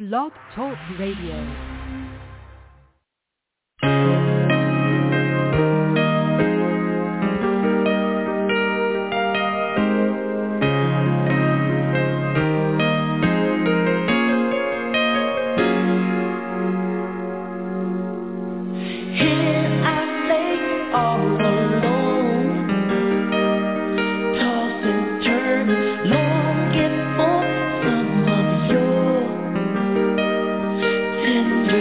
Blog Talk Radio. Longing for some of your tender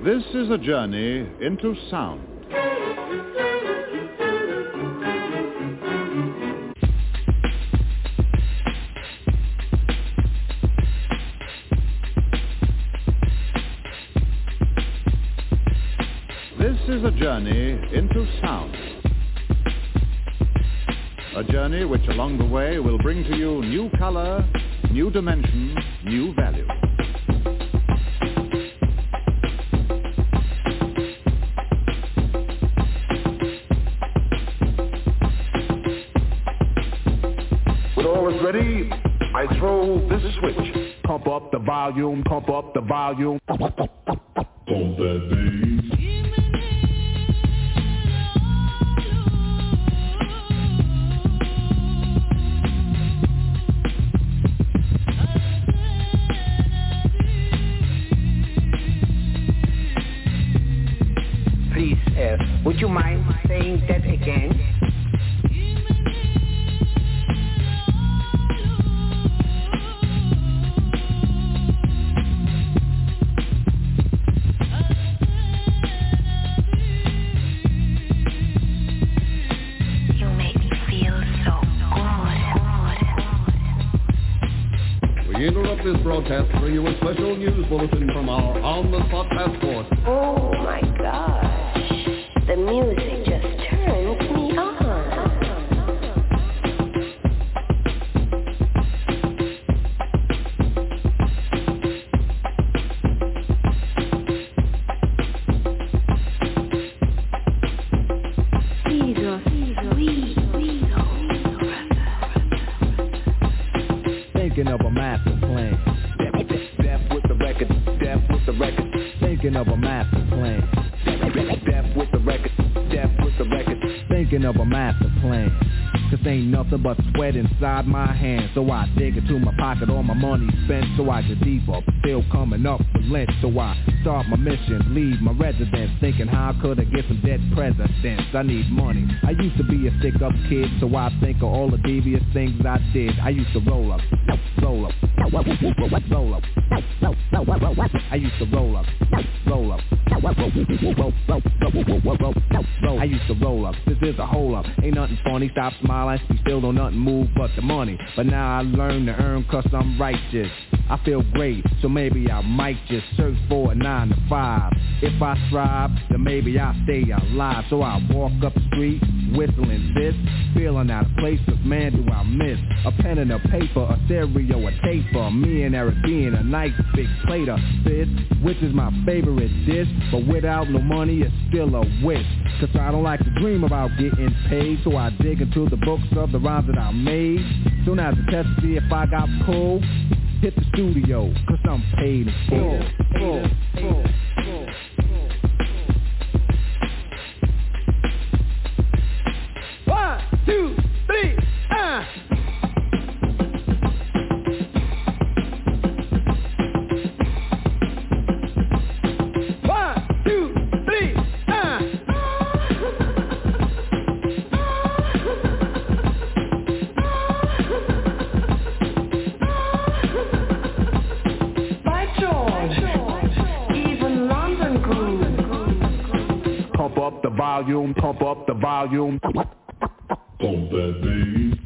This is a journey into sound. This is a journey into sound. A journey which along the way will bring to you new color, new dimension, new value. When all is ready, I throw this switch. Pump up the volume, pump up the volume. Pump that bass. Would you mind saying that again? You make me feel so good. We interrupt this broadcast to bring you a special news bulletin from our on-the-spot task force. Oh my gosh. The music just turns me on. Thinking of a master plan. Death with the record. Death with the record. Thinking of a master plan. Death with the record, death with the record. Thinking of a master plan. Cause ain't nothing but sweat inside my hands. So I dig into my pocket, all my money spent. So I get deeper, still coming up for Lent. So I start my mission, leave my residence. Thinking how could I get some dead presidents? I need money. I used to be a stick-up kid. So I think of all the devious things I did. I used to roll up, roll up, roll up. I used to roll up, roll up. I used to roll up. This is a hole up. Ain't nothing funny. Stop smiling. We still don't nothing move but the money. But now I learn to earn cause I'm righteous. I feel great, so maybe I might just search for a 9 to 5. If I strive, then maybe I'll stay alive. So I walk up the street, whistling this, feeling out of place, cause man do I miss a pen and a paper, a stereo, a tape for me and Eric being a nice big plate of fish, which is my favorite dish. But without no money, it's still a wish. Cause I don't like to dream about getting paid. So I dig into the books of the rhymes that I made. Soon as I test to see if I got pulled, hit the studio, cause I'm paid in full. One, two, three, One, two, three, By George, even London grew. Pump up the volume, pump up the volume. Pump that bass.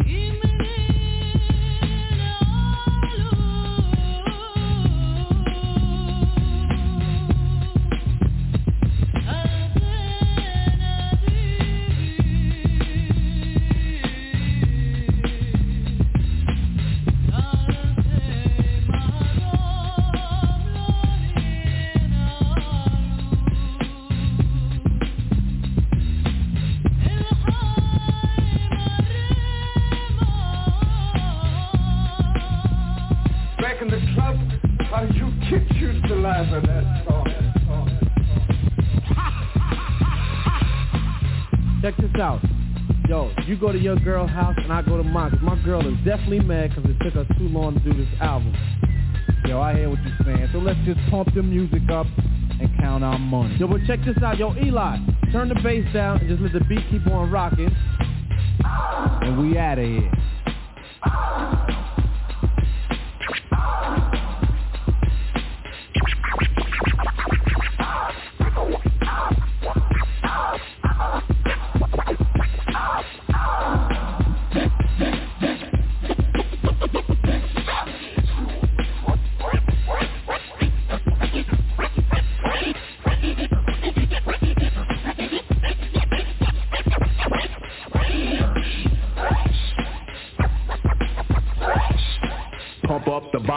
Back in the club, how you kids used to laugh at that song. Check this out. Yo, you go to your girl's house and I go to mine. Cause my girl is definitely mad cause it took us too long to do this album. Yo, I hear what you're saying. So let's just pump the music up and count our money. Yo, but check this out. Yo, Eli, turn the bass down and just let the beat keep on rocking. And we outta here.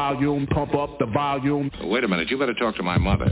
volume, pump up the volume. Wait a minute, you better talk to my mother.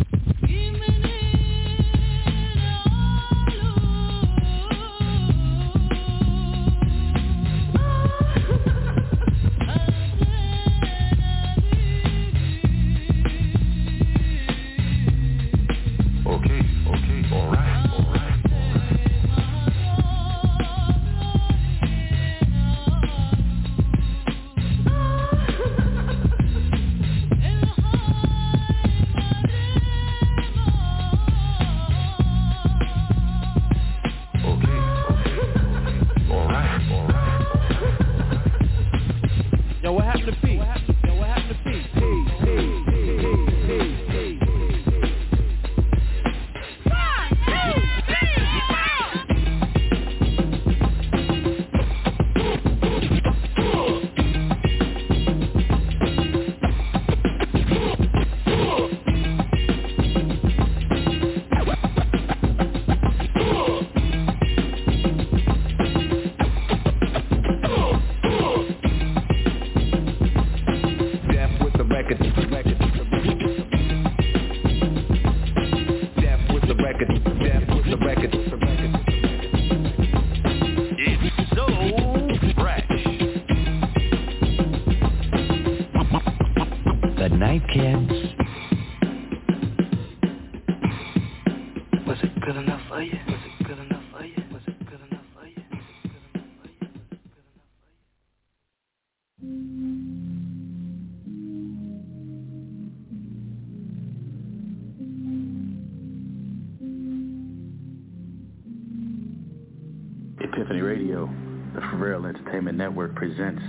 Epiphany Radio, the Pharrell Entertainment Network presents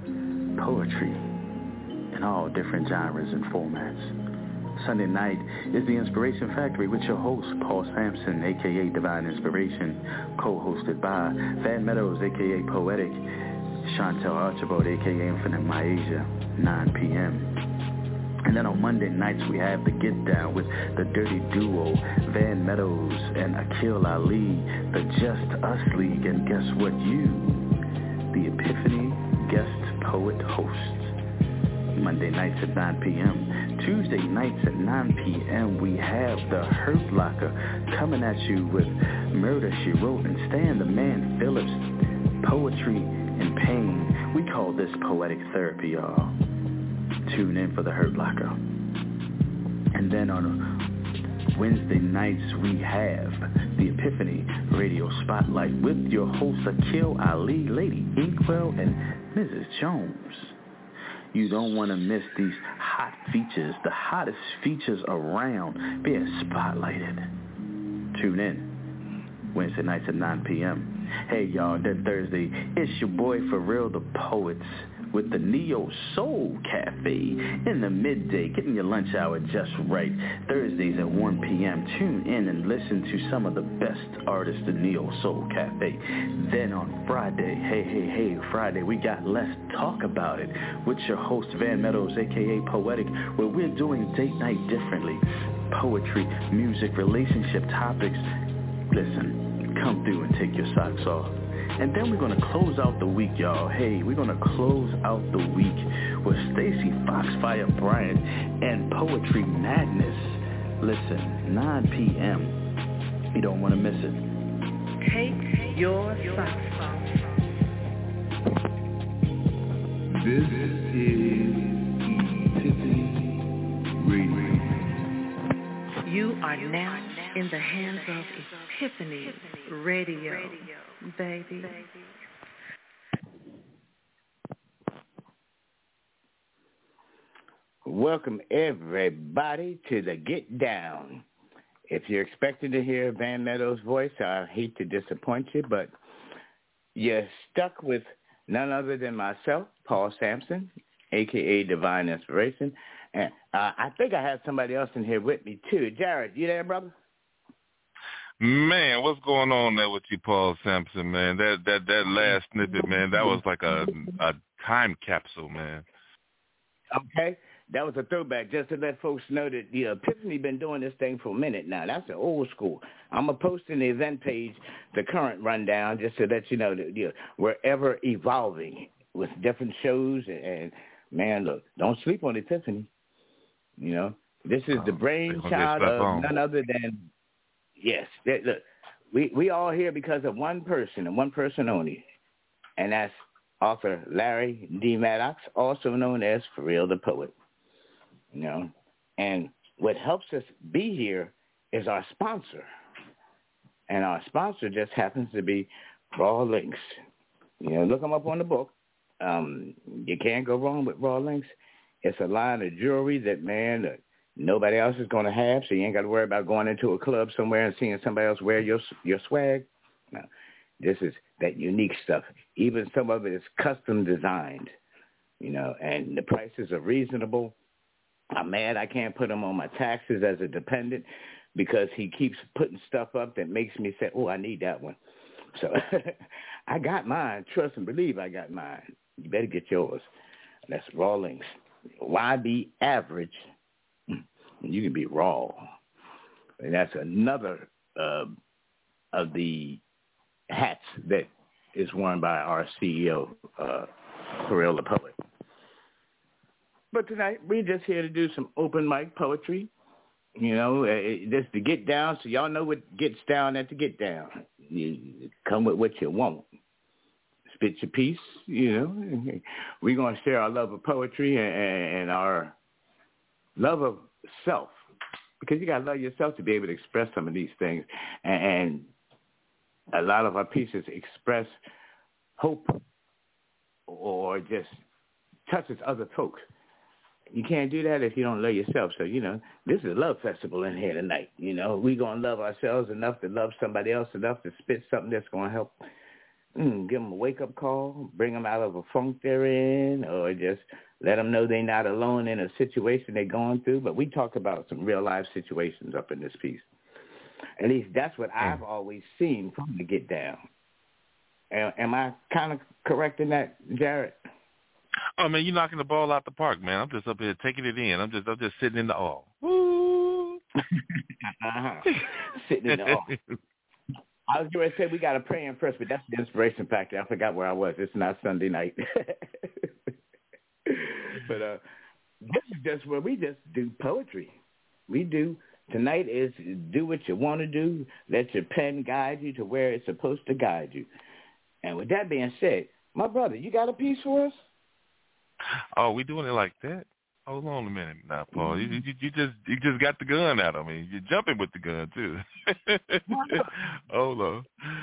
poetry in all different genres and formats. Sunday night is the Inspiration Factory with your host, Paul Sampson, a.k.a. Divine Inspiration, co-hosted by Van Meadows, a.k.a. Poetic, Chantel Archibald, a.k.a. Infinite Myasia, 9 p.m. And then on Monday nights, we have the Get Down with the Dirty Duo, Van Meadows and Akil Ali, the Just Us League. And guess what? You, the Epiphany guest poet host. Monday nights at 9 p.m. Tuesday nights at 9 p.m. we have the Hurt Locker coming at you with Murder, She Wrote, and Stan the Man Phillips, Poetry and Pain. We call this poetic therapy, y'all. Tune in for the Hurt Locker. And then on Wednesday nights, we have the Epiphany Radio Spotlight with your hosts Akil Ali, Lady Inkwell, and Mrs. Jones. You don't want to miss these hot features, the hottest features around being spotlighted. Tune in Wednesday nights at 9 p.m. Hey, y'all, that Thursday, it's your boy Pharrell the Poets with the Neo Soul Cafe in the midday, getting your lunch hour just right. Thursdays at 1 p.m. Tune in and listen to some of the best artists in Neo Soul Cafe. Then on Friday, hey, Friday, we got Let's Talk About It with your host Van Meadows, a.k.a. Poetic, where we're doing date night differently. Poetry, music, relationship topics. Listen, come through and take your socks off. And then we're going to close out the week, y'all. Hey, we're going to close out the week with Stacey Foxfire Bryant and Poetry Madness. Listen, 9 p.m. You don't want to miss it. Take your socks off. This is Epiphany Radio. You are now in the hands of Epiphany Radio. Baby. Welcome everybody to the Get Down. If you're expecting to hear Van Meadows' voice, I hate to disappoint you, but you're stuck with none other than myself, Paul Sampson, a.k.a. Divine Inspiration. And I think I have somebody else in here with me, too. Jared, you there, brother? Man, what's going on there with you, Paul Sampson, man? That last snippet, man, that was like a time capsule, man. Okay. That was a throwback, just to let folks know that the Epiphany been doing this thing for a minute now. That's the old school. I'm going to post in the event page the current rundown just to let you know that we're ever evolving with different shows and man, look, don't sleep on Epiphany. You know, this is the brainchild of none other than, look, we all here because of one person and one person only, and that's author Larry D. Maddox, also known as For Real the Poet. You know, and what helps us be here is our sponsor. And our sponsor just happens to be Raw Links. You know, look them up on the book. You can't go wrong with Raw Links. It's a line of jewelry that, man, nobody else is going to have, so you ain't got to worry about going into a club somewhere and seeing somebody else wear your swag. No, this is that unique stuff. Even some of it is custom designed, you know, and the prices are reasonable. I'm mad I can't put him on my taxes as a dependent because he keeps putting stuff up that makes me say, oh, I need that one. So I got mine. Trust and believe I got mine. You better get yours. That's Raw Links. Why be average? You can be raw. And that's another of the hats that is worn by our CEO, For Real the Poet. But tonight, we're just here to do some open mic poetry. You know, just to get down, so y'all know what gets down at the get down. You come with what you want. Spit your piece, you know. We're going to share our love of poetry and our love of self. Because you got to love yourself to be able to express some of these things. And a lot of our pieces express hope or just touches other folks. You can't do that if you don't love yourself. So, you know, this is a love festival in here tonight. You know, we're going to love ourselves enough to love somebody else enough to spit something that's going to help give them a wake-up call, bring them out of a funk they're in, or just let them know they're not alone in a situation they're going through. But we talk about some real-life situations up in this piece. At least that's what I've always seen from the Get Down. Am I kind of correct in that, Jared? Oh, man, you're knocking the ball out the park, man. I'm just up here taking it in. I'm just sitting in the awe. Woo! Sitting in the awe. I was going to say we got to pray in first, but that's the inspiration factor. I forgot where I was. It's not Sunday night. But this is just where we just do poetry. We do. Tonight is do what you want to do. Let your pen guide you to where it's supposed to guide you. And with that being said, my brother, you got a piece for us? Oh, we doing it like that? Hold on a minute now, Paul. You just got the gun out on me. You're jumping with the gun too. Hold on.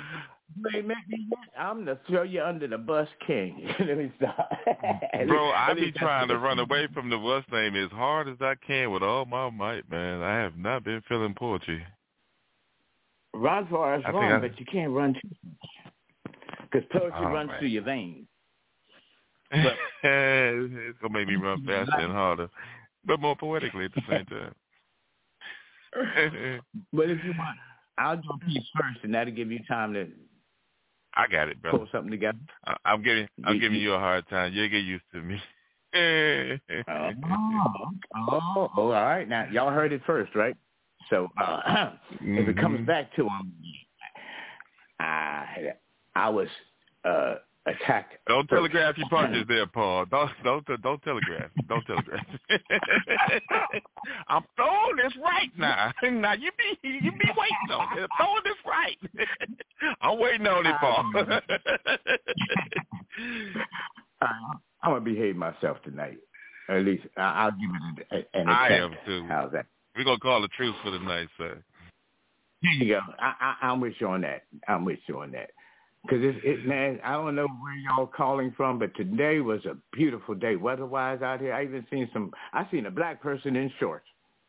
I'm gonna throw you under the bus king. Let me stop. Bro, I be trying to run away from the bus name as hard as I can with all my might, man. I have not been feeling poetry. Run for us, run, but you can't run too much. Because poetry runs through your veins. But it's going to make me run faster and harder, but more poetically at the same time. But if you want, I'll do a piece first, and that'll give you time to I got it, brother. Pull something together. I'm giving you a hard time. You'll get used to me. All right. Now, y'all heard it first, right? So if it comes back to him, I was attacked. Don't telegraph your punches there, Paul. Don't telegraph. Don't telegraph. I'm throwing this right now. Now you be waiting on it. I'm throwing this right. I'm waiting on it, Paul. I'm gonna behave myself tonight. At least I'll give it an attempt. I am too. How's that? We're gonna call the truce for the night, sir. There you go. I'm with you on that. Because man, I don't know where y'all calling from, but today was a beautiful day weather-wise out here. I seen a black person in shorts.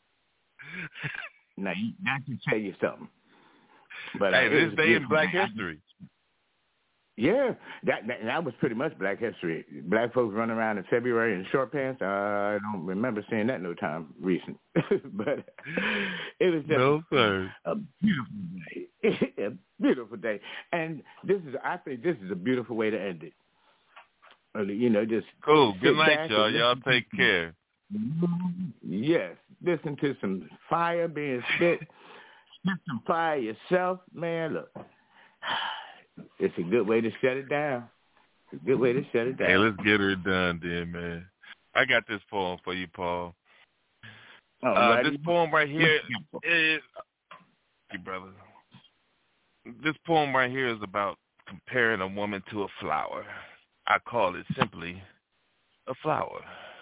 Now, that can tell you something. But hey, this day in Black history. Yeah, that was pretty much Black history. Black folks running around in February in short pants. I don't remember seeing that no time recent. But it was just a beautiful day. A beautiful day. And I think this is a beautiful way to end it. Just cool. Good night, y'all. Y'all take care. Yes. Listen to some fire being spit. Spit some fire yourself. Man, look. It's a good way to shut it down. Hey, let's get her done then, man. I got this poem for you, Paul. This poem right here is, you brother. This poem right here is about comparing a woman to a flower. I call it simply a flower.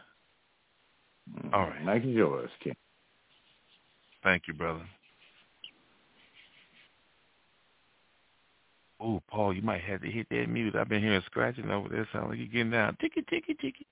All right. Mike is yours, Ken. Thank you, brother. Oh, Paul, you might have to hit that mute. I've been hearing scratching over there. Sound like you're getting down. Ticky, ticky, ticky.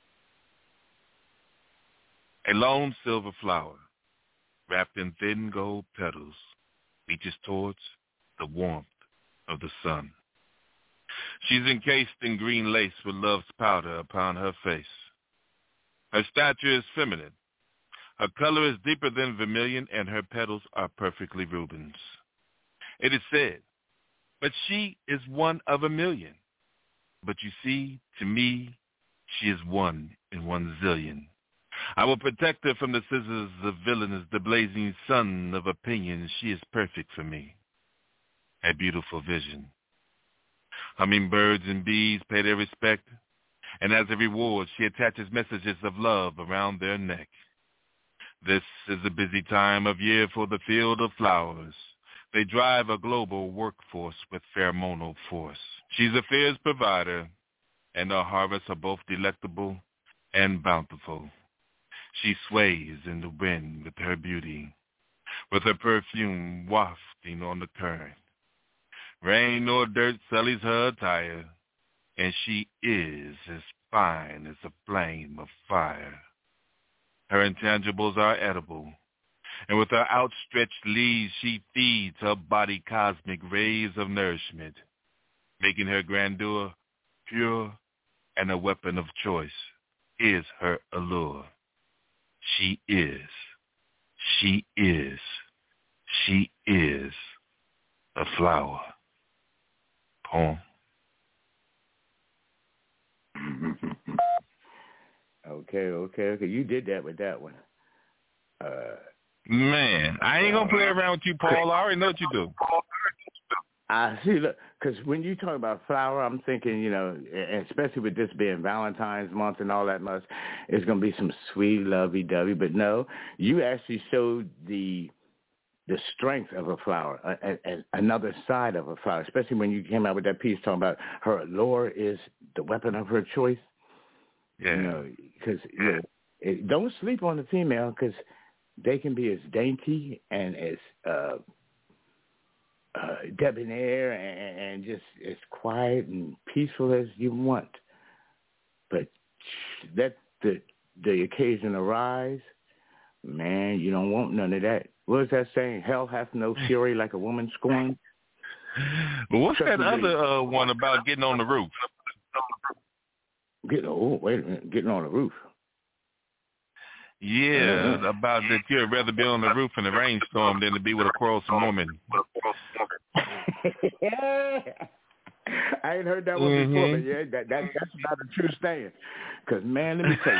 A lone silver flower, wrapped in thin gold petals, reaches towards the warmth of the sun. She's encased in green lace with love's powder upon her face. Her stature is feminine. Her color is deeper than vermilion, and her petals are perfectly Rubens. It is said, but she is one of a million. But you see, to me, she is one in 1 zillion. I will protect her from the scissors of villains, the blazing sun of opinion. She is perfect for me. A beautiful vision. Hummingbirds and bees pay their respect, and as a reward, she attaches messages of love around their neck. This is a busy time of year for the field of flowers. They drive a global workforce with pheromonal force. She's a fierce provider, and her harvests are both delectable and bountiful. She sways in the wind with her beauty, with her perfume wafting on the current. Rain nor dirt sullies her attire, and she is as fine as a flame of fire. Her intangibles are edible, and with her outstretched leaves she feeds her body cosmic rays of nourishment, making her grandeur pure, and a weapon of choice is her allure. She is a flower. Poem. Okay. You did that with that one. Man, I ain't gonna play around with you, Paul. I already know what you do. I see. Look, because when you talk about flower, I'm thinking, especially with this being Valentine's month and all that much, it's gonna be some sweet lovey-dovey. But no, you actually showed the strength of a flower, another side of a flower. Especially when you came out with that piece talking about her allure is the weapon of her choice. Yeah. Because don't sleep on the female, because they can be as dainty and as debonair and just as quiet and peaceful as you want. But let the occasion arise, man, you don't want none of that. What is that saying? Hell hath no fury like a woman scorned. But what's that other one about getting on the roof? Wait a minute, getting on the roof. Yeah, about that you'd rather be on the roof in a rainstorm than to be with a quarrelsome woman. I ain't heard that one before, but yeah, that's not a true stand. Because, man, let me tell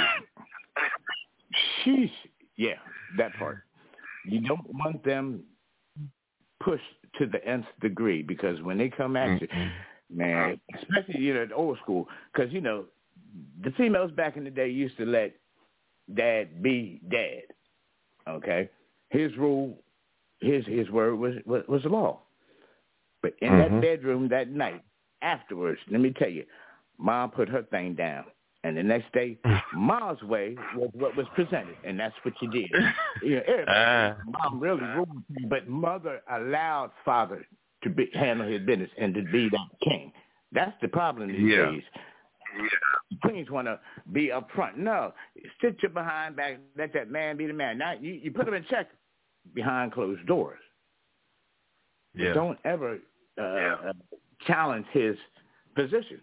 you, that part. You don't want them pushed to the nth degree, because when they come at you, man, especially, the old school, because, the females back in the day used to let dad be dad, okay? His rule, his word was law. But in that bedroom that night, afterwards, let me tell you, Mom put her thing down. And the next day, Mom's way was what was presented, and that's what you did. Mom really ruled, but Mother allowed Father to handle his business and to be that king. That's the problem these days. Queens want to be up front. No, sit your behind back, let that man be the man. Now, you put him in check behind closed doors. Yeah. Don't ever challenge his position.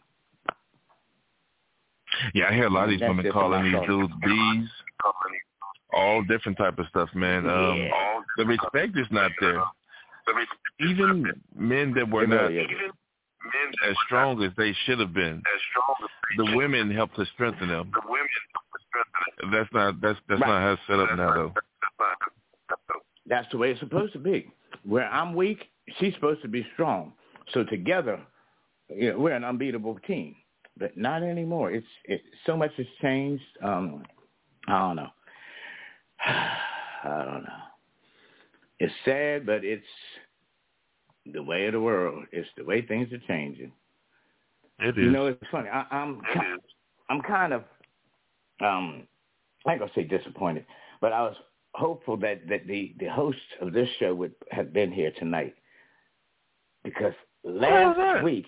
Yeah, I hear a lot of these women calling these dudes bees, all different type of stuff, man. The respect is not there. Even men that were not as strong as they should have been, the women help to strengthen them. That's not how it's set up now, though. That's the way it's supposed to be. Where I'm weak, she's supposed to be strong. So together, we're an unbeatable team. but not anymore. So much has changed. I don't know. I don't know. It's sad, but it's the way of the world. It's the way things are changing. It is. You know, it's funny. I'm kind of, I ain't gonna say disappointed, but I was hopeful that the host of this show would have been here tonight, because last week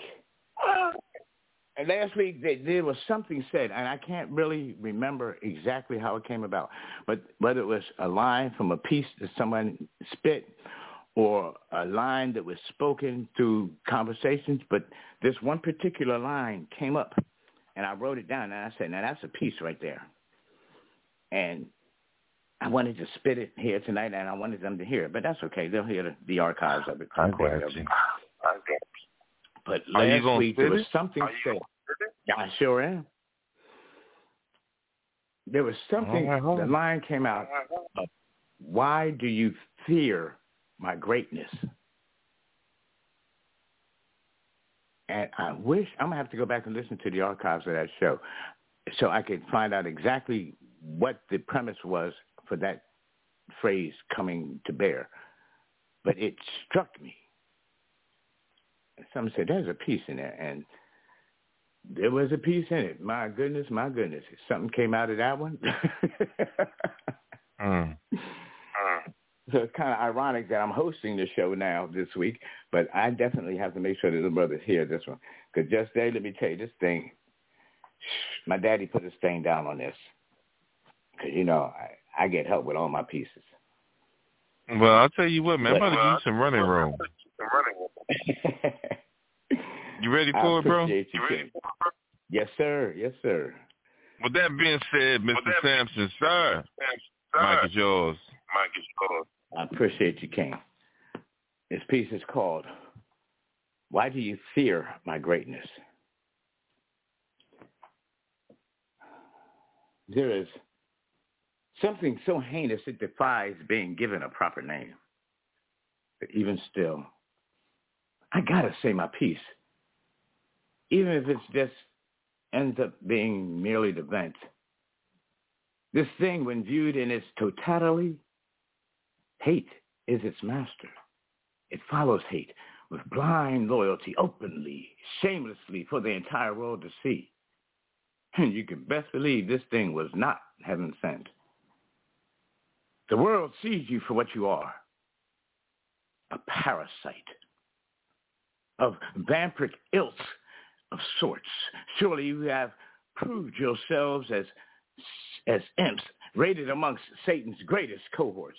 there was something said, and I can't really remember exactly how it came about, but whether it was a line from a piece that someone spit or a line that was spoken through conversations, but this one particular line came up, and I wrote it down, and I said, now that's a piece right there. And I wanted to spit it here tonight, and I wanted them to hear it, but that's okay. They'll hear the archives of it. I got you. But last week there was something said. I sure am. There was something, the line came out, why do you fear my greatness? And I wish, I'm going to have to go back and listen to the archives of that show so I could find out exactly what the premise was for that phrase coming to bear. But it struck me. Someone said, there's a piece in there. And there was a piece in it. My goodness, my goodness. Something came out of that one. So it's kind of ironic that I'm hosting the show now this week, but I definitely have to make sure that the brothers hear this one. Because just there, let me tell you, this thing, my daddy put his thing down on this. Because, you know, I get help with all my pieces. Well, I'll tell you what, man. I'm about to give you some running room. You ready for it, bro? You ready? Yes, sir. Yes, sir. With that being said, Mr. Sampson, sir, Mike is yours. I appreciate you, King. This piece is called, Why Do You Fear My Greatness? There is something so heinous it defies being given a proper name. But even still, I gotta say my piece. Even if it's just ends up being merely the vent. This thing, when viewed in its totality, hate is its master. It follows hate with blind loyalty, openly, shamelessly, for the entire world to see. And you can best believe this thing was not heaven sent. The world sees you for what you are, a parasite of vampiric ilk of sorts. Surely you have proved yourselves as imps, rated amongst Satan's greatest cohorts.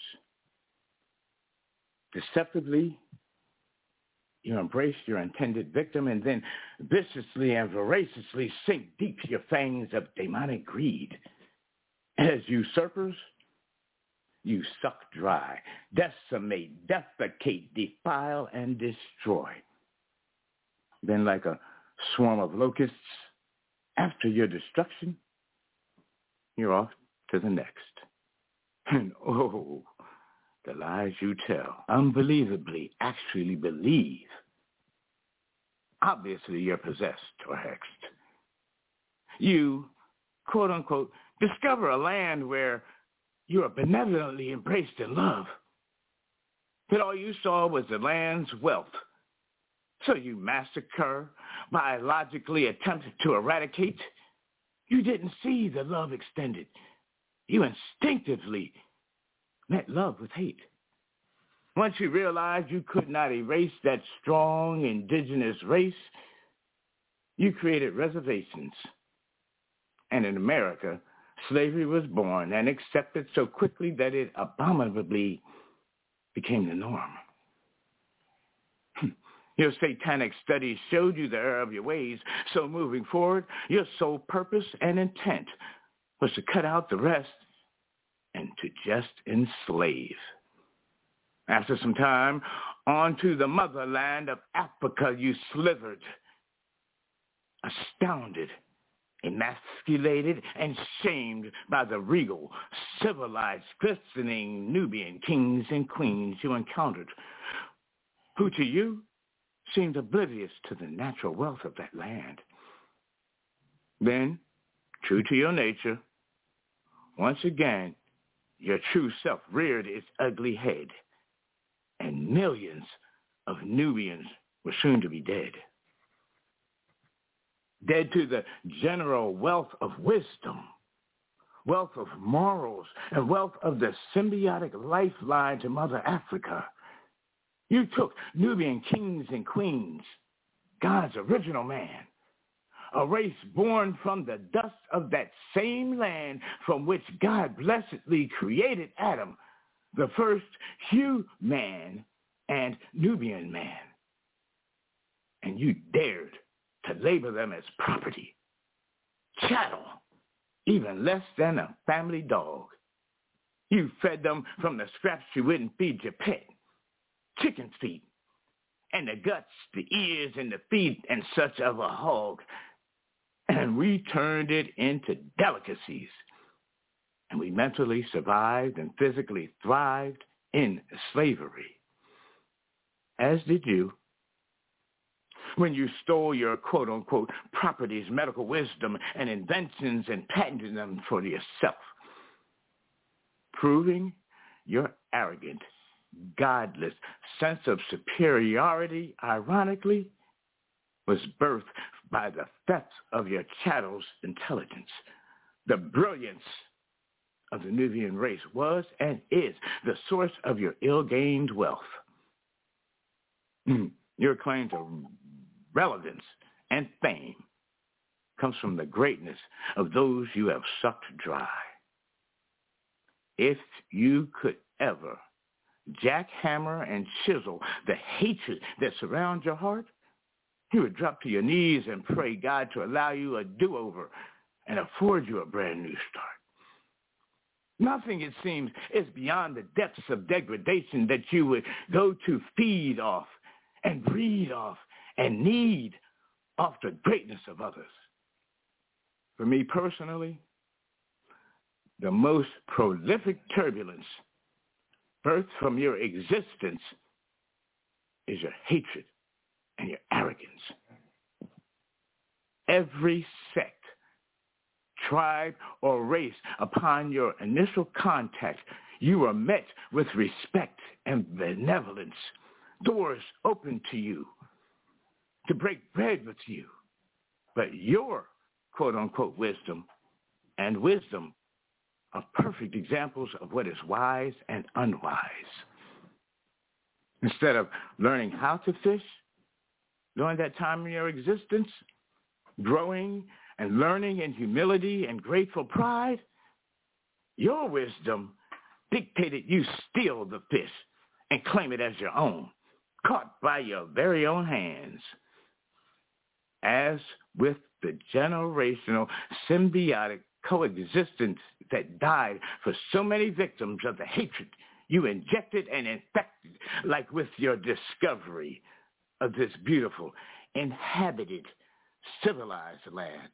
Deceptively, you embrace your intended victim and then viciously and voraciously sink deep your fangs of demonic greed. As usurpers, you suck dry, decimate, defecate, defile, and destroy. Then like a swarm of locusts, after your destruction, you're off to the next. And oh, the lies you tell, unbelievably, actually believe. Obviously, you're possessed or hexed. You, quote unquote, discover a land where you are benevolently embraced in love. But all you saw was the land's wealth. So you massacre, biologically attempt to eradicate. You didn't see the love extended. You instinctively met love with hate. Once you realized you could not erase that strong indigenous race, you created reservations. And in America, slavery was born and accepted so quickly that it abominably became the norm. Your satanic studies showed you the error of your ways, so moving forward, your sole purpose and intent was to cut out the rest and to just enslave. After some time, onto the motherland of Africa you slithered, astounded, emasculated, and shamed by the regal, civilized, glistening Nubian kings and queens you encountered, who to you seemed oblivious to the natural wealth of that land. Then, true to your nature, once again, your true self reared its ugly head, and millions of Nubians were soon to be dead. Dead to the general wealth of wisdom, wealth of morals, and wealth of the symbiotic lifeline to Mother Africa. You took Nubian kings and queens, God's original man, a race born from the dust of that same land from which God blessedly created Adam, the first human and Nubian man. And you dared to label them as property, chattel, even less than a family dog. You fed them from the scraps you wouldn't feed your pet, chicken feet, and the guts, the ears, and the feet and such of a hog. And we turned it into delicacies. And we mentally survived and physically thrived in slavery. As did you. When you stole your quote-unquote properties, medical wisdom, and inventions and patented them for yourself, proving your arrogant, godless sense of superiority, ironically, was birthed by the theft of your chattel's intelligence. The brilliance of the Nubian race was and is the source of your ill-gained wealth. Your claim to relevance and fame comes from the greatness of those you have sucked dry. If you could ever jackhammer and chisel the hatred that surrounds your heart, you would drop to your knees and pray God to allow you a do-over and afford you a brand new start. Nothing, it seems, is beyond the depths of degradation that you would go to feed off and breed off and need off the greatness of others. For me personally, the most prolific turbulence birthed from your existence is your hatred and your arrogance. Every sect, tribe, or race upon your initial contact, you were met with respect and benevolence, doors open to you, to break bread with you. But your quote-unquote wisdom and wisdom are perfect examples of what is wise and unwise. Instead of learning how to fish during that time in your existence, growing and learning in humility and grateful pride, your wisdom dictated you steal the fish and claim it as your own, caught by your very own hands. As with the generational symbiotic coexistence that died for so many victims of the hatred you injected and infected, like with your discovery of this beautiful, inhabited, civilized land.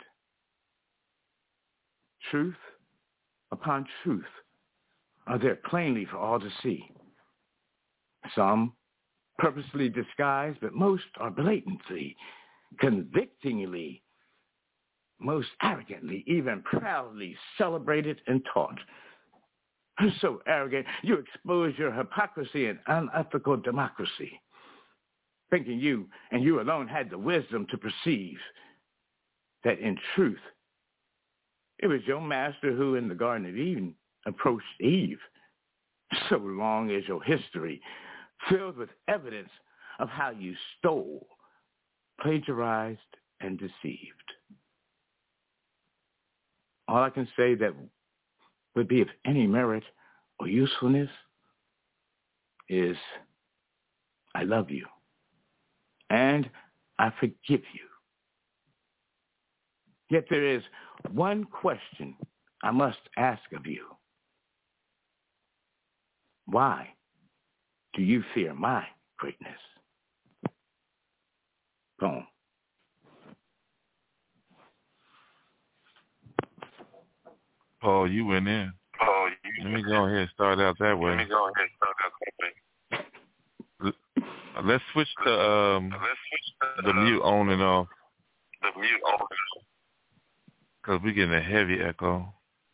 Truth upon truth are there plainly for all to see. Some purposely disguised, but most are blatantly, convictingly, most arrogantly, even proudly celebrated and taught. So arrogant, you expose your hypocrisy and unethical democracy, thinking you and you alone had the wisdom to perceive that in truth, it was your master who in the Garden of Eden approached Eve, so long as your history filled with evidence of how you stole, plagiarized, and deceived. All I can say that would be of any merit or usefulness is I love you and I forgive you. Yet there is one question I must ask of you. Why do you fear my greatness? Boom. Paul, you went in. Let me go ahead and start out that way. Let's switch the mute on and off. because we're getting a heavy echo.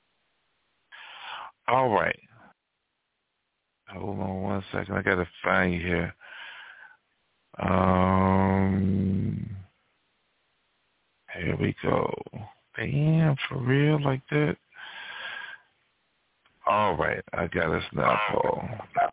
All right. Hold on 1 second. I got to find you here. Here we go. Damn, for real, like that? All right, I got us now, Paul.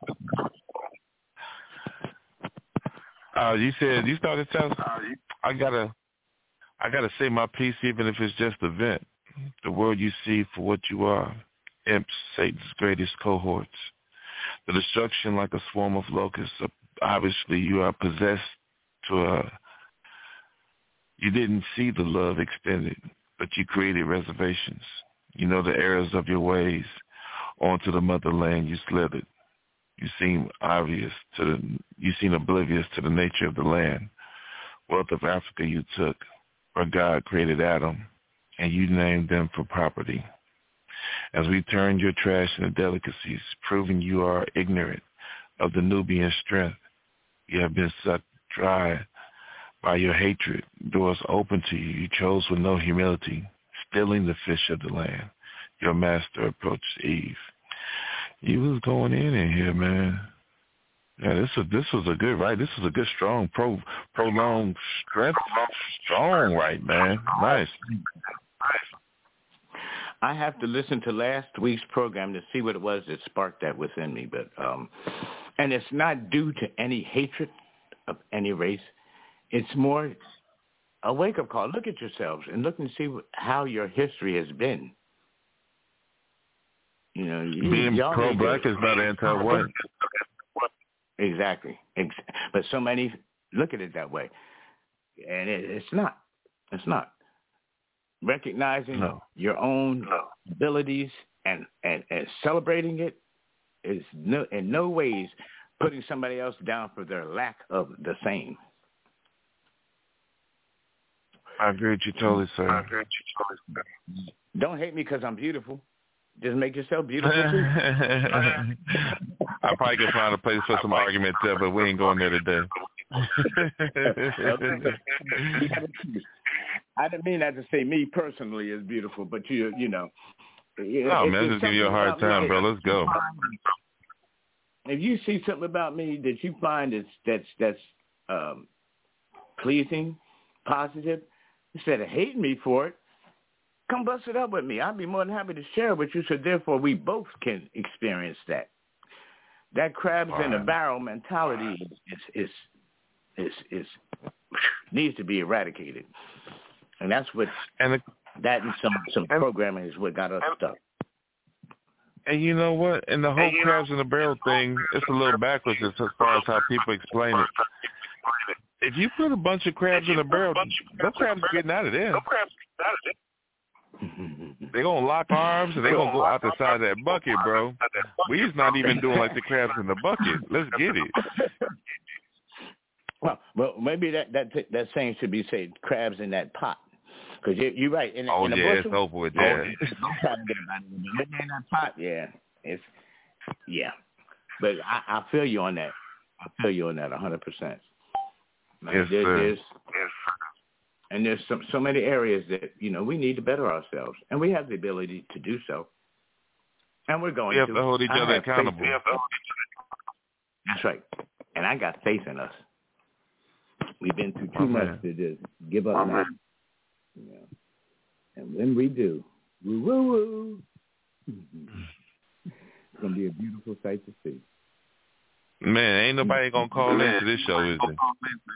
You said you started telling. I gotta say my piece, even if it's just a vent. The world you see for what you are. Imps, Satan's greatest cohorts. The destruction like a swarm of locusts. Obviously, you are possessed to you didn't see the love extended, but you created reservations. You know the errors of your ways. Onto the motherland you slithered. You seem oblivious to the nature of the land. Wealth of Africa you took, where God created Adam, and you named them for property. As we turned your trash into delicacies, proving you are ignorant of the Nubian strength, you have been sucked dry by your hatred. Doors open to you. You chose with no humility, stealing the fish of the land. Your master approached Eve. You was going in here, man. Yeah, this was a good right. This was a good, strong, prolonged strength, strong right, man. Nice. I have to listen to last week's program to see what it was that sparked that within me, but and it's not due to any hatred of any race. It's more a wake-up call. Look at yourselves and look and see how your history has been. You know, being pro-black is not anti-white. Exactly. But so many look at it that way. And it's not. It's not. Recognizing your own abilities and celebrating it is in no ways putting somebody else down for their lack of the same. I agree with you totally, sir. Don't hate me because I'm beautiful. Just make yourself beautiful too. I probably could find a place for some argument there, but we ain't going there today. I didn't mean that to say me personally is beautiful, but you know. No, man, just give you a hard time, bro. Let's go. If you see something about me that you find that's pleasing, positive, instead of hating me for it, come bust it up with me. I'd be more than happy to share it with you, so therefore we both can experience that. That crabs in a barrel mentality is needs to be eradicated, and that's what that and some programming is what got us stuck. And you know what? And the whole crabs in the barrel thing, it's a little backwards as far as how people explain it. If you put a bunch of crabs in a barrel, no crabs are getting out of there. They're going to lock arms and they're going to go out the side of that bucket, bro. We's not even doing like the crabs in the bucket. Let's get it. Well, maybe that saying should be said, crabs in that pot. Because you're right. In yeah, bushel, it's over with that. In that pot, yeah. But I feel you on that. I feel you on that 100%. Yes, sir. And there's so many areas that, we need to better ourselves. And we have the ability to do so. And we're going to. We have to hold each other accountable. That's right. And I got faith in us. We've been through too much to just give up now. And when we do, woo-woo-woo, it's going to be a beautiful sight to see. Man, ain't nobody going to call into this show, is it?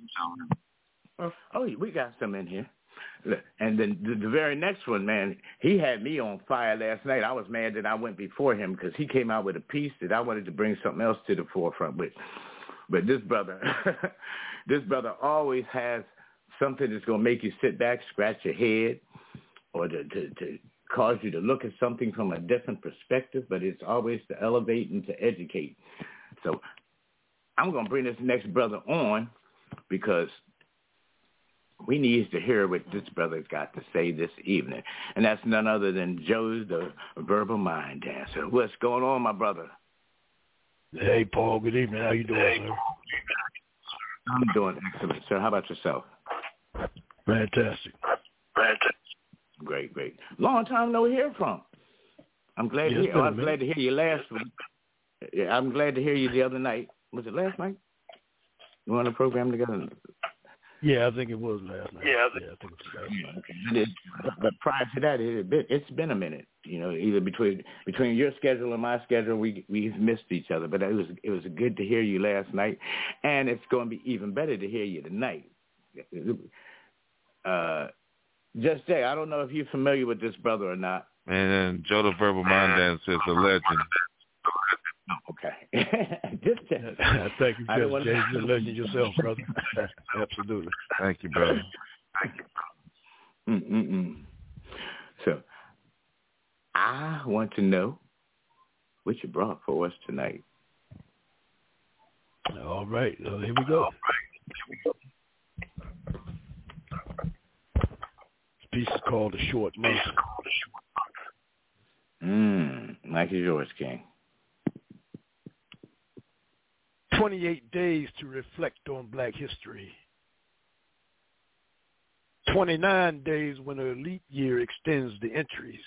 Oh, we got some in here. And then the very next one, man, he had me on fire last night. I was mad that I went before him because he came out with a piece that I wanted to bring something else to the forefront with. But this brother always has something that's going to make you sit back, scratch your head, or to cause you to look at something from a different perspective, but it's always to elevate and to educate. So I'm going to bring this next brother on because we need to hear what this brother's got to say this evening. And that's none other than Joe, the verbal mind dancer. What's going on, my brother? Hey, Paul. Good evening. How you doing, sir? I'm doing excellent, sir. How about yourself? Fantastic. great. Long time no hear from. I'm glad to hear. I was glad to hear you last week. Yeah, I'm glad to hear you the other night. Was it last night? You were on the program together? Yeah, I think it was last night. I think it was last night. Okay. But prior to that, it's been a minute. You know, either between your schedule and my schedule, we've missed each other. But it was good to hear you last night, and it's going to be even better to hear you tonight. Just Jay, I don't know if you're familiar with this brother or not. And Joe the Verbal Mind Dancer is a legend. Okay. Just thank you, Judge Jay. You're a legend yourself, brother. Absolutely. Thank you, brother. So, I want to know what you brought for us tonight. All right. Here we go. This piece is called The Short Month. Mike is yours, King. 28 days to reflect on Black history. 29 days when a leap year extends the entries.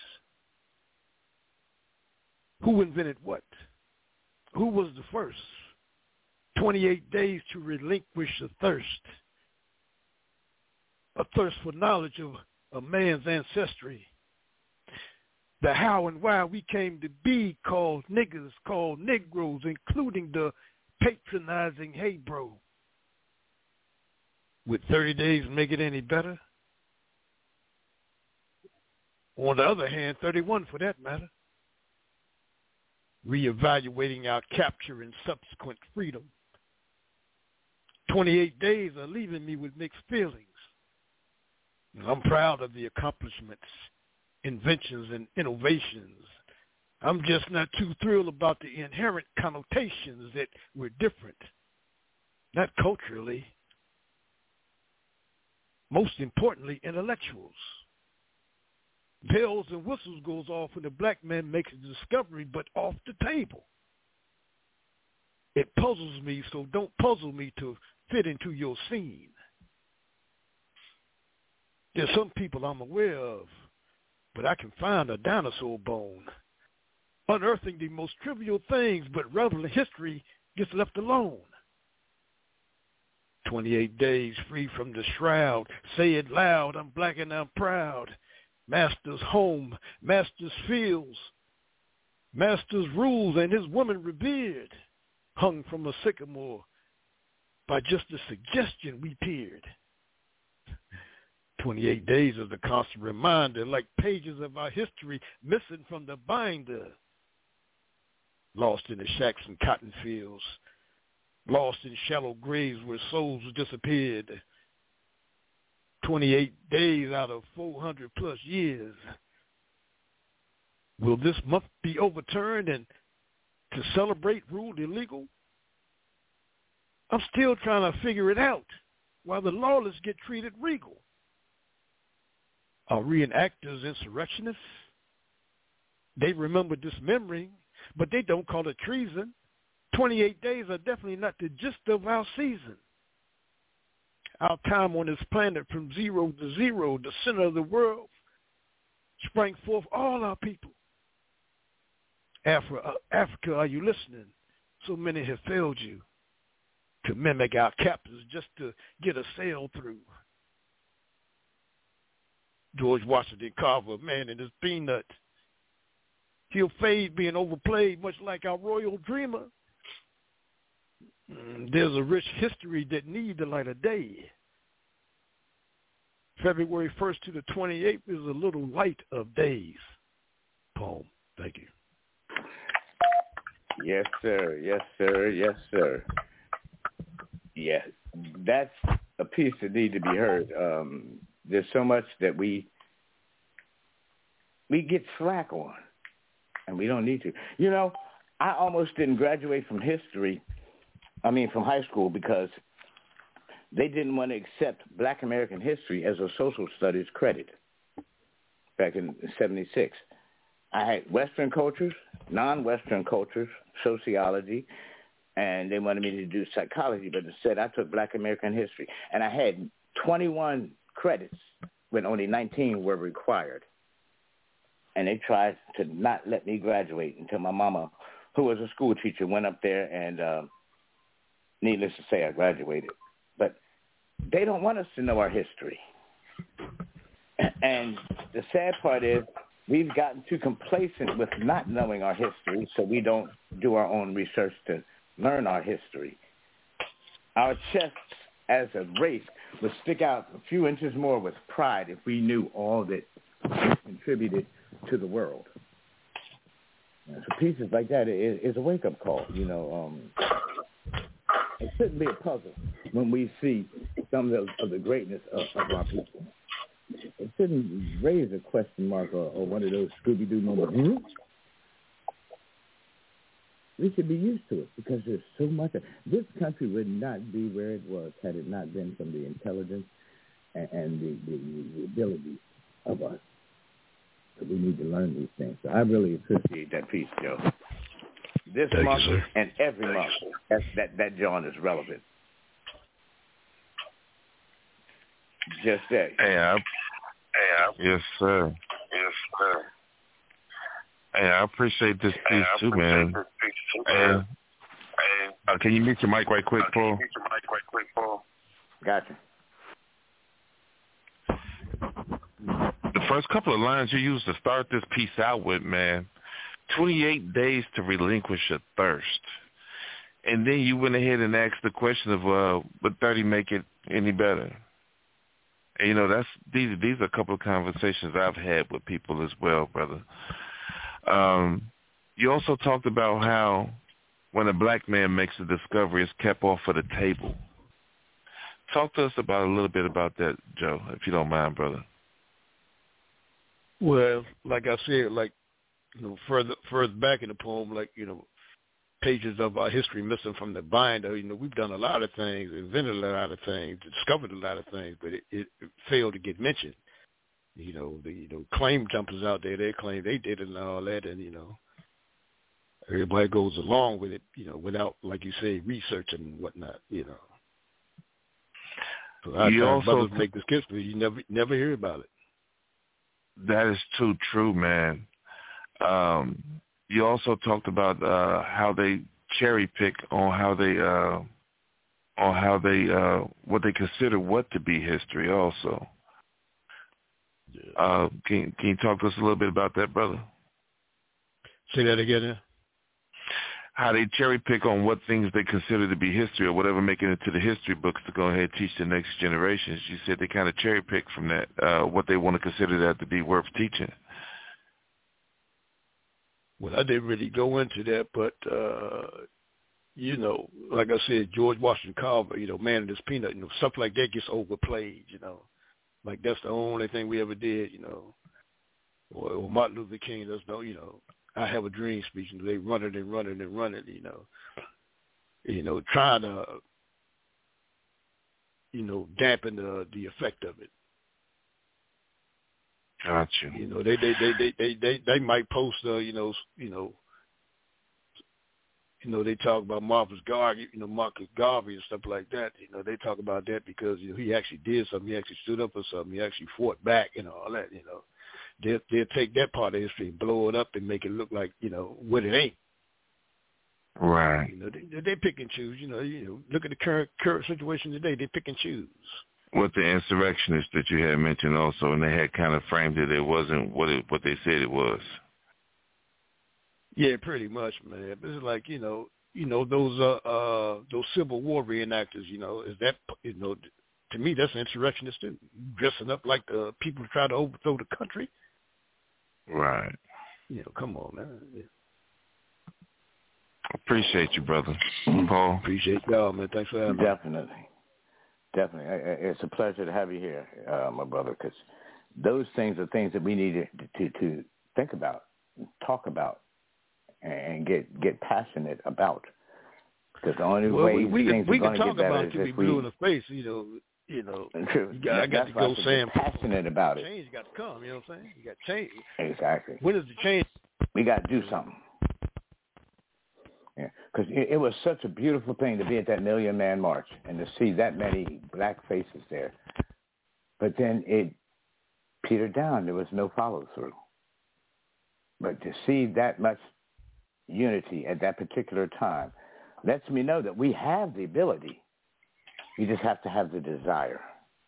Who invented what? Who was the first? 28 days to relinquish a thirst for knowledge of a man's ancestry. The how and why we came to be called niggas, called Negroes, including the patronizing hey bro. Would 30 days make it any better? On the other hand, 31 for that matter. Reevaluating our capture and subsequent freedom. 28 days are leaving me with mixed feelings. I'm proud of the accomplishments, inventions, and innovations. I'm just not too thrilled about the inherent connotations that we're different, not culturally, most importantly, intellectuals. Bells and whistles goes off when the black man makes a discovery, but off the table. It puzzles me, so don't puzzle me to fit into your scene. There's some people I'm aware of, but I can find a dinosaur bone. Unearthing the most trivial things, but relevant history gets left alone. 28 days free from the shroud. Say it loud, I'm black and I'm proud. Master's home, master's fields, master's rules, and his woman revered, hung from a sycamore. By just a suggestion we peered. 28 days is a constant reminder, like pages of our history missing from the binder. Lost in the shacks and cotton fields, lost in shallow graves where souls disappeared. 28 days out of 400 plus years. Will this month be overturned and to celebrate ruled illegal? I'm still trying to figure it out while the lawless get treated regal. Are reenactors insurrectionists? They remember dismembering, but they don't call it treason. 28 days are definitely not the gist of our season. Our time on this planet from zero to zero, the center of the world, sprang forth all our people. Africa, are you listening? So many have failed you to mimic our captors just to get a sail through. George Washington Carver, man, and his peanut. He'll fade being overplayed, much like our royal dreamer. There's a rich history that needs the light of day. February 1st to the 28th is a little light of days. Poem. Thank you. Yes, sir. Yes, sir. Yes, sir. Yes, that's a piece that needs to be heard. There's so much that we get slack on, and we don't need to. You know, I almost didn't graduate from from high school, because they didn't want to accept Black American history as a social studies credit back in 76. I had Western cultures, non-Western cultures, sociology, and they wanted me to do psychology, but instead I took Black American history. And I had 21 credits when only 19 were required. and they tried to not let me graduate until my mama, who was a school teacher, went up there and, needless to say, I graduated. But they don't want us to know our history. And the sad part is we've gotten too complacent with not knowing our history, so we don't do our own research to learn our history. Our chests as a race would stick out a few inches more with pride if we knew all that contributed to the world. So pieces like that is a wake-up call. It shouldn't be a puzzle when we see some of the greatness of our people. It shouldn't raise a question mark or one of those Scooby-Doo moments. We should be used to it because there's so much. This country would not be where it was had it not been from the intelligence and the ability of us. So we need to learn these things. So I really appreciate that piece, Joe. This month and every month, that John is relevant. Just that. Yes, sir. Hey, I appreciate this piece too, man. Can you mute your mic right quick, Paul? Gotcha. The first couple of lines you used to start this piece out with, man, 28 days to relinquish your thirst. And then you went ahead and asked the question of, would 30 make it any better? And, these are a couple of conversations I've had with people as well, brother. You also talked about how when a black man makes a discovery, it's kept off of the table. Talk to us about a little bit about that, Joe, if you don't mind, brother. Well, like I said, further back in the poem, pages of our history missing from the binder. We've done a lot of things, invented a lot of things, discovered a lot of things, but it failed to get mentioned. The claim jumpers out there, they claim they did it and all that, and, everybody goes along with it, without, like you say, research and whatnot, So I also make this case, you never hear about it. That is too true, man. You also talked about how they cherry pick on how they what they consider what to be history. Also, can you talk to us a little bit about that, brother? Say that again. Yeah? How they cherry pick on what things they consider to be history or whatever, making it into the history books to go ahead and teach the next generations. You said they kind of cherry pick from that what they want to consider that to be worth teaching. Well, I didn't really go into that, but, like I said, George Washington Carver, Man and His Peanut, stuff like that gets overplayed, Like that's the only thing we ever did, Or Martin Luther King, that's I Have a Dream speech, and they run it, trying to, dampen the effect of it. Gotcha. They might post, they talk about Marcus Garvey and stuff like that. They talk about that because he actually did something. He actually stood up for something. He actually fought back and all that. They'll take that part of history and blow it up and make it look like what it ain't. Right. They pick and choose. Look at the current situation today. They pick and choose. With the insurrectionists that you had mentioned also, and they had kind of framed it wasn't what they said it was. Yeah, pretty much, man. It's like those Civil War reenactors. Is that to me that's insurrectionist too, dressing up like the people who try to overthrow the country. Right. Come on, man. Yeah. Appreciate you, brother. Paul. Appreciate y'all, man. Thanks for having me. Definitely. It's a pleasure to have you here, my brother, because those things are things that we need to think about, talk about, and get passionate about. Because the only way things are going to get better is if we blue in the face, I got to go saying passionate about it. Change got to come. You know what I'm saying? You got to change. Exactly. When is the change? We got to do something. Yeah, because it was such a beautiful thing to be at that Million Man March and to see that many black faces there. But then it petered down. There was no follow through. But to see that much unity at that particular time lets me know that we have the ability. You just have to have the desire.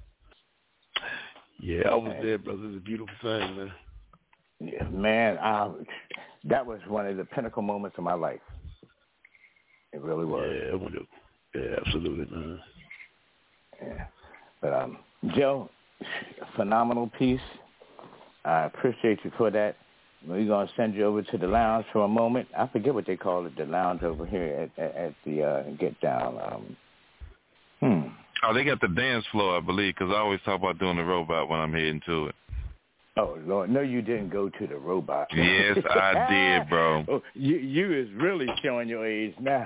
Yeah, I was there, brother. It's a beautiful thing, man. Yeah, man, that was one of the pinnacle moments of my life. It really was. Yeah, absolutely, man. Yeah. But, Joe, phenomenal piece. I appreciate you for that. We're going to send you over to the lounge for a moment. I forget what they call it, the lounge over here at the Get Down. Oh, they got the dance floor, I believe, because I always talk about doing the robot when I'm heading to it. Oh, Lord. No, you didn't go to the robot. Yes, I did, bro. Oh, you is really showing your age now.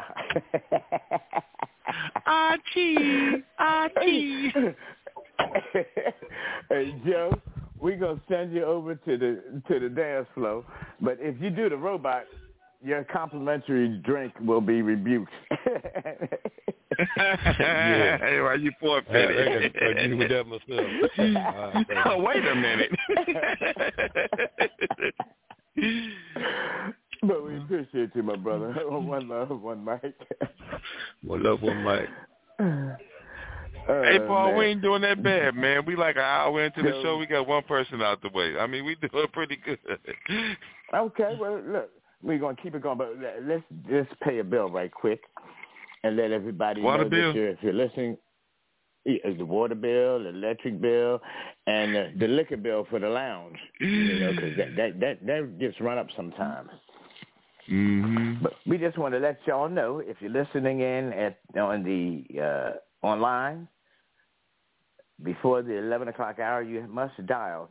I cheat. Hey, Joe, we're going to send you over to the dance floor. But if you do the robot, your complimentary drink will be rebuked. Hey, why you forfeited? I got to with that myself. Oh, wait a minute. But we appreciate you, my brother. One love, one mic. One love, one mic. Hey, Paul, man, we ain't doing that bad, man. We like an hour into the show. We got one person out the way. I mean, we doing pretty good. Okay, well, look, we're going to keep it going, but let's just pay a bill right quick and let everybody know that if you're listening, the water bill, the electric bill, and the liquor bill for the lounge, because that gets run up sometimes. Mm-hmm. But we just want to let y'all know, if you're listening in on the online, before the 11 o'clock hour, you must dial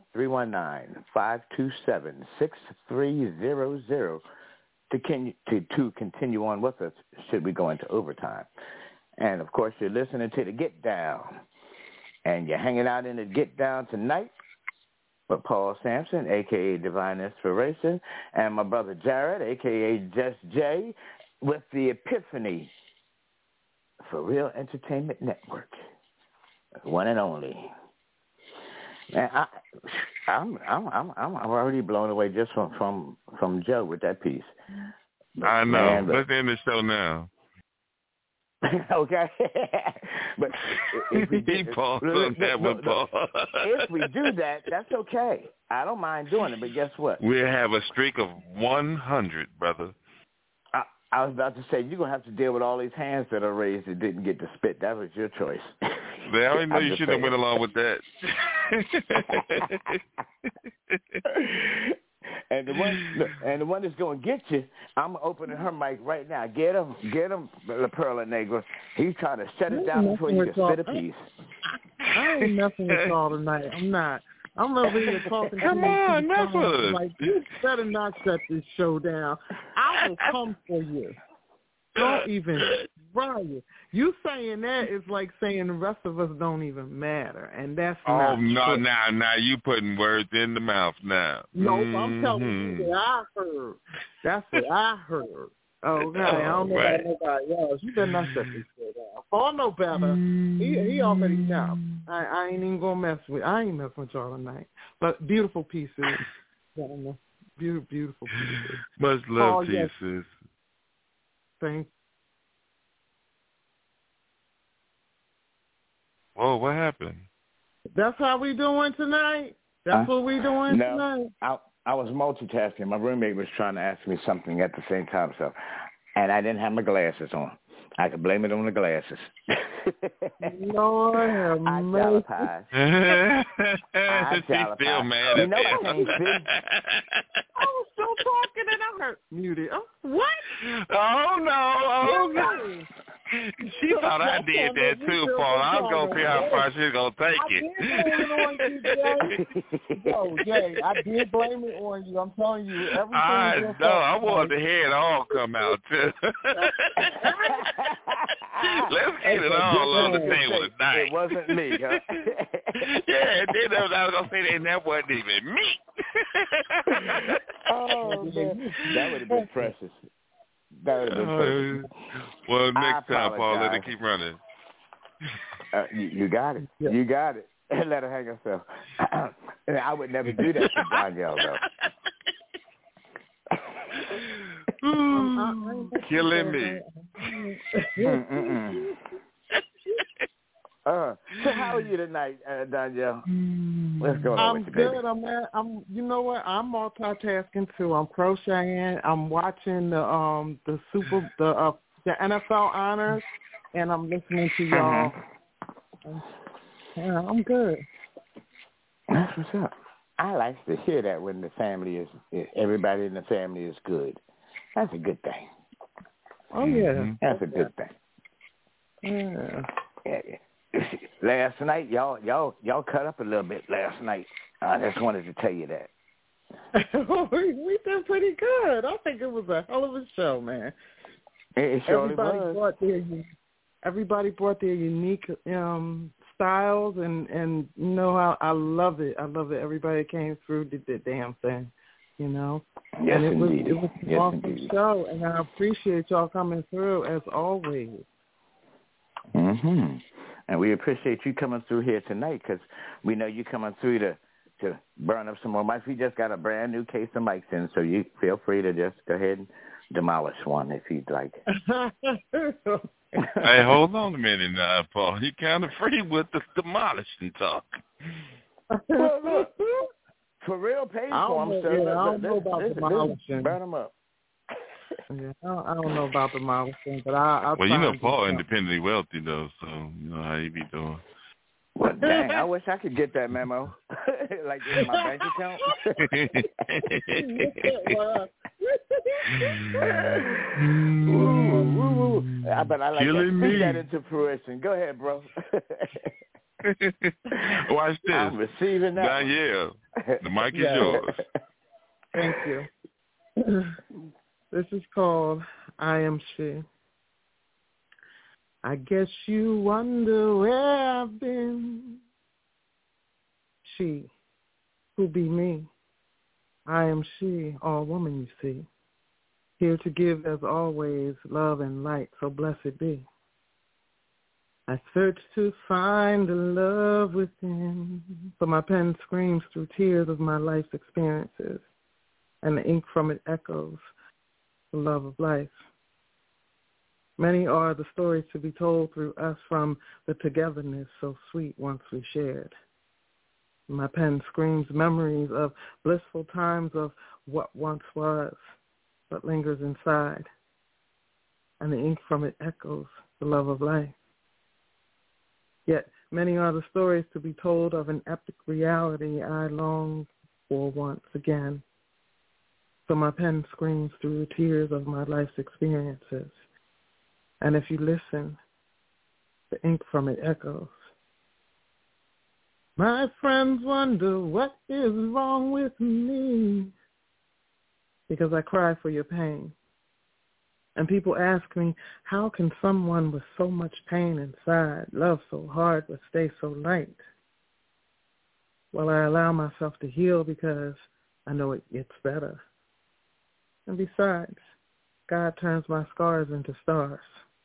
319-527-6300 to continue on with us should we go into overtime. And, of course, you're listening to the Get Down. And you're hanging out in the Get Down tonight with Paul Sampson, a.k.a. Divine Inspiration, and my brother Jared, a.k.a. Just Jay, with the Epiphany for Real Entertainment Network. One and only. Man, I'm already blown away just from Joe with that piece. But, I know. Let's end the show now. Okay. But if we do, Paul, if we do that, that's okay. I don't mind doing it, but guess what? We'll have a streak of 100, brother. I was about to say, you're going to have to deal with all these hands that are raised that didn't get to spit. That was your choice. I already know you shouldn't have went along with that. And the one that's going to get you, I'm opening her mic right now. Get him, La Perla Negra. He's trying to shut it down before you can spit a piece. I ain't messing with y'all tonight. I'm not. I'm over here talking Come on, never. Like, you better not shut this show down. I will come for you. Don't even try it. You saying that is like saying the rest of us don't even matter, and that's not true. Now you putting words in the mouth now. Nope, I'm telling you what I heard. That's what I heard. Okay, I don't know about nobody else. You better not shut this shit down. Paul know better. He already know. I ain't even gonna mess with. I ain't messing with y'all tonight. But beautiful pieces, gentlemen. Beautiful pieces. Much love to you, sis. Thank. Whoa, what happened? That's how we doing tonight. That's what we doing tonight. I was multitasking. My roommate was trying to ask me something at the same time, and I didn't have my glasses on. I could blame it on the glasses. Lord have mercy. She's still mad at that. I was still talking and I heard muted. Oh, what? Oh, no. She thought I did that too, Paul. I was going to see how far she's going to take it. Jay, I did blame it on you. I'm telling you. Everything I know. I wanted to hear it all come out, too. Let's get it all on the table tonight. It wasn't me, huh? Yeah, then I was going to say that, that wasn't even me. Oh, man. That would have been precious. That would have been precious. Well, next time, Paul, let it keep running. You got it. Yeah. You got it. Let her hang herself. I would never do that to Danielle, though. Killing me. So how are you tonight, Danielle? What's going on with you, baby? I'm good. You know what? I'm multitasking too. I'm crocheting. I'm watching the NFL honors, and I'm listening to y'all. Yeah, I'm good. That's what's up. I like to hear that when the family everybody in the family is good. That's a good thing. Oh yeah, that's a good thing. Yeah. Last night, y'all cut up a little bit last night. I just wanted to tell you that. We did pretty good. I think it was a hell of a show, man. It surely was. Everybody brought their unique styles, and you know how I love it. I love it. Everybody came through, did their damn thing, you know. Yes, and it indeed. was an awesome show, and I appreciate y'all coming through as always. And we appreciate you coming through here tonight because we know you coming through to burn up some more mics. We just got a brand new case of mics in, so you feel free to just go ahead and demolish one if you'd like. Hey, hold on a minute now, Paul. You kind of free with the demolishing talk. Well, look, for real, pay for them. I don't know about demolishing. Burn them up. Yeah, I don't know about demolishing, but I'll well, you know, Paul something. independently wealthy though, so you know how he be doing. Well, dang, I wish I could get that memo, like in my bank account. But I like Killing that. me. Put that into fruition. Go ahead, bro. Watch this. I'm receiving that. Danielle, the mic is yours. Thank you. This is called I Am She. I guess you wonder where I've been. She, who be me. I am she, all woman you see. Here to give as always love and light, so blessed be. I search to find the love within, but my pen screams through tears of my life's experiences, and the ink from it echoes the love of life. Many are the stories to be told through us from the togetherness so sweet once we shared. My pen screams memories of blissful times of what once was, but lingers inside, and the ink from it echoes the love of life. Yet many are the stories to be told of an epic reality I long for once again. So my pen screams through the tears of my life's experiences. And if you listen, the ink from it echoes. My friends wonder what is wrong with me, because I cry for your pain. And people ask me, how can someone with so much pain inside love so hard but stay so light? Well, I allow myself to heal because I know it gets better. And besides, God turns my scars into stars.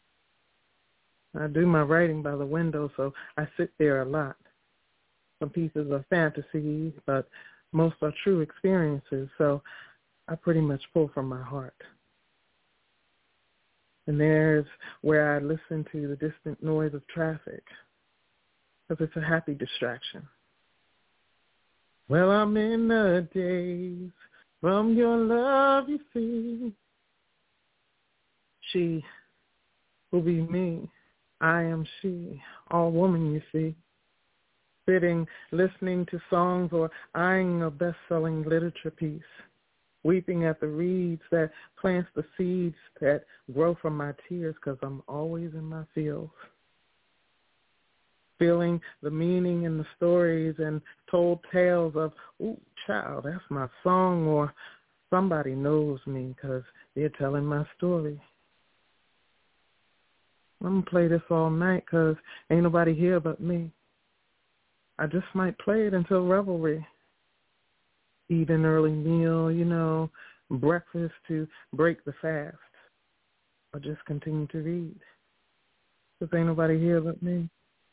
I do my writing by the window, so I sit there a lot. Some pieces are fantasy, but most are true experiences, so I pretty much pull from my heart. And there's where I listen to the distant noise of traffic, because it's a happy distraction. Well, I'm in the daze from your love, you see. She will be me. I am she, all woman, you see. Sitting, listening to songs or eyeing a best-selling literature piece. Weeping at the reeds that plants the seeds that grow from my tears because I'm always in my fields. Feeling the meaning in the stories and told tales of, ooh, child, that's my song, or somebody knows me because they're telling my story. I'm going to play this all night because ain't nobody here but me. I just might play it until revelry. Eat an early meal, you know, breakfast to break the fast, or just continue to read. Because ain't nobody here but me.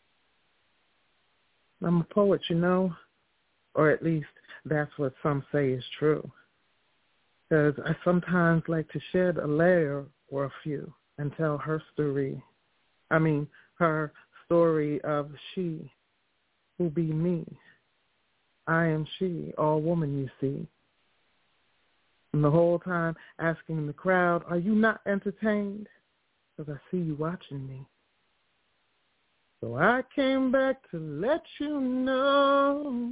I'm a poet, you know, or at least that's what some say is true. Because I sometimes like to shed a layer or a few and tell her story. Her story of she who be me. I am she, all woman, you see. And the whole time asking the crowd, are you not entertained? Because I see you watching me. So I came back to let you know.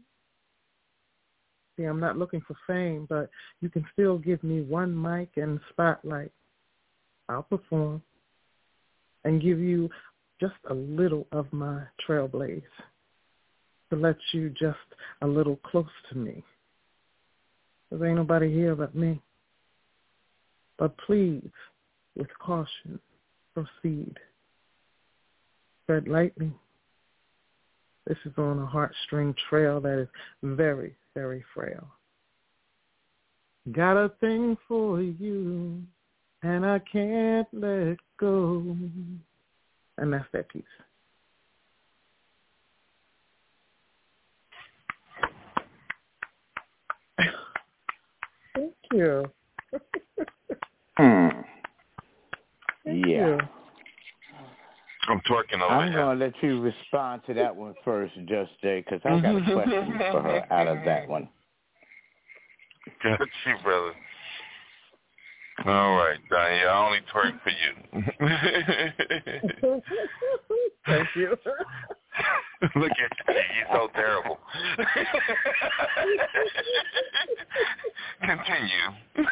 See, I'm not looking for fame, but you can still give me one mic and spotlight. I'll perform and give you just a little of my trailblaze to let you just a little close to me. Because ain't nobody here but me. But please, with caution, proceed. Tread lightly. This is on a heartstring trail that is very, very frail. Got a thing for you, and I can't let go. And that's that piece. Thank you. Yeah. You. I'm twerking over I'm here. going to let you respond to that one first, Just Jay, because I got a question for her out of that one. Got you, brother. All right, Donnie, I only twerk for you. Thank you. Look at you. You're so terrible. Continue.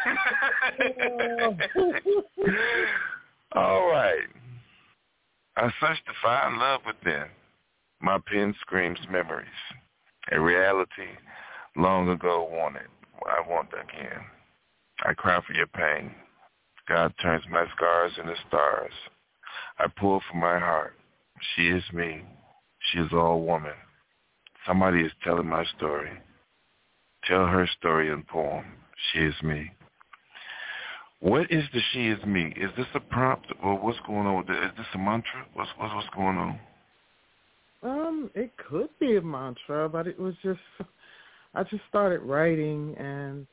All right. I searched to find love within. My pen screams memories. A reality long ago wanted. I want again. I cry for your pain. God turns my scars into stars. I pull from my heart. She is me. She is all woman. Somebody is telling my story. Tell her story in poem. She is me. What is the she is me? Is this a prompt or what's going on with it? Is this a mantra? What's going on? It could be a mantra, but it was just I just started writing and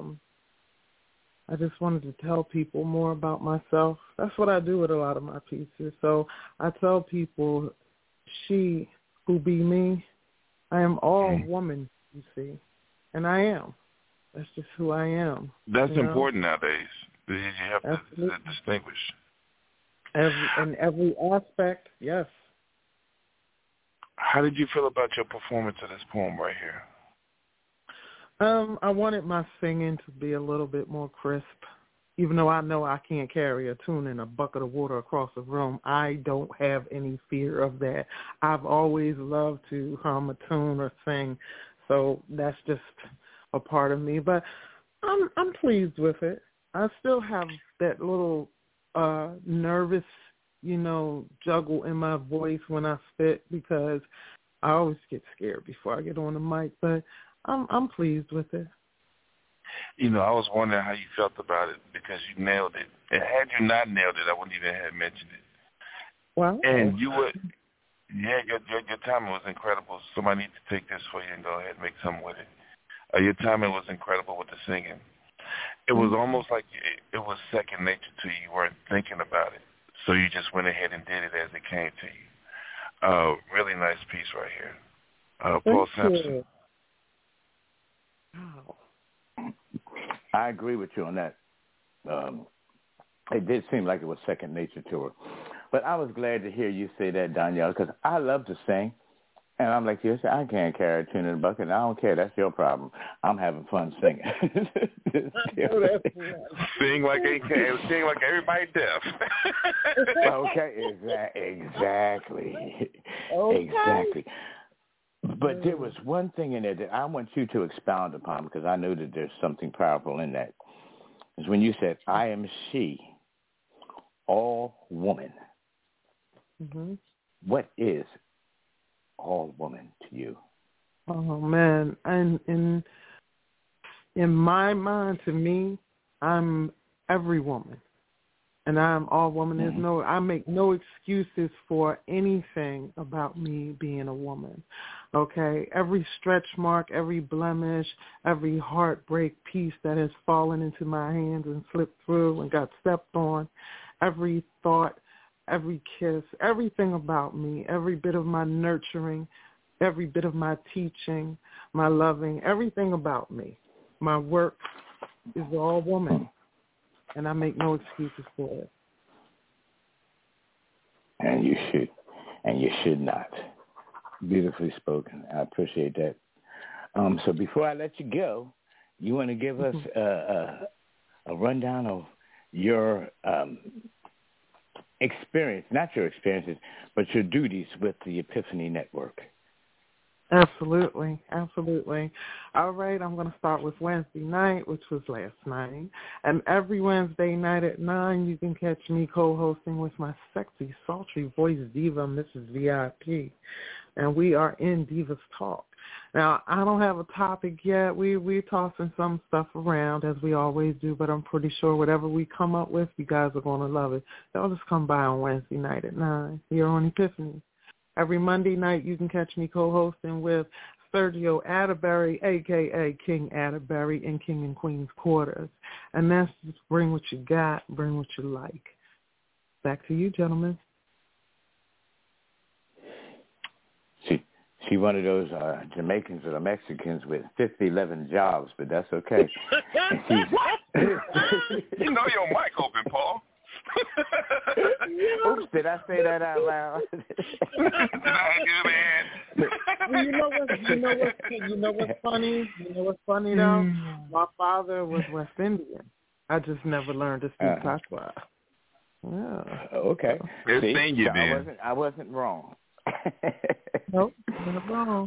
I just wanted to tell people more about myself. That's what I do with a lot of my pieces. So I tell people, she who be me, I am all woman, you see, and I am. That's just who I am. That's important nowadays. You have to distinguish. In every aspect, yes. How did you feel about your performance of this poem right here? I wanted my singing to be a little bit more crisp. Even though I know I can't carry a tune in a bucket of water across a room, I don't have any fear of that. I've always loved to hum a tune or sing, so that's just a part of me. But I'm pleased with it. I still have that little nervous, juggle in my voice when I spit because I always get scared before I get on the mic. But I'm pleased with it. I was wondering how you felt about it because you nailed it. And had you not nailed it, I wouldn't even have mentioned it. Wow. And you would, your timing was incredible. Somebody needs to take this for you and go ahead and make something with it. Your timing was incredible with the singing. It was almost like it was second nature to you. You weren't thinking about it. So you just went ahead and did it as it came to you. Really nice piece right here. Paul Sampson. Wow. I agree with you on that. It did seem like it was second nature to her. But I was glad to hear you say that, Danielle, because I love to sing. And I'm like you, I can't carry a tune in a bucket. I don't care. That's your problem. I'm having fun singing. Sing like everybody deaf. Okay, exactly. Okay. Exactly. But there was one thing in there that I want you to expound upon because I know that there's something powerful in that. Is when you said, I am she, all woman. Mm-hmm. What is all woman to you? Oh, man. And in my mind, to me, I'm every woman. And I'm all woman. I make no excuses for anything about me being a woman. Okay? Every stretch mark, every blemish, every heartbreak piece that has fallen into my hands and slipped through and got stepped on, every thought, every kiss, everything about me, every bit of my nurturing, every bit of my teaching, my loving, everything about me, my work is all woman. And I make no excuses for it. And you should not. Beautifully spoken. I appreciate that. So before I let you go, you want to give us a rundown of your experience, not your experiences, but your duties with the Epiphany Network. Absolutely. All right, I'm going to start with Wednesday night, which was last night. And every Wednesday night at 9, you can catch me co-hosting with my sexy, sultry voice diva, Mrs. VIP. And we are in Divas Talk. Now, I don't have a topic yet. We're tossing some stuff around, as we always do, but I'm pretty sure whatever we come up with, you guys are going to love it. Y'all just come by on Wednesday night at 9 here on Epiphany. Every Monday night, you can catch me co-hosting with Sergio Atterbury, a.k.a. King Atterbury, in King and Queen's Quarters. And that's just bring what you got, bring what you like. Back to you, gentlemen. She one of those Jamaicans or Mexicans with 11 jobs, but that's okay. You know your mic open, Paul. Oops, did I say that out loud? You know what's funny? You know what's funny though? My father was West Indian. I just never learned to speak patois. Yeah. Okay. See, I wasn't wrong. Nope, not wrong.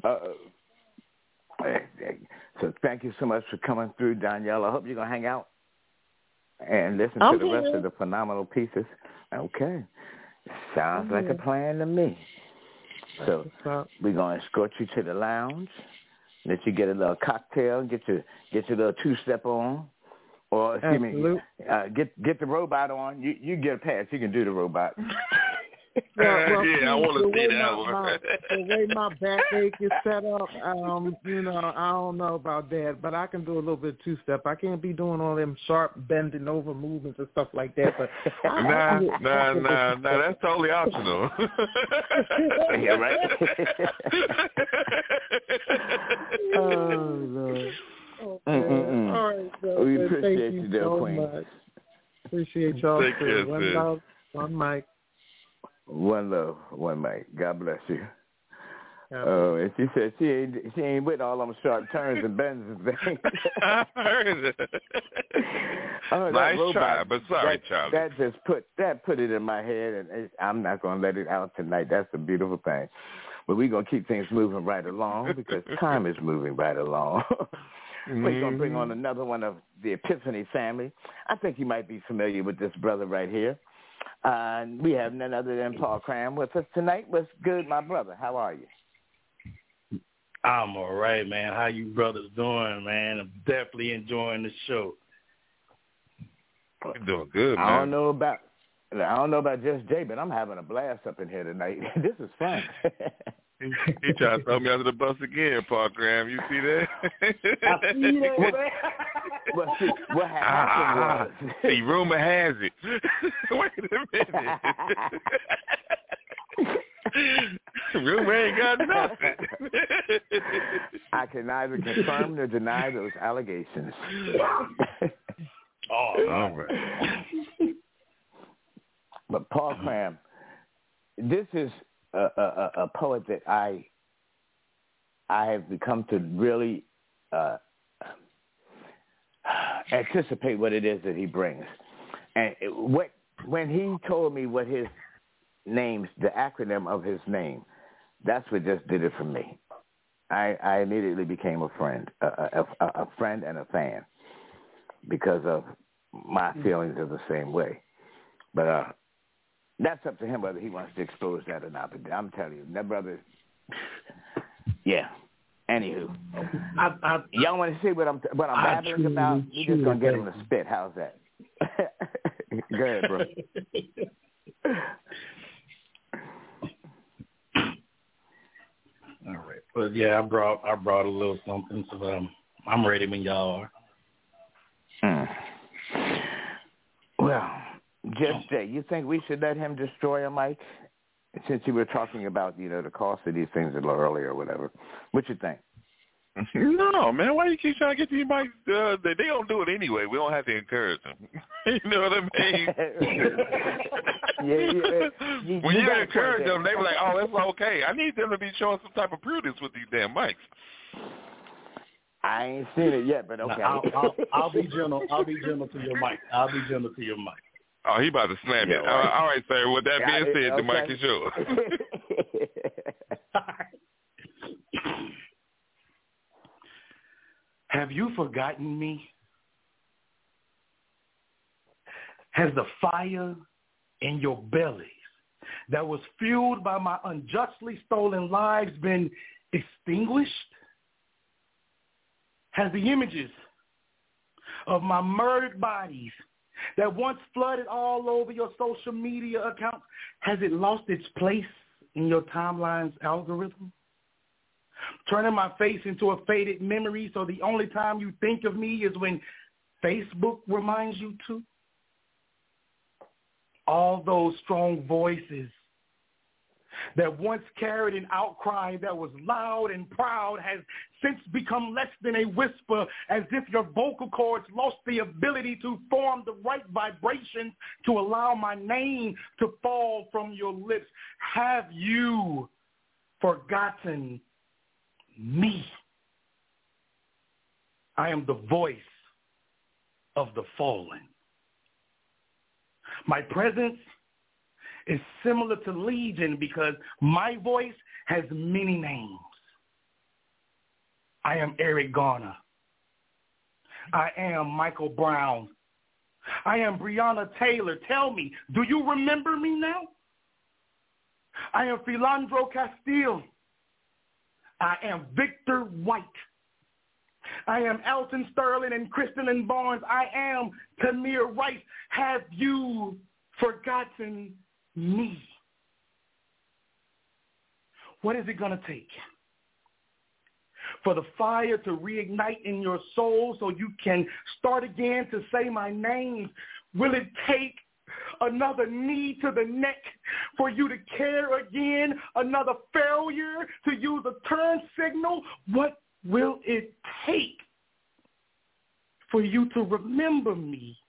So thank you so much for coming through, Danielle. I hope you're going to hang out and listen to the rest of the phenomenal pieces. Okay. Sounds like a plan to me. So we're going to escort you to the lounge, let you get a little cocktail, get your little two-step on. Or, excuse me, get the robot on. You get a pass. You can do the robot. Well, I want to see that one. The way my backache is set up, I don't know about that, but I can do a little bit of two-step. I can't be doing all them sharp bending over movements and stuff like that. But nah, that's totally optional. Yeah, right. Oh, Lord. Okay. All right, so we appreciate you so Queen. Much. Appreciate y'all. Take care, one love, one mic. One love, one mic. God bless you. And she said she ain't with all them sharp turns and bends and things. I heard it. Nice try, but sorry, Charlie. That put it in my head, and I'm not going to let it out tonight. That's a beautiful thing. But we're going to keep things moving right along because time is moving right along. We're going to bring on another one of the Epiphany family. I think you might be familiar with this brother right here. We have none other than Paul Cram with us tonight. What's good, my brother? How are you? I'm all right, man. How you brothers doing, man? I'm definitely enjoying the show. You're doing good, man. I don't know about Just Jay, but I'm having a blast up in here tonight. This is fun. He tried to throw me under the bus again, Paul Graham. You see that? I see that, man. Well, see, what happened was... See, rumor has it. Wait a minute. Rumor ain't got nothing. I can neither confirm nor deny those allegations. All right. But Paul Cram, this is a poet that I have become to really anticipate what it is that he brings. And when he told me what his name's, the acronym of his name, that's what just did it for me. I immediately became a friend, a friend and a fan, because of my feelings are the same way. But that's up to him whether he wants to expose that or not. But I'm telling you, that brother, yeah. Anywho, y'all want to see what I'm babbling about? We're just gonna get him to spit. How's that? Go ahead, bro. All right, but yeah, I brought a little something, so I'm ready when y'all are. Well, Just Jay, you think we should let him destroy a mic? Since you were talking about, the cost of these things a little earlier or whatever. What you think? No, man. Why you keep trying to get these mics? They don't do it anyway. We don't have to encourage them. You know what I mean? Yeah. When you encourage them, they were like, oh, that's okay. I need them to be showing some type of prudence with these damn mics. I ain't seen it yet, but okay. I'll be gentle. I'll be gentle to your mic. Oh, he about to slam it. All right, sir. With that being said, the mic is yours. Have you forgotten me? Has the fire in your bellies that was fueled by my unjustly stolen lives been extinguished? Has the images of my murdered bodies that once flooded all over your social media accounts, has it lost its place in your timeline's algorithm? Turning my face into a faded memory so the only time you think of me is when Facebook reminds you to? All those strong voices that once carried an outcry that was loud and proud has since become less than a whisper, as if your vocal cords lost the ability to form the right vibrations to allow my name to fall from your lips. Have you forgotten me? I am the voice of the fallen. My presence is similar to Legion because my voice has many names. I am Eric Garner. I am Michael Brown. I am Breonna Taylor. Tell me, do you remember me now? I am Philandro Castile. I am Victor White. I am Elton Sterling and Crystalline Barnes. I am Tamir Rice. Have you forgotten me? What is it going to take for the fire to reignite in your soul so you can start again to say my name? Will it take another knee to the neck for you to care again? Another failure to use a turn signal? What will it take for you to remember me?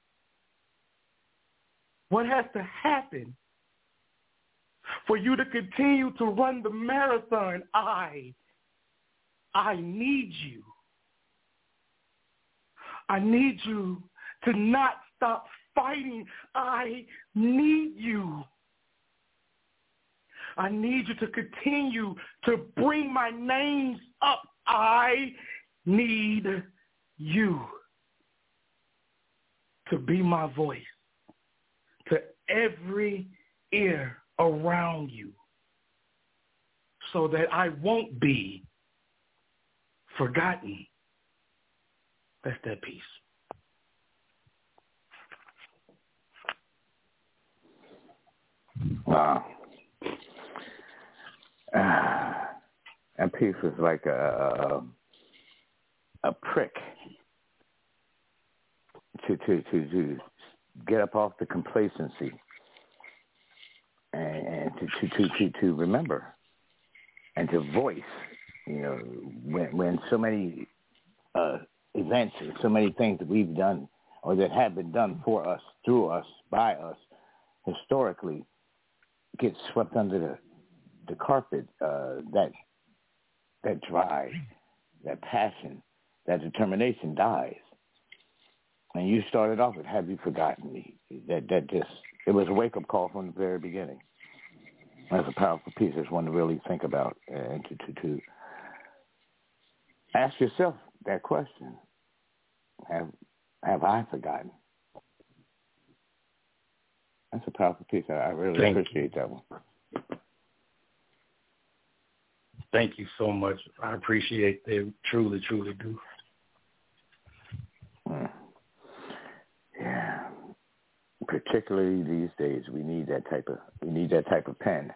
What has to happen for you to continue to run the marathon? I need you. I need you to not stop fighting. I need you. I need you to continue to bring my names up. I need you to be my voice to every ear around you so that I won't be forgotten. That's that piece. Wow. That piece was like a prick to get up off the complacency and to remember and to voice, when so many events, so many things that we've done or that have been done for us, through us, by us, historically, get swept under the carpet. That drive, that passion, that determination dies. And you started off with "Have you forgotten me?" That just, it was a wake-up call from the very beginning. That's a powerful piece. It's one to really think about and to ask yourself that question: Have I forgotten? That's a powerful piece. I really appreciate that one. Thank you so much. I appreciate it. Truly, truly do. Yeah. particularly these days, we need that type of pen.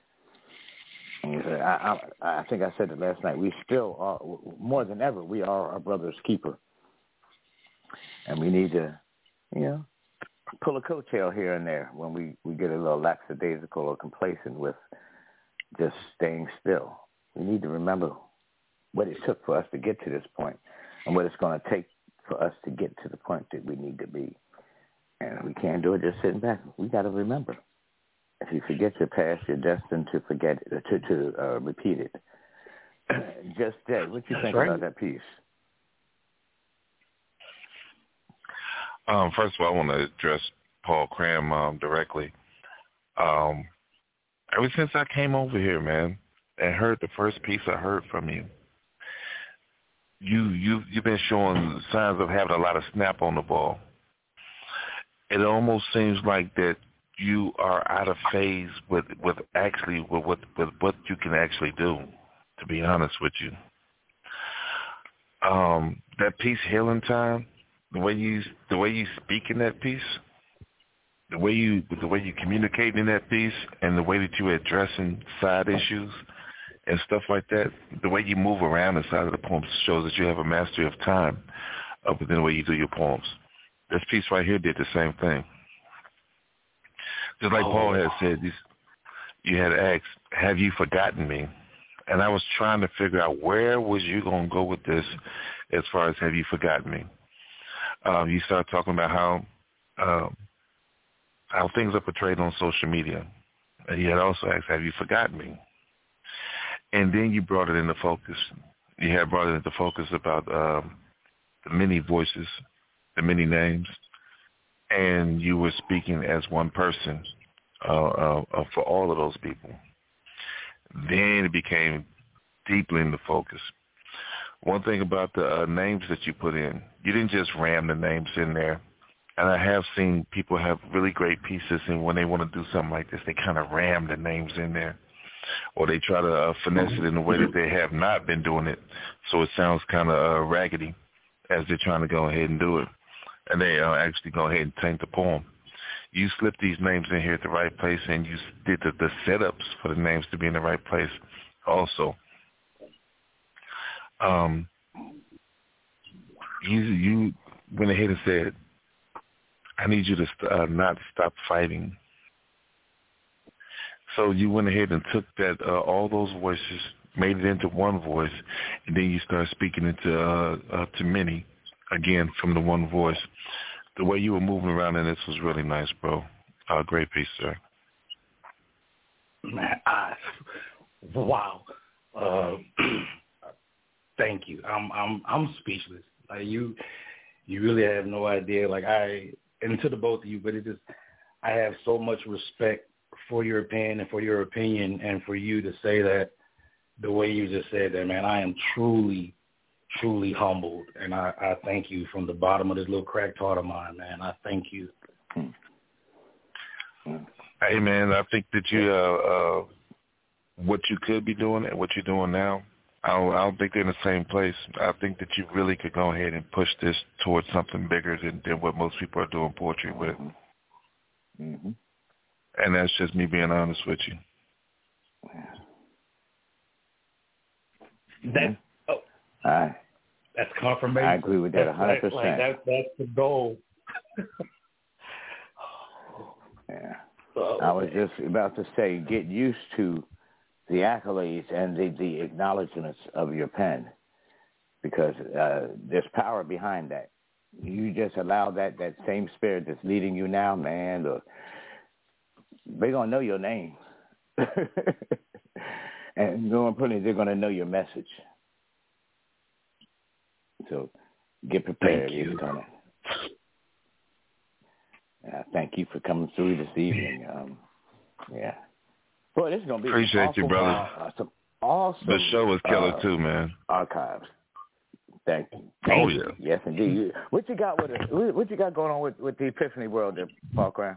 I think I said it last night. We still are, more than ever, we are our brother's keeper. And we need to, pull a coattail here and there when we get a little lackadaisical or complacent with just staying still. We need to remember what it took for us to get to this point and what it's going to take for us to get to the point that we need to be. And we can't do it just sitting back. We got to remember. If you forget your past, you're destined to forget it, to repeat it. Just that. What you think about that piece? First of all, I want to address Paul Cram directly. Ever since I came over here, man, and heard the first piece I heard from you, you've been showing signs of having a lot of snap on the ball. It almost seems like that you are out of phase with what you can actually do, to be honest with you. That piece, Healing Time, the way you speak in that piece, the way you communicate in that piece, and the way that you're addressing side issues and stuff like that, the way you move around inside of the poems shows that you have a mastery of time within the way you do your poems. This piece right here did the same thing. Just like Paul had said, you had asked, have you forgotten me? And I was trying to figure out where was you going to go with this as far as have you forgotten me? You started talking about how things are portrayed on social media. And you had also asked, have you forgotten me? And then you brought it into focus. You had brought it into focus about the many voices, the many names, and you were speaking as one person for all of those people. Then it became deeply in the focus. One thing about the names that you put in, you didn't just ram the names in there. And I have seen people have really great pieces, and when they want to do something like this, they kind of ram the names in there. Or they try to finesse it in a way that they have not been doing it. So it sounds kind of raggedy as they're trying to go ahead and do it. And they actually go ahead and taint the poem. You slipped these names in here at the right place, and you did the setups for the names to be in the right place also. You went ahead and said, I need you to not stop fighting. So you went ahead and took that all those voices, made it into one voice, and then you started speaking into to many, again, from the one voice. The way you were moving around in this was really nice, bro. Great piece, sir. Man, wow. Thank you. I'm speechless. Like you really have no idea. And to the both of you, but I have so much respect for your pen and for your opinion, and for you to say that the way you just said that, man. I am truly, truly humbled, and I thank you from the bottom of this little cracked heart of mine, man. I thank you. Hey, man, I think that you, what you could be doing and what you're doing now, I don't think they're in the same place. I think that you really could go ahead and push this towards something bigger than what most people are doing poetry with. Mm-hmm. And that's just me being honest with you. That's confirmation. I agree with that 100%. That's the goal. Yeah. I was just about to say, get used to the accolades and the acknowledgments of your pen, because there's power behind that. You just allow that same spirit that's leading you now, man, they're going to know your name. And more importantly, they're going to know your message. So get prepared. Thank you. Thank you for coming through this evening. Yeah. Boy, this is going to be appreciate awesome, you, brother. Some awesome. The show was killer too, man. Archives. Thank you. Oh yeah. Yes, indeed. What you got with it? What you got going on with the Epiphany World, there, Paul Cram?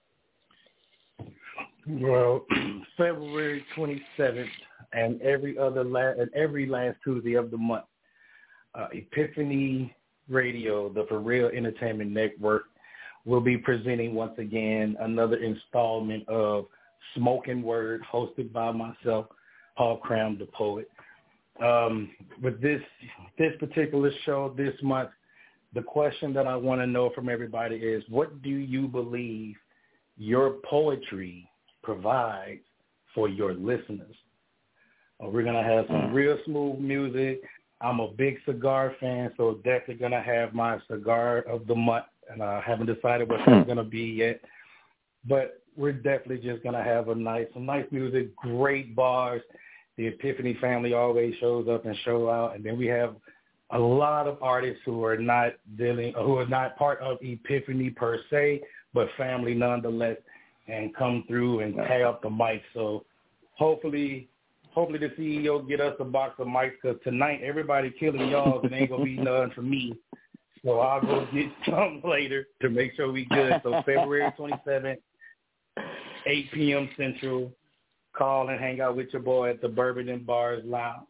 Well, February 27th and every last Tuesday of the month, Epiphany Radio, the For Real Entertainment Network, will be presenting once again another installment of Smoking Word, hosted by myself, Hall Cram the Poet. With this particular show this month, the question that I want to know from everybody is, what do you believe your poetry provides for your listeners? We're going to have some real smooth music. I'm a big cigar fan, so definitely going to have my cigar of the month, and I haven't decided what that's going to be yet. But we're definitely just going to have some nice music, great bars. The Epiphany family always shows up and show out. And then we have a lot of artists who are not part of Epiphany per se, but family nonetheless, and come through and tie up the mic. So hopefully the CEO get us a box of mics, because tonight everybody killing y'all, and ain't going to be none for me. So I'll go get some later to make sure we good. So February 27th, 8 p.m. Central, call and hang out with your boy at the Bourbon and Bars Lounge.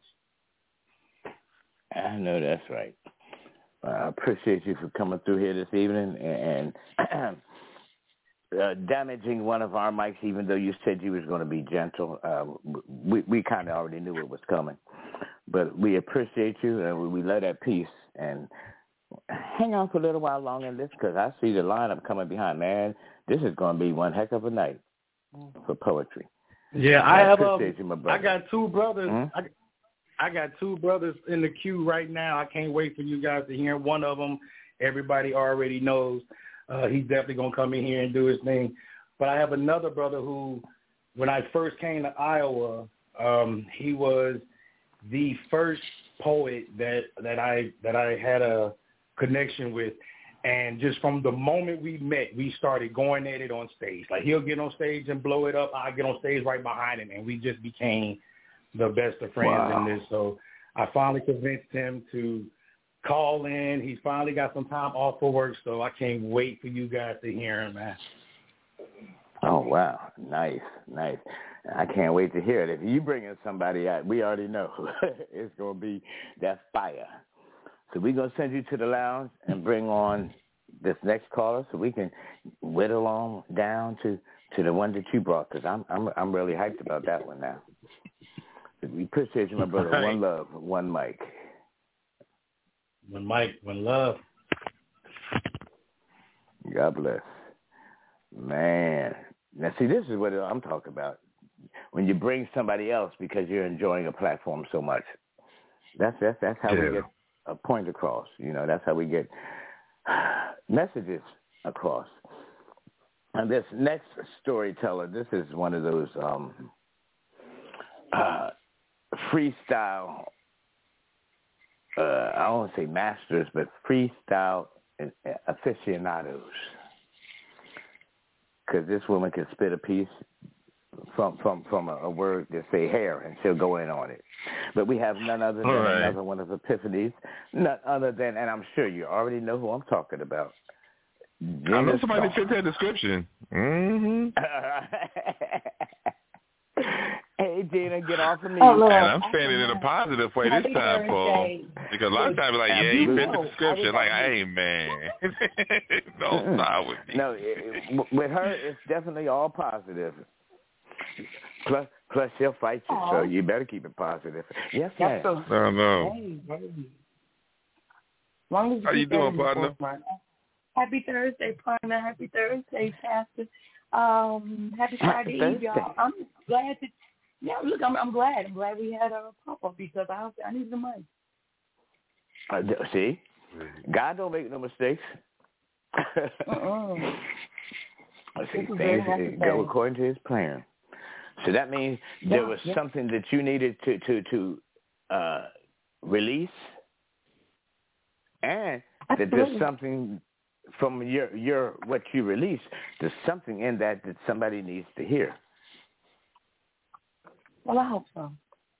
I know that's right. I appreciate you for coming through here this evening and damaging one of our mics, even though you said you was going to be gentle. We kind of already knew it was coming. But we appreciate you, and we love that piece. And hang on for a little while longer in this, because I see the lineup coming behind. Man, this is going to be one heck of a night for poetry. Yeah, I appreciate you, my brother. I got two brothers. Mm-hmm. I got two brothers in the queue right now. I can't wait for you guys to hear. One of them, everybody already knows. He's definitely going to come in here and do his thing. But I have another brother who, when I first came to Iowa, he was the first poet that I had a connection with. And just from the moment we met, we started going at it on stage. Like, he'll get on stage and blow it up. I get on stage right behind him, and we just became the best of friends in this. So I finally convinced him to call in. He's finally got some time off for work, so I can't wait for you guys to hear him, man. Oh, wow. Nice. I can't wait to hear it. If you bring in somebody out, we already know it's going to be that fire. So we're going to send you to the lounge and bring on this next caller so we can whittle on down to the one that you brought, because I'm really hyped about that one now. We appreciate you, my brother. Right. One love, one mic. One mic, one love. God bless. Man. Now, see, this is what I'm talking about. When you bring somebody else because you're enjoying a platform so much. That's how we get a point across. You know, that's how we get messages across. And this next storyteller, this is one of those freestyle, I don't want to say masters, but freestyle aficionados. Because this woman can spit a piece from a word that say hair, and she'll go in on it. But we have none other than another one of Epiphany's, none other than, and I'm sure you already know who I'm talking about. I know somebody fit that description. Mm-hmm. Hey, Gina, get off of me. And I'm saying it in a positive way this time, Paul. Because a lot of times, like, yeah, he fit the description. Like, hey, man, don't stop with me. No, with her, it's definitely all positive. Plus, she'll fight you, so you better keep it positive. Yes, ma'am. No. How you doing, partner? Happy Thursday, partner. Happy Thursday, Pastor. Happy Friday Eve, y'all. I'm glad to. Yeah, look, I'm glad. I'm glad we had a pop-up because I need the money. See? God don't make no mistakes. See, things go according to his plan. So that means there was something that you needed to release, and that there's something from your what you release, there's something in that somebody needs to hear. Well, I hope so.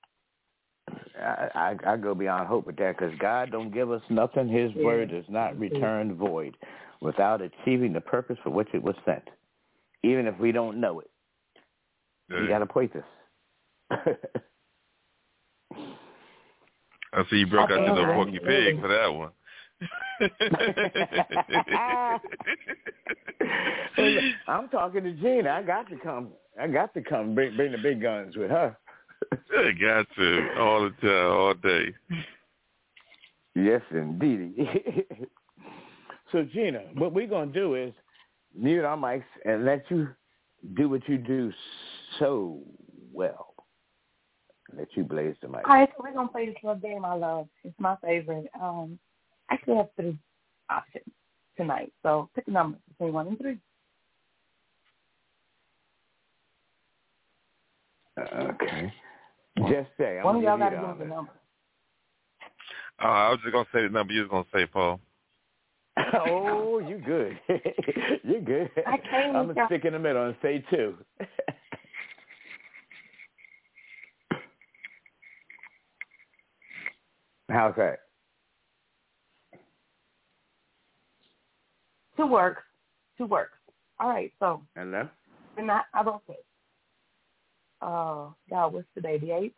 I go beyond hope with that, because God don't give us nothing. His word does not return void without achieving the purpose for which it was sent, even if we don't know it. You got to point this. I see you broke out to the Porky Pig for that one. I'm talking to Gina. I got to come. Bring the big guns with her. I got to all the time, all day. Yes, indeed. So, Gina, what we're going to do is mute our mics and let you do what you do so well. Let you blaze the mic. All right, so we're going to play this little game I love. It's my favorite. I actually have 3 options tonight, so pick a number between 1 and 3. Okay. Just say. One of y'all got to give the number. I was just going to say the number you was going to say, Paul. Oh, you good. You're good. I'm going to stick in the middle and say 2. How's that? 2 works. All right, so. Hello? I wrote this. God, what's today, the 8th?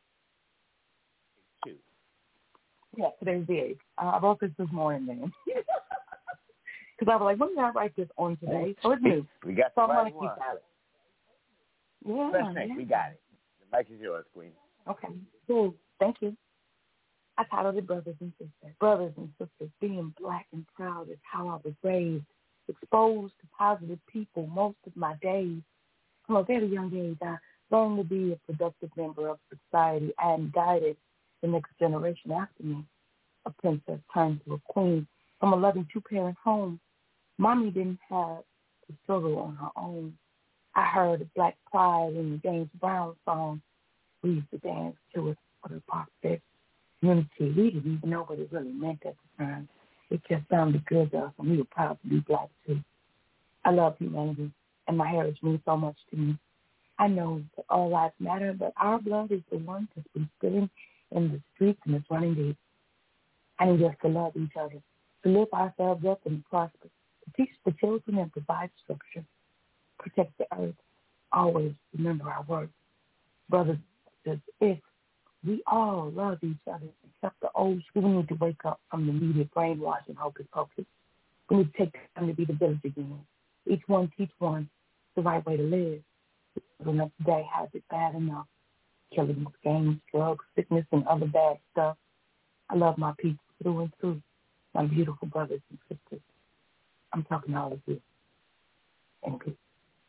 2. Yeah, today's the 8th. I wrote this morning, then. Because I was like, when did I write this on today? So it's new. We got so the I'm right going to one. keep at it. Yeah. We got it. The mic is yours, Queen. Okay, cool. Thank you. I titled it Brothers and Sisters. Brothers and Sisters, being black and proud is how I was raised. Exposed to positive people most of my days. From a very young age, I learned to be a productive member of society and guided the next generation after me. A princess turned to a queen from a loving 2-parent home. Mommy didn't have to struggle on her own. I heard Black Pride in the James Brown song. We used to dance to it for the Park Fest. Unity, we didn't even know what it really meant at the time. It just sounded good to us, and we were proud to be black, too. I love humanity, and my heritage means so much to me. I know that all lives matter, but our blood is the one that's been spilling in the streets and it's running deep. I need us to love each other, to lift ourselves up and prosper, to teach the children and provide structure, protect the earth, always remember our worth. Brothers and sisters, if we all love each other, except the old school, we need to wake up from the media brainwashing hocus pocus. We need to take time to be the village again. Each one teach one the right way to live. Enough today has it bad enough. Killing with gangs, drugs, sickness, and other bad stuff. I love my people through and through. My beautiful brothers and sisters. I'm talking to all of you. Thank you.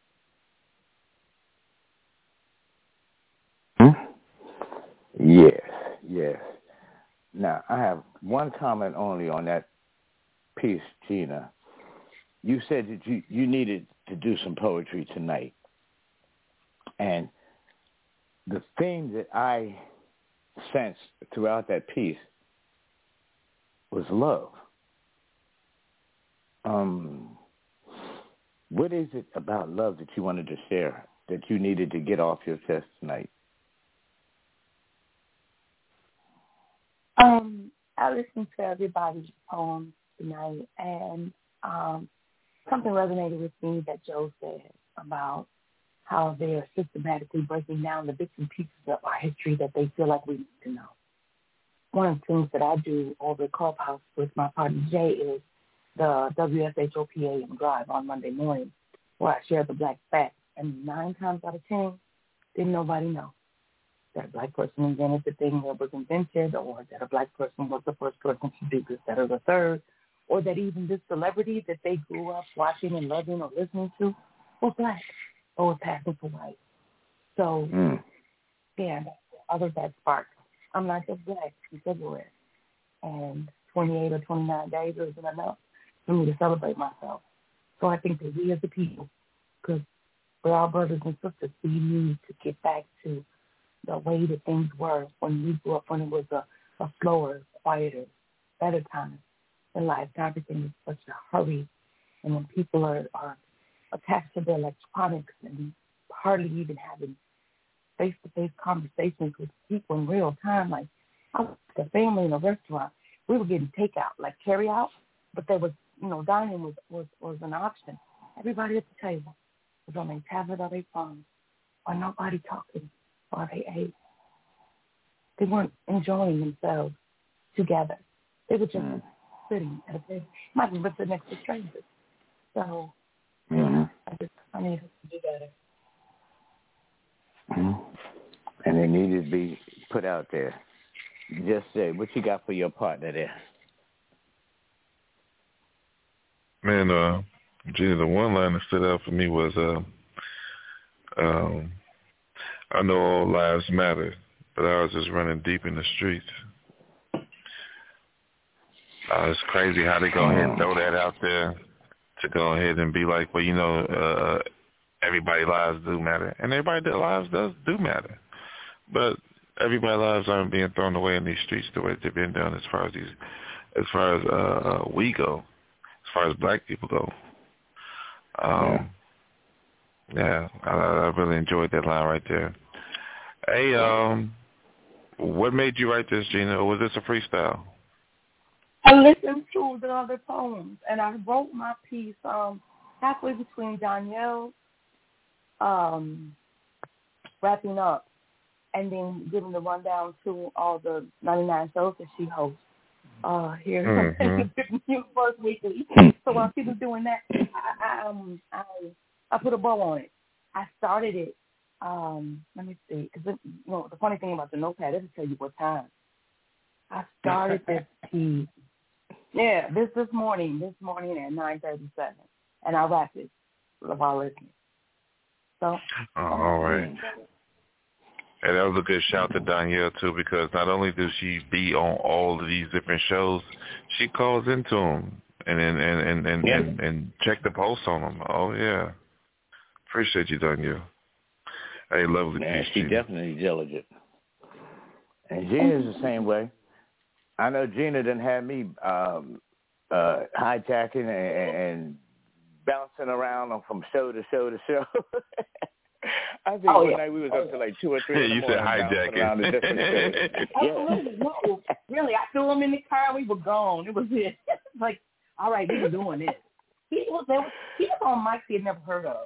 Yes. Now, I have one comment only on that piece, Gina. You said that you needed to do some poetry tonight. And the thing that I sensed throughout that piece was love. What is it about love that you wanted to share, that you needed to get off your chest tonight? I listened to everybody's poems tonight, and something resonated with me that Joe said about how they are systematically breaking down the bits and pieces of our history that they feel like we need to know. One of the things that I do over at Clubhouse with my partner Jay is the WSHOPA and Drive on Monday morning, where I share the black facts. And 9 times out of 10, didn't nobody know that a black person invented the thing that was invented, or that a black person was the first person to do this, that, or the third, or that even this celebrity that they grew up watching and loving or listening to was black or was passing for white. So, yeah, other that spark. I'm not just black, it's everywhere. And 28 or 29 days isn't enough for me to celebrate myself. So I think that we as a people, because we're all brothers and sisters, we need to get back to the way that things were when we grew up, when it was a slower, quieter, better time in life. Now everything is such a hurry, and when people are attached to their electronics and hardly even having face-to-face conversations with people in real time. Like, I was with a family in a restaurant. We were getting takeout, like carry-out, but there was, dining was an option. Everybody at the table was on their tablet or their phone, or nobody talking, or they ate. They weren't enjoying themselves together. They were just sitting at a table. Might be sitting next to strangers. So I need to do better. And they need to be put out there. Just say, what you got for your partner there? Man, Gina, the one line that stood out for me was, I know all lives matter, but I was just running deep in the streets. It's crazy how they go ahead and throw that out there to go ahead and be like, well, you know, everybody's lives do matter. And everybody's lives do matter. But everybody's lives aren't being thrown away in these streets the way they've been done as far as we go, as far as black people go. Yeah, I really enjoyed that line right there. Hey, what made you write this, Gina? Or was this a freestyle? I listened to the other poems, and I wrote my piece halfway between Danielle wrapping up and then giving the rundown to all the 99 shows that she hosts here First Weekly. So while she was doing that, I put a bow on it. I started it. Let me see, because the funny thing about the notepad, it doesn't tell you what time. I started this piece. Yeah, this morning at 9:37, and I wrapped it while listening. So. All right. And that was a good shout to Danielle too, because not only does she be on all of these different shows, she calls into them and check the posts on them. Oh yeah, appreciate you, Danielle. Hey, lovely piece. She's definitely diligent. And Gina's the same way. I know Gina didn't have me hijacking and bouncing around from show to show to show. I think one night we was up to like 2 or 3 in the morning. You said hijacking. Absolutely. No, really, I threw him in the car and we were gone. It was it. Like, all right, we were doing this. He was on mics he had never heard of.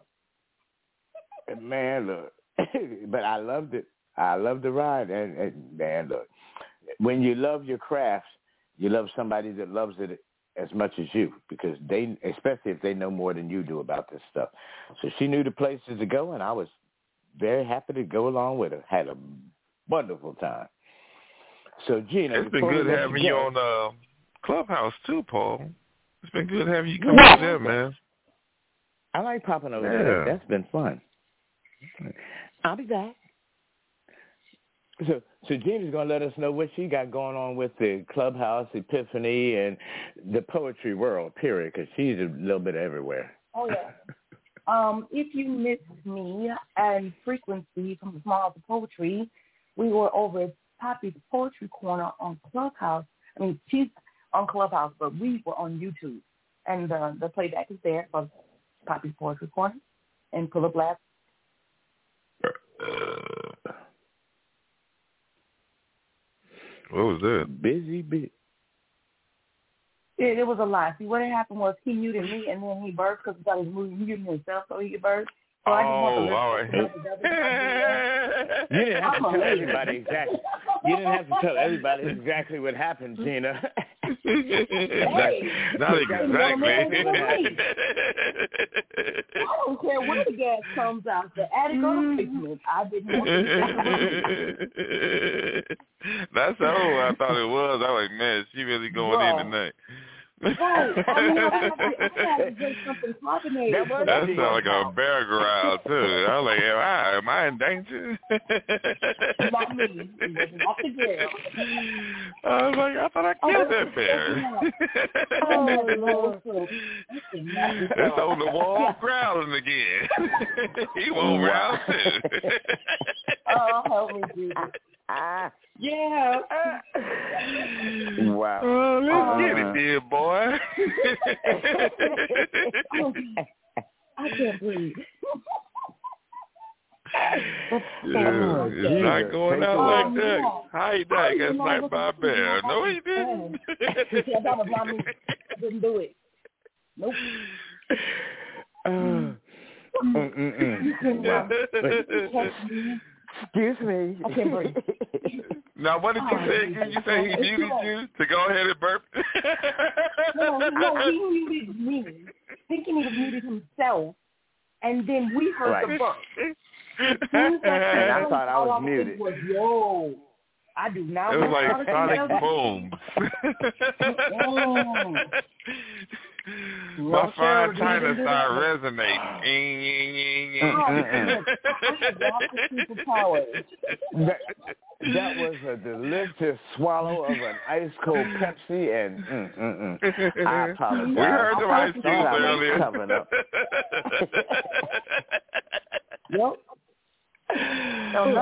Man, look. But I loved it. I loved the ride. And man, look. When you love your craft, you love somebody that loves it as much as you, because they, especially if they know more than you do about this stuff. So she knew the places to go, and I was very happy to go along with her. Had a wonderful time. So, Gina, it's been good having you on Clubhouse too, Paul. It's been good having you come over there, man. I like popping over there. That's been fun. I'll be back. So Gina's going to let us know what she got going on with the Clubhouse, Epiphany, and the poetry world, period, because she's a little bit everywhere. Oh, yeah. If you missed me and Frequency from the Small House of Poetry, we were over at Poppy's Poetry Corner on Clubhouse. I mean, she's on Clubhouse, but we were on YouTube. And the playback is there for Poppy's Poetry Corner and pull up last. What was that? Busy. It was a lie. See, what had happened was he muted me, and then he burst because he thought he was muting himself so he could burst. So I just want to all right. You didn't have to tell everybody exactly. You didn't have to tell everybody exactly what happened, Gina. Not exactly. I don't care when the gas comes out, the attic or the basement. I didn't want to. That's how I thought it was. I was like, man, she really going in tonight. Right. I mean, I had to drink something carbonated. That sounds like a bear growl, too. I was like, am I in danger? Not me. Not the girl. I was like, I thought I killed that bear. Oh, Lord. It's on the wall growling again. He won't growl, too. Oh, help me, Jesus. Yeah. Wow. Let's get it, dear boy. I can't breathe. It's not going out like that. How you died? Got sniped by a bear. No, he didn't. I didn't do it. Nope. Excuse me. I can't breathe. Now, what did you say? You say he muted you to go ahead and burp? No, he muted me, thinking he muted himself, and then we heard the burp. And I thought I was muted. Yo, I do not. It was like sonic boom. My fine china started resonating. That was a delicious swallow of an ice cold Pepsi, and I apologize. We heard the ice cubes earlier. Yep. So I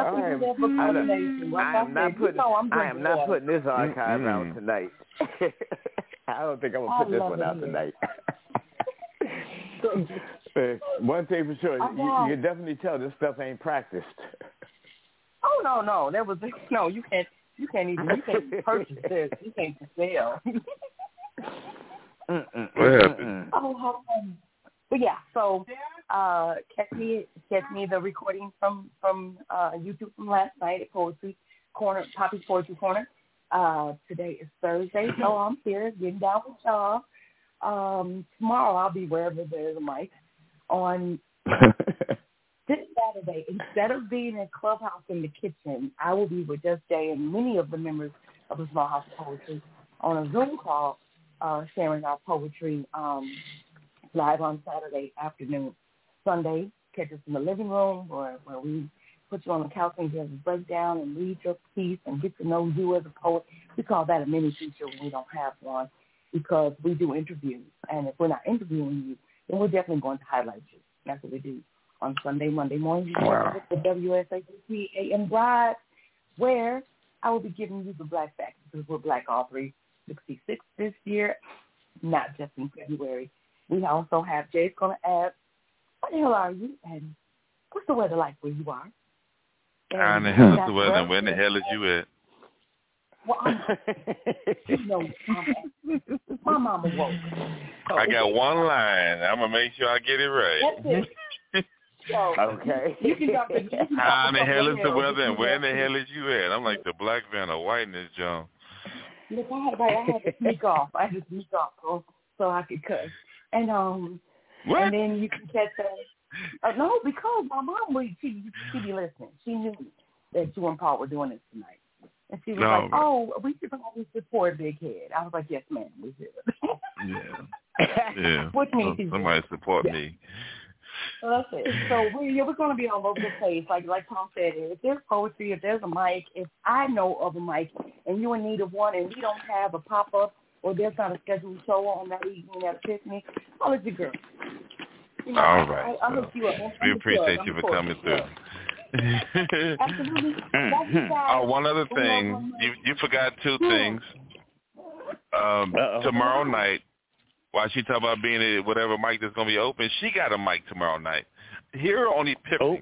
am not putting this archive out tonight. I don't think I'm gonna put this one out tonight. One thing for sure, you can definitely tell this stuff ain't practiced. Oh no, there was no. You can't purchase this. You can't sell. What happened? But yeah, so catch me the recording from YouTube from last night at Poetry Corner, Poppy's Poetry Corner. Today is Thursday, so I'm here getting down with y'all. Tomorrow I'll be wherever there's a mic. On this Saturday, instead of being in Clubhouse in the kitchen, I will be with Just Jay and many of the members of the Small House of Poetry on a Zoom call, sharing our poetry live on Saturday afternoon. Sunday, catch us in the living room where we put you on the couch and give a breakdown and read your piece and get to know you as a poet. We call that a mini feature when we don't have one, because we do interviews. And if we're not interviewing you, then we're definitely going to highlight you. That's what we do on Sunday, Monday morning. Wow. The WSAP AM Drive, where I will be giving you the black facts, because we're Black Author 66 this year, not just in February. We also have Jay's going to ask, what the hell are you, and what's the weather like where you are? How in the hell is the weather, and where in the hell is you at? Well, my mama woke. So I got one line. I'm going to make sure I get it right. That's it. So, okay. How in the hell is the weather, and where in the hell is you at? I'm like the black Vanna White in this joint. Look, I had to sneak off. So I could cuss. And what? And then you can catch her. No, because my mom, she be listening. She knew that you and Paul were doing this tonight. And she was like, oh, we should probably support Big Head. I was like, yes, ma'am, we should. Yeah. Which means somebody support me. So that's it. So we're going to be all over the place. Like Tom said, if there's poetry, if there's a mic, if I know of a mic and you're in need of one and we don't have a pop-up or there's not a scheduled show on that evening at Epiphany, I'll let you girl. All right. I'll hook you up. We appreciate you for coming through. Absolutely. One other thing. You forgot two things. Tomorrow night, while she talk about being at whatever mic that's going to be open, she got a mic tomorrow night. Here on Epiphany.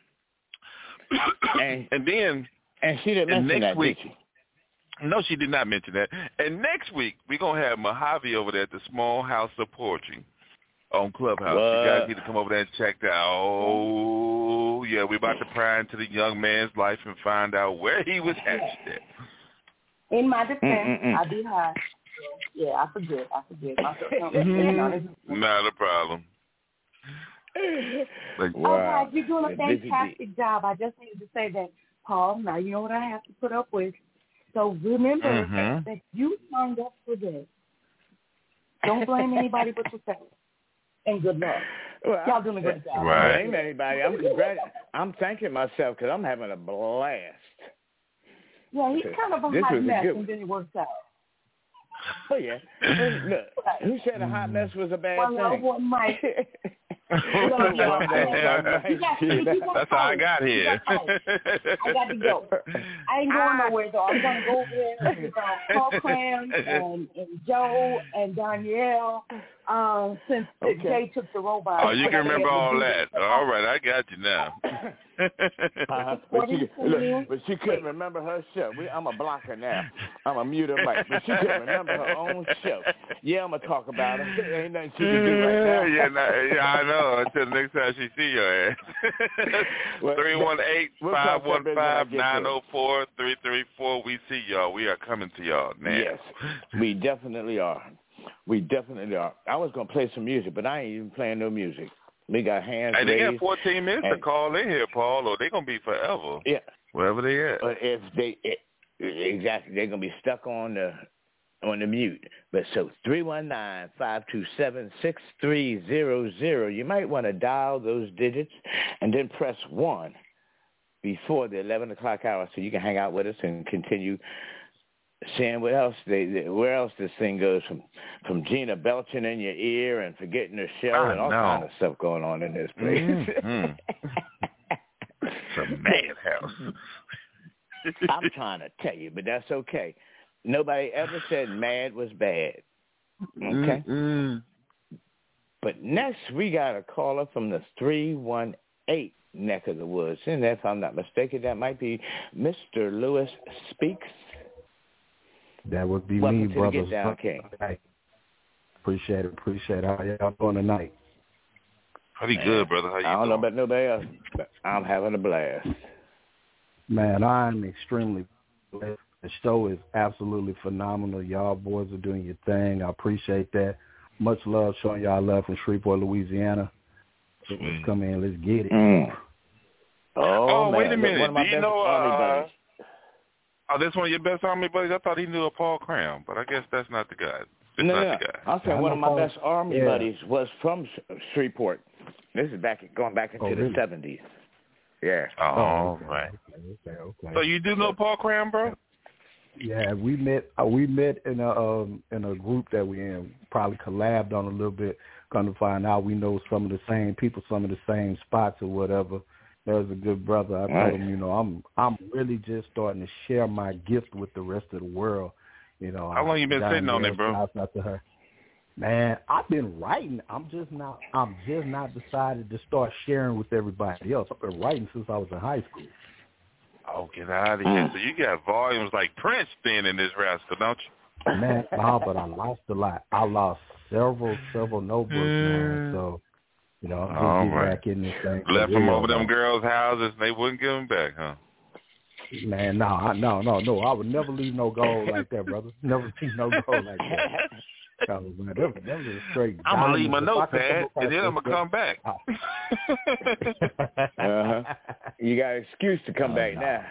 And then... And she didn't mention next that, week, did she? No, she did not mention that. And next week, we're going to have Mojave over there at the Small House of Poetry on Clubhouse. What? You guys need to come over there and check that out. Oh, yeah, we're about to pry into the young man's life and find out where he was hatched at. In my defense, I be high. Yeah, I forget. Not a problem. Wow. You're doing a fantastic job. I just needed to say that, Paul. Now you know what I have to put up with. So remember that you signed up for this. Don't blame anybody but yourself. And good luck. Well, y'all doing a good job. Right. Ain't anybody. I'm thanking myself because I'm having a blast. Yeah, he's kind of a hot mess, and then it works out. Oh, yeah. Look, who said a hot mess was a bad thing? One mic. That's how I got here. I got to go. I ain't going nowhere, though. I'm going to go over there with Paul Cram and Joe and Danielle since Jay took the robot. Oh, you can remember all that. All right, I got you now. But she couldn't remember her show. I'm a blocker now. I'm a mute her mic. But she couldn't remember her own show. Yeah, I'm going to talk about her. Ain't nothing she can do right now. I know. Until the next time she see your ass. 318-515-904-334. We see y'all. We are coming to y'all now. Yes, we definitely are. We definitely are. I was going to play some music, but I ain't even playing no music. We got hands raised. They got 14 minutes to call in here, Paul, or they're going to be forever. Yeah. Wherever they at. But if exactly, they're going to be stuck on the mute. But so 319-527-6300. You might want to dial those digits and then press 1 before the 11 o'clock hour so you can hang out with us and continue seeing what else where else this thing goes from Gina belching in your ear and forgetting her show and all kind of stuff going on in this place. Mm-hmm. It's a madhouse. I'm trying to tell you, but that's okay. Nobody ever said mad was bad. Okay? Mm-hmm. But next we got a caller from the 318 neck of the woods. And if I'm not mistaken, that might be Mr. Lewis Speaks. That would be Welcome me, to brothers. The Get Down King. Appreciate it. How y'all doing tonight? Pretty good, brother. How you doing? I don't know about nobody else, but I'm having a blast. Man, I'm extremely blessed. The show is absolutely phenomenal. Y'all boys are doing your thing. I appreciate that. Much love, showing y'all love from Shreveport, Louisiana. Let's come in. Let's get it. Oh, man. Wait a minute. One of my best Army buddies. Oh, this one of your best Army buddies? I thought he knew a Paul Cram, but I guess that's not the guy. No. I said one of my best Army buddies was from Shreveport. This is going back into the 70s. Yeah. Oh, right. Okay. So you do know Paul Cram, bro? Yeah, we met in a group that we in. Probably collabed on a little bit. Come to find out, we know some of the same people, some of the same spots or whatever. There's a good brother. I told him, I'm really just starting to share my gift with the rest of the world. How long you been sitting on it, bro? Out to her. Man, I've been writing. I'm just not decided to start sharing with everybody else. I've been writing since I was in high school. Oh, get out of here. So you got volumes like Prince then in this rascal, don't you? Man, no, but I lost a lot. I lost several notebooks, man. So, I'm just getting back in this thing. Left them over them girls' houses, and they wouldn't give them back, huh? Man, no. I would never leave no gold like that, brother. Never leave no gold like that. Man, them are straight. I'm going to leave my notepad, and then I'm going to come back. You got an excuse to come back now.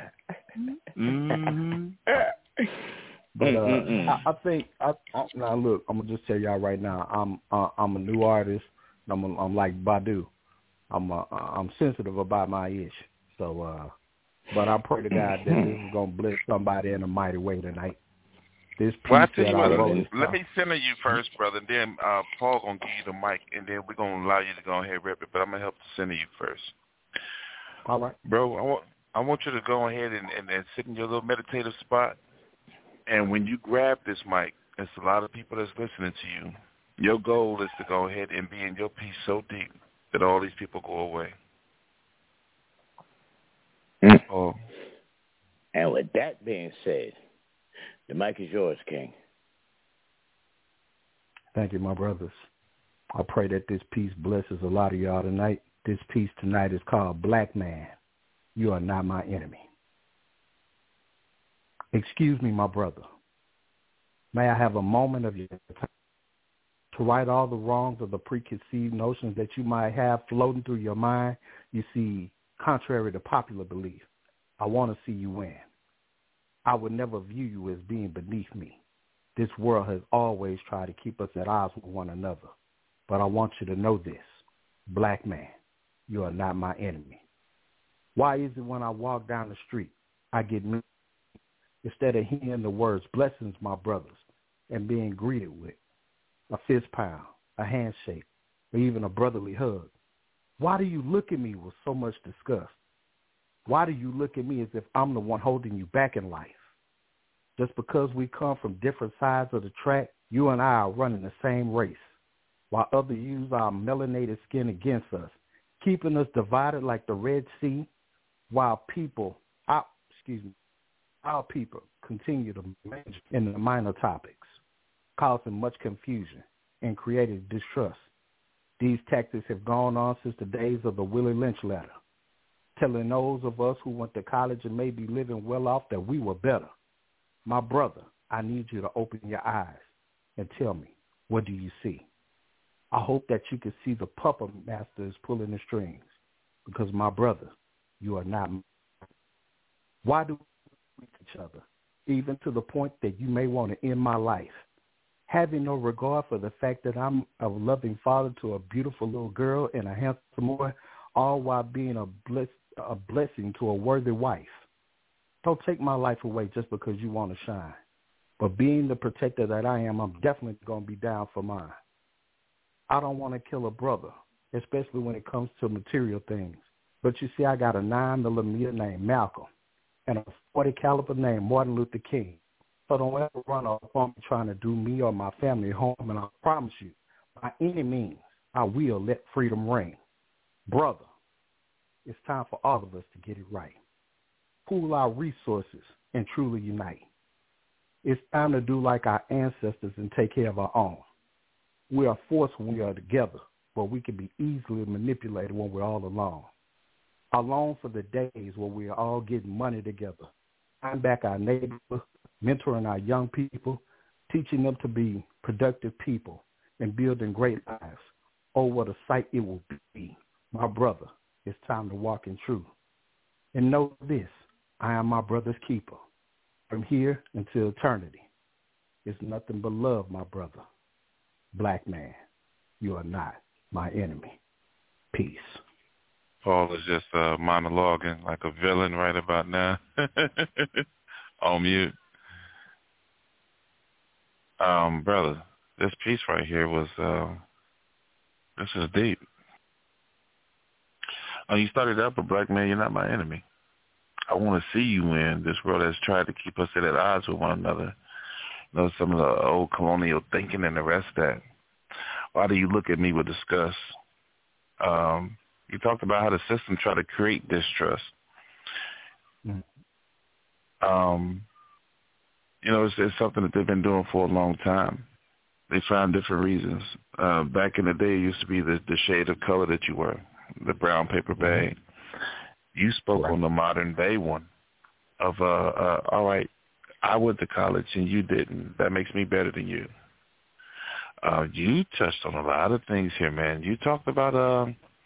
But I think now look, I'm gonna just tell y'all right now, I'm a new artist. I'm like Badu. I'm sensitive about my ish. So, but I pray to God that this is gonna bless somebody in a mighty way tonight. This piece I tell you what, let me center you first, brother. And then Paul gonna give you the mic, and then we're gonna allow you to go ahead and rip it. But I'm gonna help to center you first. All right, bro. I want you to go ahead and sit in your little meditative spot. And when you grab this mic, there's a lot of people that's listening to you. Your goal is to go ahead and be in your peace so deep that all these people go away. Oh. And with that being said, the mic is yours, King. Thank you, my brothers. I pray that this piece blesses a lot of y'all tonight. This piece tonight is called Black Man, You Are Not My Enemy. Excuse me, my brother. May I have a moment of your time to right all the wrongs of the preconceived notions that you might have floating through your mind? You see, contrary to popular belief, I want to see you win. I would never view you as being beneath me. This world has always tried to keep us at odds with one another. But I want you to know this. Black man, you are not my enemy. Why is it when I walk down the street, I get me instead of hearing the words, blessings, my brothers, and being greeted with a fist pound, a handshake, or even a brotherly hug? Why do you look at me with so much disgust? Why do you look at me as if I'm the one holding you back in life? Just because we come from different sides of the track, you and I are running the same race, while others use our melanated skin against us, keeping us divided like the Red Sea, while our people continue to major in the minor topics, causing much confusion and creating distrust. These tactics have gone on since the days of the Willie Lynch letter, telling those of us who went to college and may be living well off that we were better. My brother, I need you to open your eyes and tell me, what do you see? I hope that you can see the puppet master is pulling the strings, because my brother, you are not. Why do we hate each other, even to the point that you may want to end my life? Having no regard for the fact that I'm a loving father to a beautiful little girl and a handsome boy, all while being a blessing to a worthy wife. Don't take my life away just because you want to shine. But being the protector that I am, I'm definitely going to be down for mine. I don't want to kill a brother, especially when it comes to material things. But you see, I got a 9mm named Malcolm and a .40 caliber named Martin Luther King. So don't ever run off on me trying to do me or my family home, and I promise you, by any means, I will let freedom reign. Brother, it's time for all of us to get it right. Pool our resources and truly unite. It's time to do like our ancestors and take care of our own. We are forced when we are together, but we can be easily manipulated when we're all alone. I long for the days where we are all getting money together, buying back our neighborhood, mentoring our young people, teaching them to be productive people, and building great lives. Oh, what a sight it will be. My brother, it's time to walk in truth. And know this, I am my brother's keeper. From here until eternity, it's nothing but love, my brother. Black man, you are not my enemy. Peace. Paul is just monologuing like a villain right about now. On mute. Brother, this piece right here was, this is deep. You started up, but black man, you're not my enemy. I want to see you win. This world has tried to keep us at odds with one another. You know, some of the old colonial thinking and the rest of that. Why do you look at me with disgust? You talked about how the system tried to create distrust. You know, it's something that they've been doing for a long time. They found different reasons. Back in the day, it used to be the shade of color that you were, the brown paper bag. You spoke on the modern day one of, all right, I went to college and you didn't. That makes me better than you. You touched on a lot of things here, man. You talked about,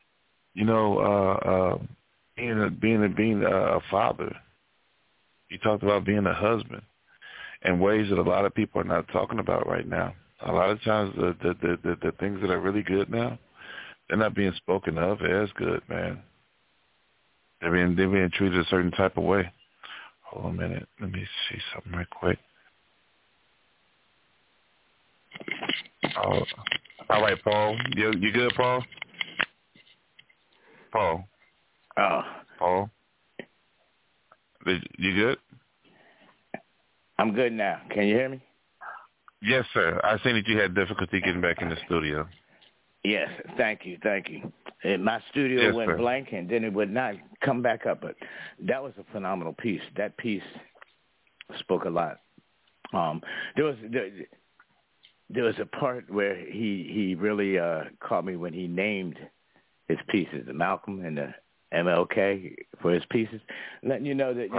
being a father. You talked about being a husband in ways that a lot of people are not talking about right now. A lot of times the things that are really good now, they're not being spoken of as good, man. They're being treated a certain type of way. Hold on a minute. Let me see something right quick. Oh, all right, Paul. You good, Paul? Paul. Paul. You good? I'm good now. Can you hear me? Yes, sir. I seen that you had difficulty getting back in the studio. Yes, thank you. And my studio went blank, and then it would not come back up. But that was a phenomenal piece. That piece spoke a lot. There was a part where he really caught me when he named his pieces, the Malcolm and the MLK for his pieces, letting you know that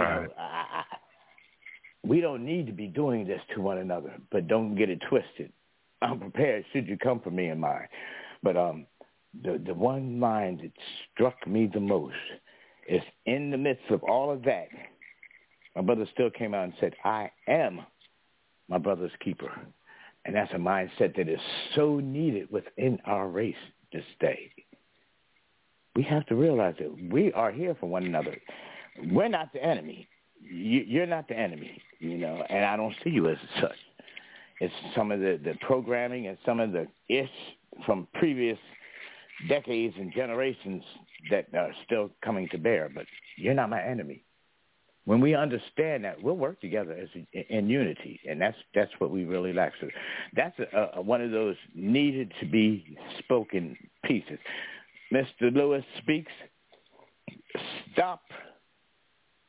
we don't need to be doing this to one another, but don't get it twisted. I'm prepared should you come for me and mine. But the one line that struck me the most is, in the midst of all of that, my brother still came out and said, I am my brother's keeper. And that's a mindset that is so needed within our race this day. We have to realize that we are here for one another. We're not the enemy. You're not the enemy, and I don't see you as such. It's some of the programming and some of the ish from previous decades and generations that are still coming to bear. But you're not my enemy. When we understand that, we'll work together in unity, and that's what we really lack. So that's one of those needed to be spoken pieces. Mr. Lewis Speaks, stop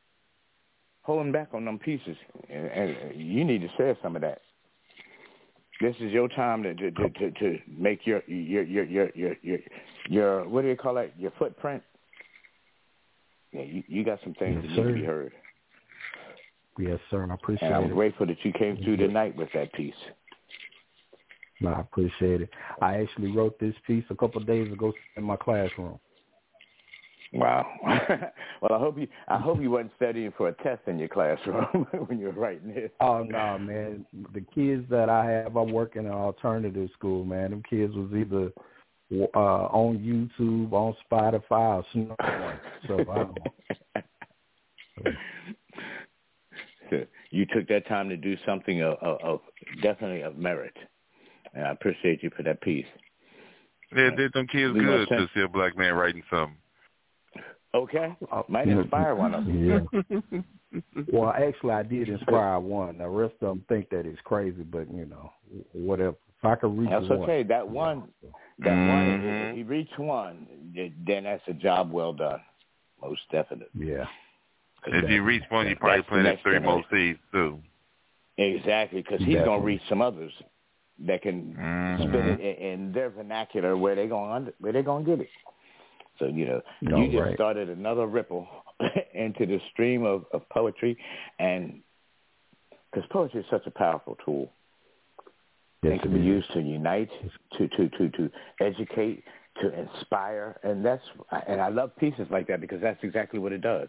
holding back on them pieces, and you need to share some of that. This is your time to make your what do you call it? Your footprint. Yeah, you got some things that need to be heard. Yes, sir. I appreciate it. And I'm grateful that you came through tonight with that piece. No, I appreciate it. I actually wrote this piece a couple of days ago in my classroom. Wow. Well, I hope you wasn't studying for a test in your classroom when you were writing it. Oh no, man! The kids that I have, I work in an alternative school, man. Them kids was either on YouTube, on Spotify, or something. So I don't know. So you took that time to do something of definitely of merit, and I appreciate you for that piece. Yeah, did them kids good to see a black man writing something. Okay, might inspire one of them. Yeah. Well, actually, I did inspire one. The rest of them think that it's crazy, but whatever. If I could reach that's one, okay. That one. If you reach one, then that's a job well done. Most definitely. Yeah. If you reach one, you probably planted 3 more seeds too. Exactly, because he's gonna reach some others that can spit it in their vernacular where they gonna get it. So, you just started another ripple into the stream of poetry, and because poetry is such a powerful tool. Yes, it can be used to unite, to educate, to inspire, and I love pieces like that because that's exactly what it does.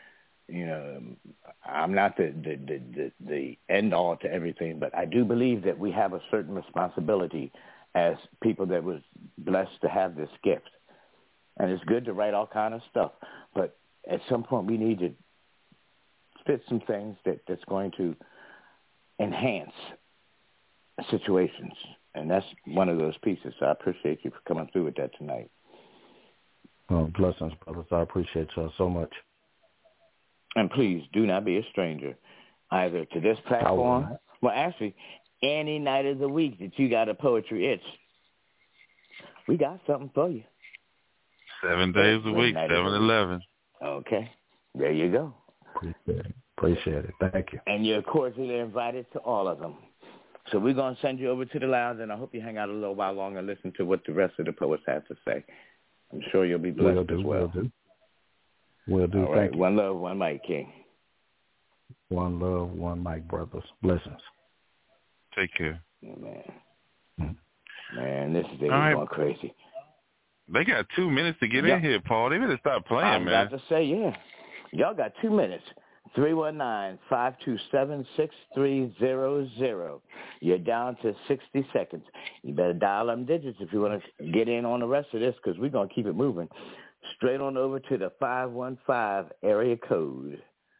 I'm not the end all to everything, but I do believe that we have a certain responsibility as people that was blessed to have this gift. And it's good to write all kind of stuff, but at some point we need to spit some things that's going to enhance situations, and that's one of those pieces. So I appreciate you for coming through with that tonight. Blessings, brothers. I appreciate y'all so much. And please do not be a stranger, either to this platform. Well, actually, any night of the week that you got a poetry itch, we got something for you. 7 days a week, 7-11. Okay. There you go. Appreciate it. Thank you. And you're cordially invited to all of them. So we're going to send you over to the lounge, and I hope you hang out a little while longer and listen to what the rest of the poets have to say. I'm sure you'll be blessed as well. Will do. All right. Thank you. One love, one mic, King. One love, one mic, brothers. Blessings. Take care. Man, this is going crazy. They got 2 minutes to get in here, Paul. They better stop playing, man. I was about to say, yeah. Y'all got 2 minutes. 319-527-6300. You're down to 60 seconds. You better dial them digits if you want to get in on the rest of this, because we're going to keep it moving. Straight on over to the 515 area code.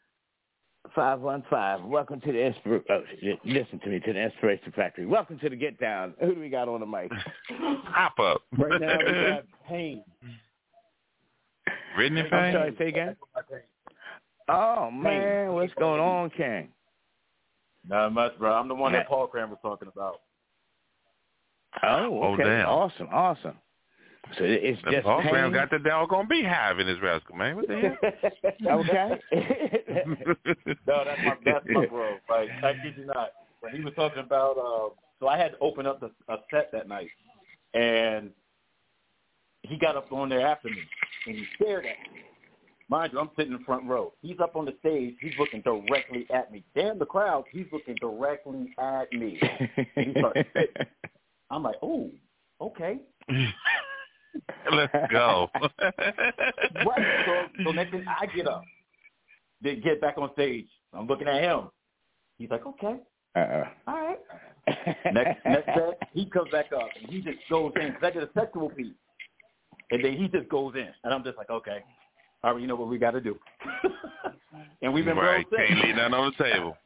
515. Welcome to the listen to me, to the Inspiration Factory. Welcome to the Get Down. Who do we got on the mic? Hop up. Right now we got Payne. Brittany Payne? I'm sorry, say again? Oh, man. What's going on, King? Not much, bro. I'm the one that Paul Cram was talking about. Oh, okay. Oh, damn. Awesome. So it's just Paul Payne. Cram got the doggone beehive in his rascal, man. What the hell? Okay. No, that's my bro. Like, I kid you not. When he was talking about, so I had to open up a set that night, and he got up on there after me, and he stared at me. Mind you, I'm sitting in the front row. He's up on the stage. He's looking directly at me. Damn the crowd. He's looking directly at me. And he starts spitting. I'm like, oh, okay. Let's go. Right. So next thing I get up, then get back on stage. I'm looking at him. He's like, okay. All right. Next set, he comes back up and he just goes in. Cause I did a sexual piece, and then he just goes in, and I'm just like, okay, all right, you know what we got to do. And we've been right. Can't leave nothing on the table.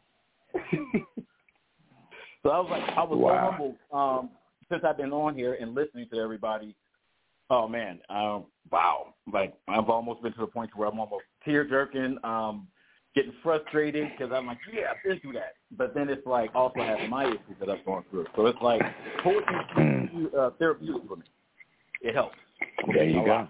So I was so humble since I've been on here and listening to everybody. Oh man, wow! Like I've almost been to the point where I'm almost tear jerking, getting frustrated because I'm like, yeah, I've been through that. But then it's like also having my issues that I've gone through. So it's like poetry is therapeutic for me. It helps. There you go.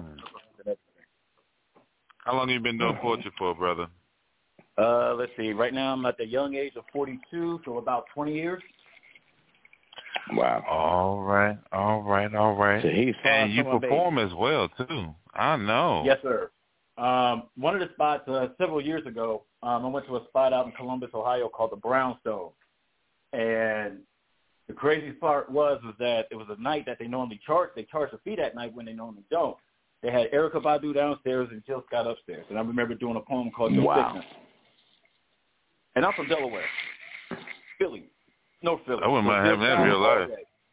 How long have you been doing poetry for, brother? Let's see. Right now I'm at the young age of 42, so about 20 years. Wow. All right. So he's and you perform as well, too. I know. Yes, sir. One of the spots several years ago, I went to a spot out in Columbus, Ohio called the Brownstone. And the crazy part was that it was a night that they normally charge. They charge a fee that night when they normally don't. They had Erykah Badu downstairs and Jill Scott upstairs. And I remember doing a poem called No Sickness. And I'm from Delaware. Philly. No, Philly. I wouldn't mind having that in real life.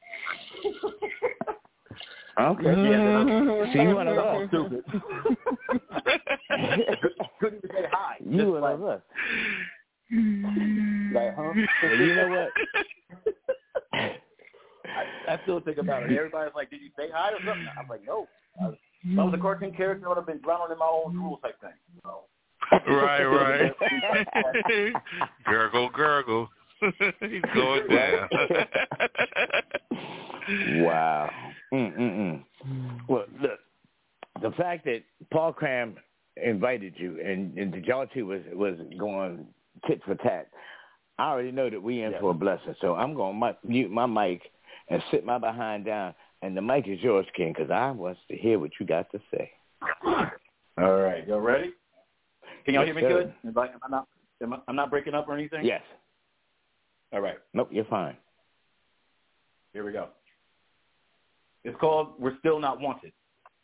Okay. Yeah, so you one of us. Stupid. Couldn't even say hi. You one of us. Like, huh? Well, you know what? I still think about it. Everybody's like, did you say hi or something? I'm like, no. If I was a cartoon character, I would have been drowning in my own drool type thing. So. Right. Gurgle. He's going down. Wow. Well, look, the fact that Paul Cram invited you and y'all two was going tit for tat, I already know that we in for a blessing. So I'm going to mute my mic and sit my behind down, and the mic is yours, King, because I want to hear what you got to say. All right. Y'all ready? Can y'all hear me sir. good? I'm not breaking up or anything? Yes. All right. Nope, you're fine. Here we go. It's called We're Still Not Wanted.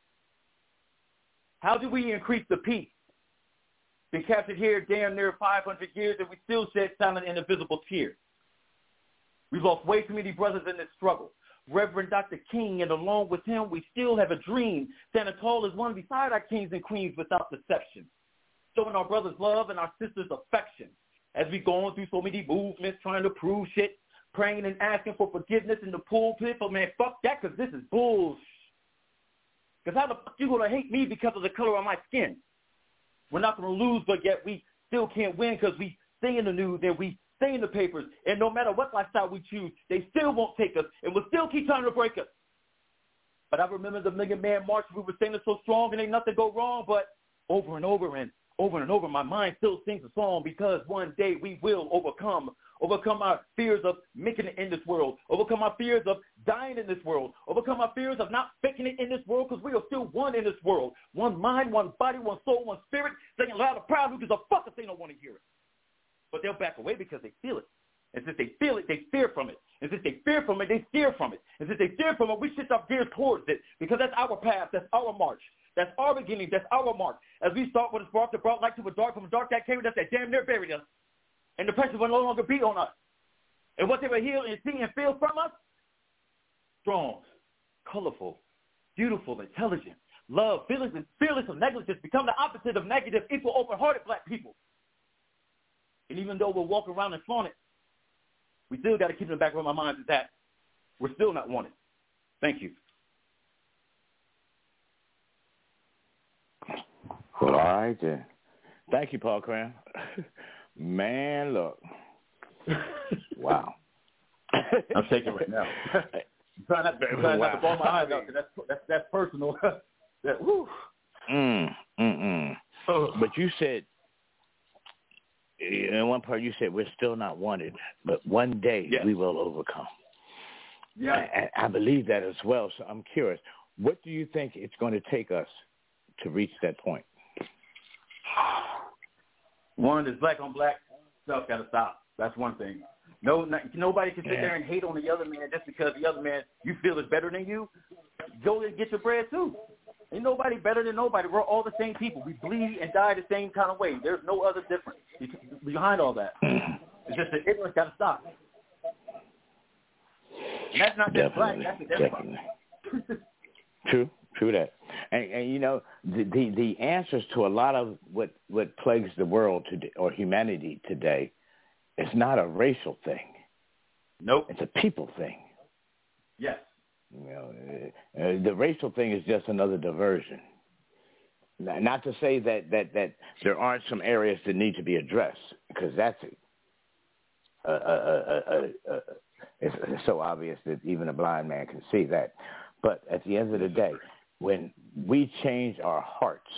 How do we increase the peace? Been captured here damn near 500 years, and we still shed silent and invisible tears. We've lost way too many brothers in this struggle. Reverend Dr. King, and along with him, we still have a dream, standing tall as one beside our kings and queens without deception, showing our brothers love and our sisters affection. As we going through so many movements, trying to prove shit, praying and asking for forgiveness in the pulpit, but man, fuck that, because this is bullshit. Because how the fuck you going to hate me because of the color of my skin? We're not going to lose, but yet we still can't win because we stay in the news and we stay in the papers. And no matter what lifestyle we choose, they still won't take us and will still keep trying to break us. But I remember the Million Man March. We were singing so strong and ain't nothing go wrong, but over and over, my mind still sings a song because one day we will overcome our fears of making it in this world, overcome our fears of dying in this world, overcome our fears of not faking it in this world because we are still one in this world. One mind, one body, one soul, one spirit, singing loud and proud. Who gives a fuck if they don't want to hear it? But they'll back away because they feel it. And since they feel it, they fear from it. And since they fear from it, they steer from it. And since they steer from it, we shift our gears towards it because that's our path, that's our march. That's our beginning. That's our mark. As we start with a spark that brought light to a dark, from a dark that came with us, that damn near buried us. And the pressure will no longer be on us. And what they will hear and see and feel from us, strong, colorful, beautiful, intelligent, love, fearless of negligence, become the opposite of negative, equal, open-hearted black people. And even though we'll walk around and flaunt it, we still got to keep in the back of our minds that we're still not wanted. Thank you. Well, all right then. Thank you, Paul Cram. Man, look. Wow. I'm shaking right now. I'm trying not to ball my eyes out because that's personal. Woo. But you said, in one part you said, we're still not wanted, but one day we will overcome. Yeah. And I believe that as well, so I'm curious. What do you think it's going to take us to reach that point? One, this black on black stuff got to stop. That's one thing. Nobody can sit there and hate on the other man just because the other man you feel is better than you. Go and get your bread too. Ain't nobody better than nobody. We're all the same people. We bleed and die the same kind of way. There's no other difference behind all that. It's just that ignorance got to stop. And that's not just black. That's everybody. True that. And you know, the answers to a lot of what plagues the world today or humanity today is not a racial thing. Nope. It's a people thing. Yes. You know, the racial thing is just another diversion. Not to say that there aren't some areas that need to be addressed, because that's it's so obvious that even a blind man can see that. But at the end of the day, when we change our hearts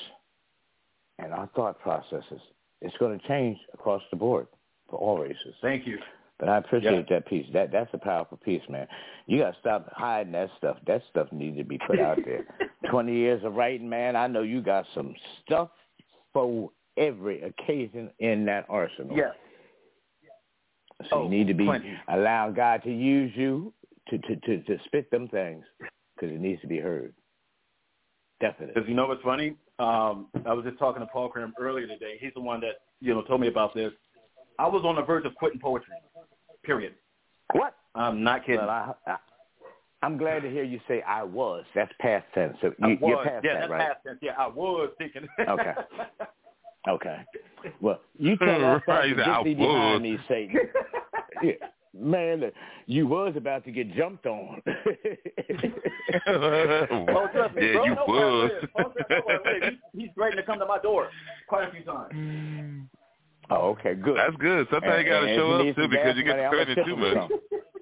and our thought processes, it's going to change across the board for all races. Thank you. But I appreciate that piece. That's a powerful piece, man. You got to stop hiding that stuff. That stuff needs to be put out there. 20 years of writing, man. I know you got some stuff for every occasion in that arsenal. Yeah. So you need to be allowing God to use you to spit them things because it needs to be heard. Definitely. Because you know what's funny? I was just talking to Paul Cram earlier today. He's the one that, told me about this. I was on the verge of quitting poetry, period. What? I'm not kidding. Well, I'm glad to hear you say I was. That's past tense. So you're past that, right? Past tense. Yeah, I was thinking. Okay. Okay. Well, you tell us to get thee behind me, Satan. Yeah. Man, you was about to get jumped on. Oh, trust me, bro. You was. He's ready to come to my door quite a few times. Oh, okay, good. That's good. Sometimes you got to show up, too, because you get the credit too much.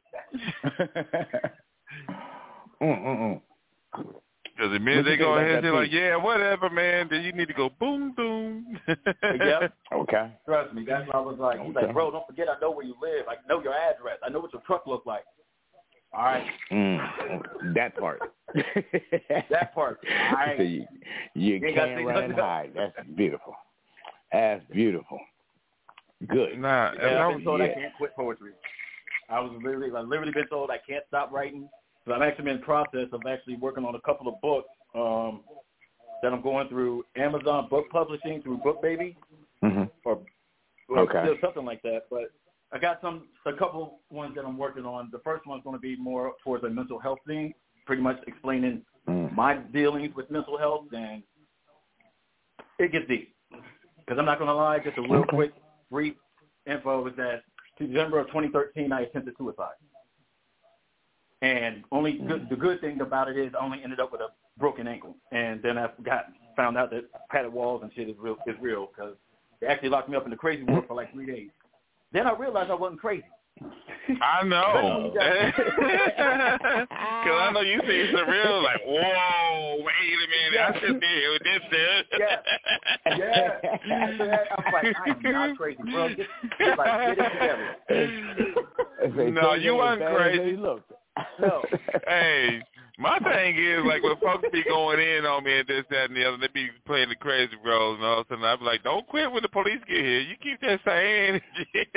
Because the minute they go ahead and say, like, yeah, whatever, man, then you need to go boom, boom. Yep. Okay. Trust me, that's what I was like. He's like, bro, don't forget I know where you live. I know your address. I know what your truck looks like. All right. That part. That part. All right. So you can't run and hide. That's beautiful. That's beautiful. Good. Nah, I've been told I can't quit poetry. I've literally been told I can't stop writing. So I'm actually in the process of actually working on a couple of books that I'm going through Amazon Book Publishing through BookBaby, or something like that. But I got a couple ones that I'm working on. The first one's going to be more towards a mental health thing, pretty much explaining my dealings with mental health, and it gets deep. Because I'm not going to lie, just a real quick, brief info is that December of 2013, I attempted suicide. And the good thing about it is I only ended up with a broken ankle. And then I found out that padded walls and shit is real because they actually locked me up in the crazy ward for like 3 days. Then I realized I wasn't crazy. I know. Because I know you see some real like, whoa, wait a minute, I should be here with this dude. Yeah. I'm like, I am not crazy, bro. Get it together. No, you weren't crazy. Look. No. Hey, my thing is, like, when folks be going in on me and this, that, and the other, they be playing the crazy bros, and all of a sudden I be like, don't quit when the police get here. You keep that same energy.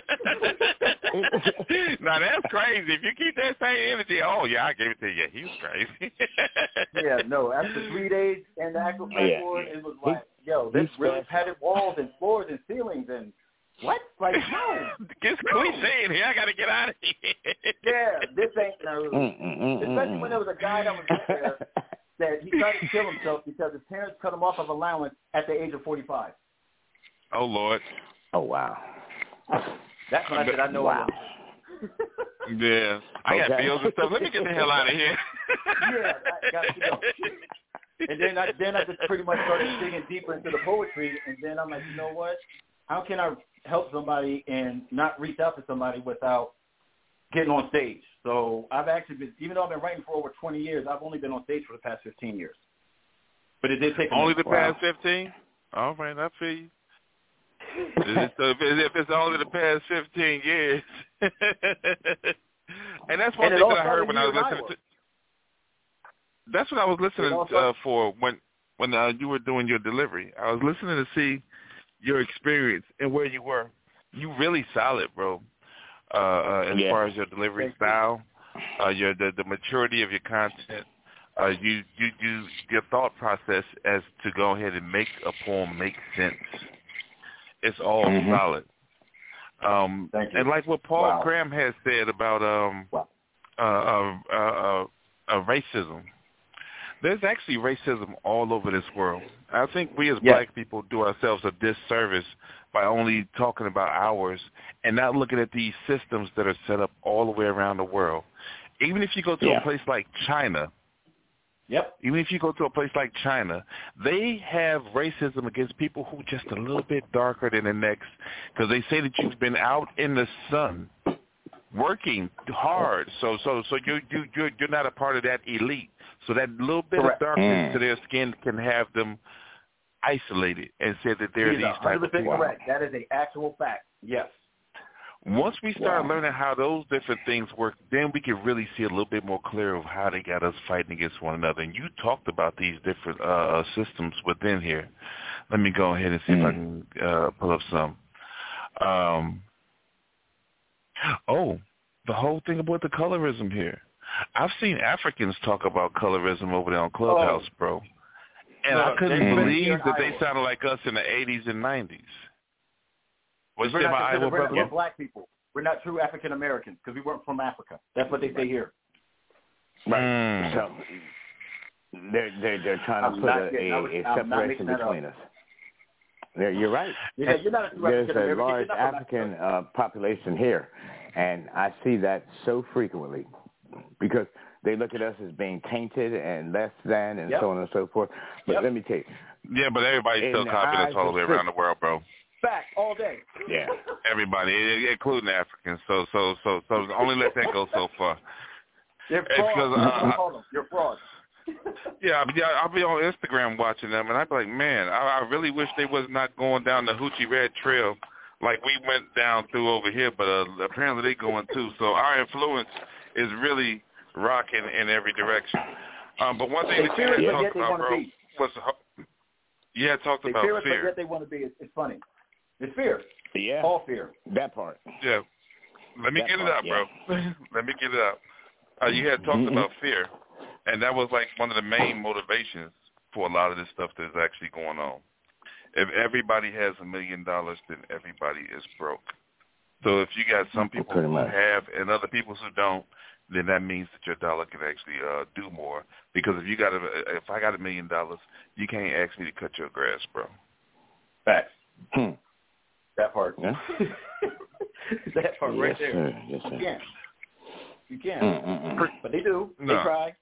Right. Now, that's crazy. If you keep that same energy, oh, yeah, I gave it to you. Yeah, he was crazy. Yeah, no, after 3 days and the actual platform, it was like, yo, this really padded walls and floors and ceilings and what? Like, no. It's cliche in here. I got to get out of here. Yeah, this ain't no. Especially when there was a guy that was there that he tried to kill himself because his parents cut him off of allowance at the age of 45. Oh, Lord. Oh, wow. That's when I said I know. Wow. Yeah. I got bills and stuff. Let me get the hell out of here. Yeah, I got to go. And then I just pretty much started digging deeper into the poetry, and then I'm like, you know what? How can I help somebody and not reach out to somebody without getting on stage? So I've actually been, even though I've been writing for over 20 years, I've only been on stage for the past 15 years. But it did take only the past 15? All right, I feel you. So if it's only the past 15 years. And that's one thing that I heard when I was listening to. That's what I was listening for when you were doing your delivery. I was listening to see your experience and where you were. You really solid, bro. As far as your delivery style, the maturity of your content, your thought process as to go ahead and make a poem make sense. It's all solid. And like what Paul Cram has said about racism. There's actually racism all over this world. I think we as black people do ourselves a disservice by only talking about ours and not looking at these systems that are set up all the way around the world. Even if you go to a place like China, even if you go to a place like China, they have racism against people who are just a little bit darker than the next because they say that you've been out in the sun working hard, so you're not a part of that elite. So that little bit of darkness to their skin can have them isolated and say that they're these type of people. Correct. That is an actual fact. Yes. Once we start learning how those different things work, then we can really see a little bit more clear of how they got us fighting against one another. And you talked about these different systems within here. Let me go ahead and see if I can pull up some. The whole thing about the colorism here. I've seen Africans talk about colorism over there on Clubhouse, bro. And I couldn't believe that they sounded like us in the 80s and 90s. We're black people. We're not true African Americans because we weren't from Africa. That's what they say here. Right. So they're trying to put a separation between us. You're right. You're not a true There's African a American. large African population here, and I see that so frequently because they look at us as being tainted and less than and so on and so forth. But let me tell you. Yeah, but everybody's still copying us all the way around the world, bro. Fact all day. Yeah. Everybody, including Africans. So only let that go so far. You're fraud. You're fraud. Yeah, I'll be on Instagram watching them, and I'd be like, man, I really wish they was not going down the Hoochie Red Trail like we went down through over here, but apparently they going too. So our influence is really rocking in every direction. But one thing that you had talked about, bro, was talked about fear. But yet they want to be. It's funny. It's fear. Yeah. All fear. That part. Yeah. Let me get it out, bro. Let me get it out. You had talked about fear, and that was like one of the main motivations for a lot of this stuff that's actually going on. If everybody has $1 million, then everybody is broke. So if you got some people who have and other people who don't, then that means that your dollar can actually do more. Because if I got $1 million, you can't ask me to cut your grass, bro. Facts. That part. Yeah. That part right there. Sir. Yes, sir. You can. But they do. No. They try.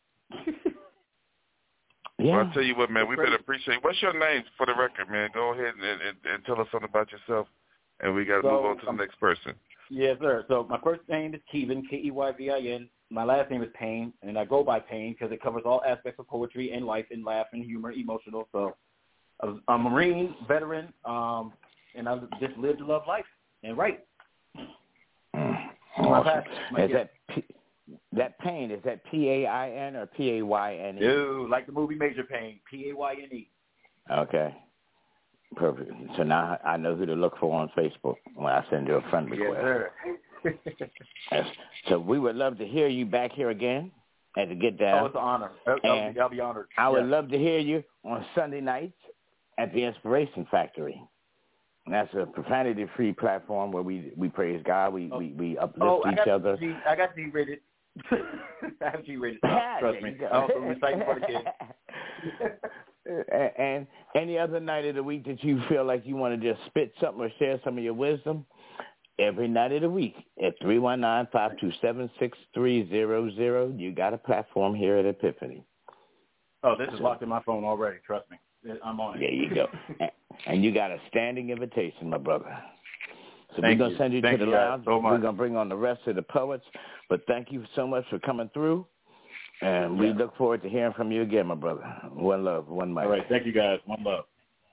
Well, I'll tell you what, man, we better appreciate. What's your name for the record, man? Go ahead and tell us something about yourself, and we got to move on to the next person. Yes, sir. So my first name is Keyvin, K-E-Y-V-I-N. My last name is Payne, and I go by Payne because it covers all aspects of poetry and life and laugh and humor, emotional. So I'm a Marine veteran, and I just live to love life and write. Awesome. That Payne, is that P-A-I-N or P-A-Y-N-E? Ew, like the movie Major Payne, P-A-Y-N-E. Okay. Perfect. So now I know who to look for on Facebook when I send you a friend request. Yes, sir. Yes. So we would love to hear you back here again and to get down. Oh, it's an honor. I'll be honored. I would love to hear you on Sunday nights at the Inspiration Factory. And that's a profanity-free platform where we praise God, we uplift each other. I got G-rated. I have G-rated. Trust me. I'm reciting for the kids. And any other night of the week that you feel like you want to just spit something or share some of your wisdom, every night of the week at 319-527-6300, you got a platform here at Epiphany. Oh, this is locked in my phone already. Trust me. I'm on it. There you go. And you got a standing invitation, my brother. So we're going to send you to the lounge. We're going to bring on the rest of the poets. But thank you so much for coming through. And we look forward to hearing from you again, my brother. One love, one mic. All right. Thank you, guys. One love.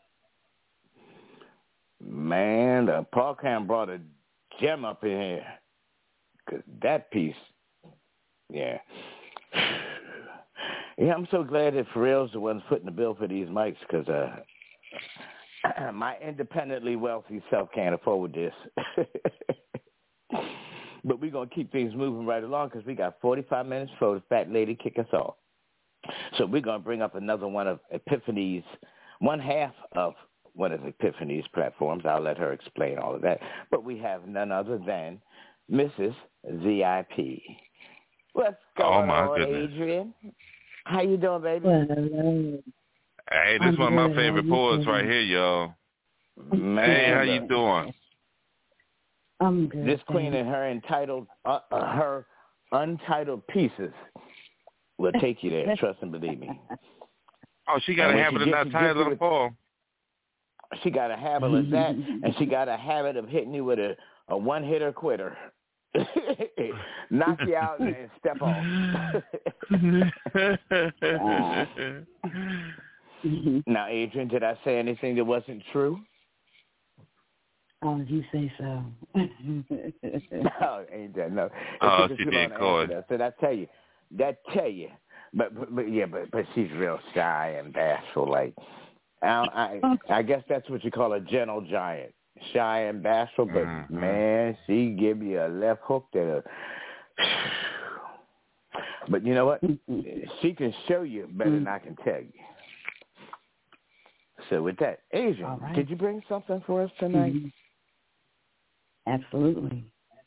Man, Paul Cam brought a gem up in here. 'Cause that piece, yeah. Yeah, I'm so glad that Pharrell's the one footing the bill for these mics because my independently wealthy self can't afford this. But we're going to keep things moving right along because we got 45 minutes for the fat lady kick us off. So we're going to bring up another one of Epiphany's, one half of one of Epiphany's platforms. I'll let her explain all of that. But we have none other than Mrs. VIP. What's going on, goodness. Adrian? How you doing, baby? Hey, this is one of my favorite poets right here, y'all. Man, hey, how you doing? I'm good. This queen and her her untitled pieces will take you there. Trust and believe me. Oh, she got a habit of not title of the poem. She got a habit of that, and she got a habit of hitting you with a one-hitter quitter. Knock you out and step off. Now, Adrian, did I say anything that wasn't true? You say so. No, ain't that no? Oh, she did call it. So that tell you. But she's real shy and bashful. Like, I guess that's what you call a gentle giant. Shy and bashful, but man, she give you a left hook that. But you know what? She can show you better than I can tell you. So with that, Adrian, did you bring something for us tonight? Absolutely.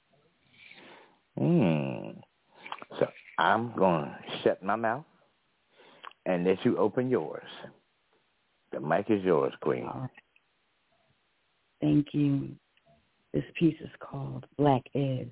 So I'm going to shut my mouth and let you open yours. The mic is yours, Queen. Thank you. This piece is called Black Is.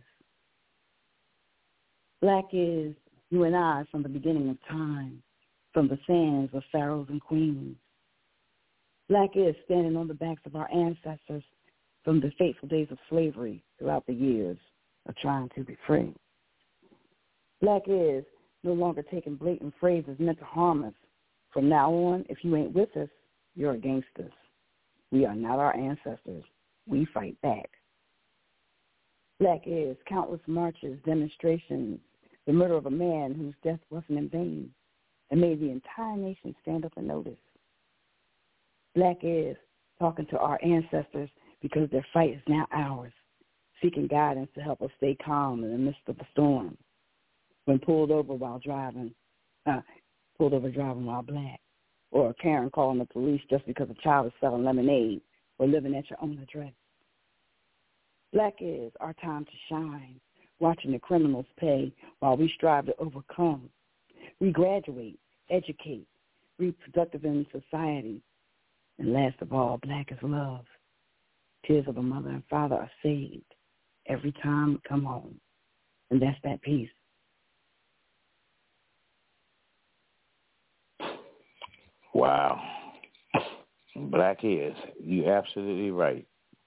Black is you and I from the beginning of time, from the sands of pharaohs and queens. Black is standing on the backs of our ancestors from the fateful days of slavery throughout the years of trying to be free. Black is no longer taking blatant phrases meant to harm us. From now on, if you ain't with us, you're against us. We are not our ancestors. We fight back. Black is countless marches, demonstrations, the murder of a man whose death wasn't in vain and made the entire nation stand up and notice. Black is talking to our ancestors because their fight is now ours, seeking guidance to help us stay calm in the midst of the storm. When pulled over driving while black, or a Karen calling the police just because a child is selling lemonade or living at your own address. Black is our time to shine, watching the criminals pay while we strive to overcome. We graduate, educate, reproductive in society, and last of all, black is love. Tears of a mother and father are saved every time we come home, and that's that peace. Wow. Black is. You're absolutely right.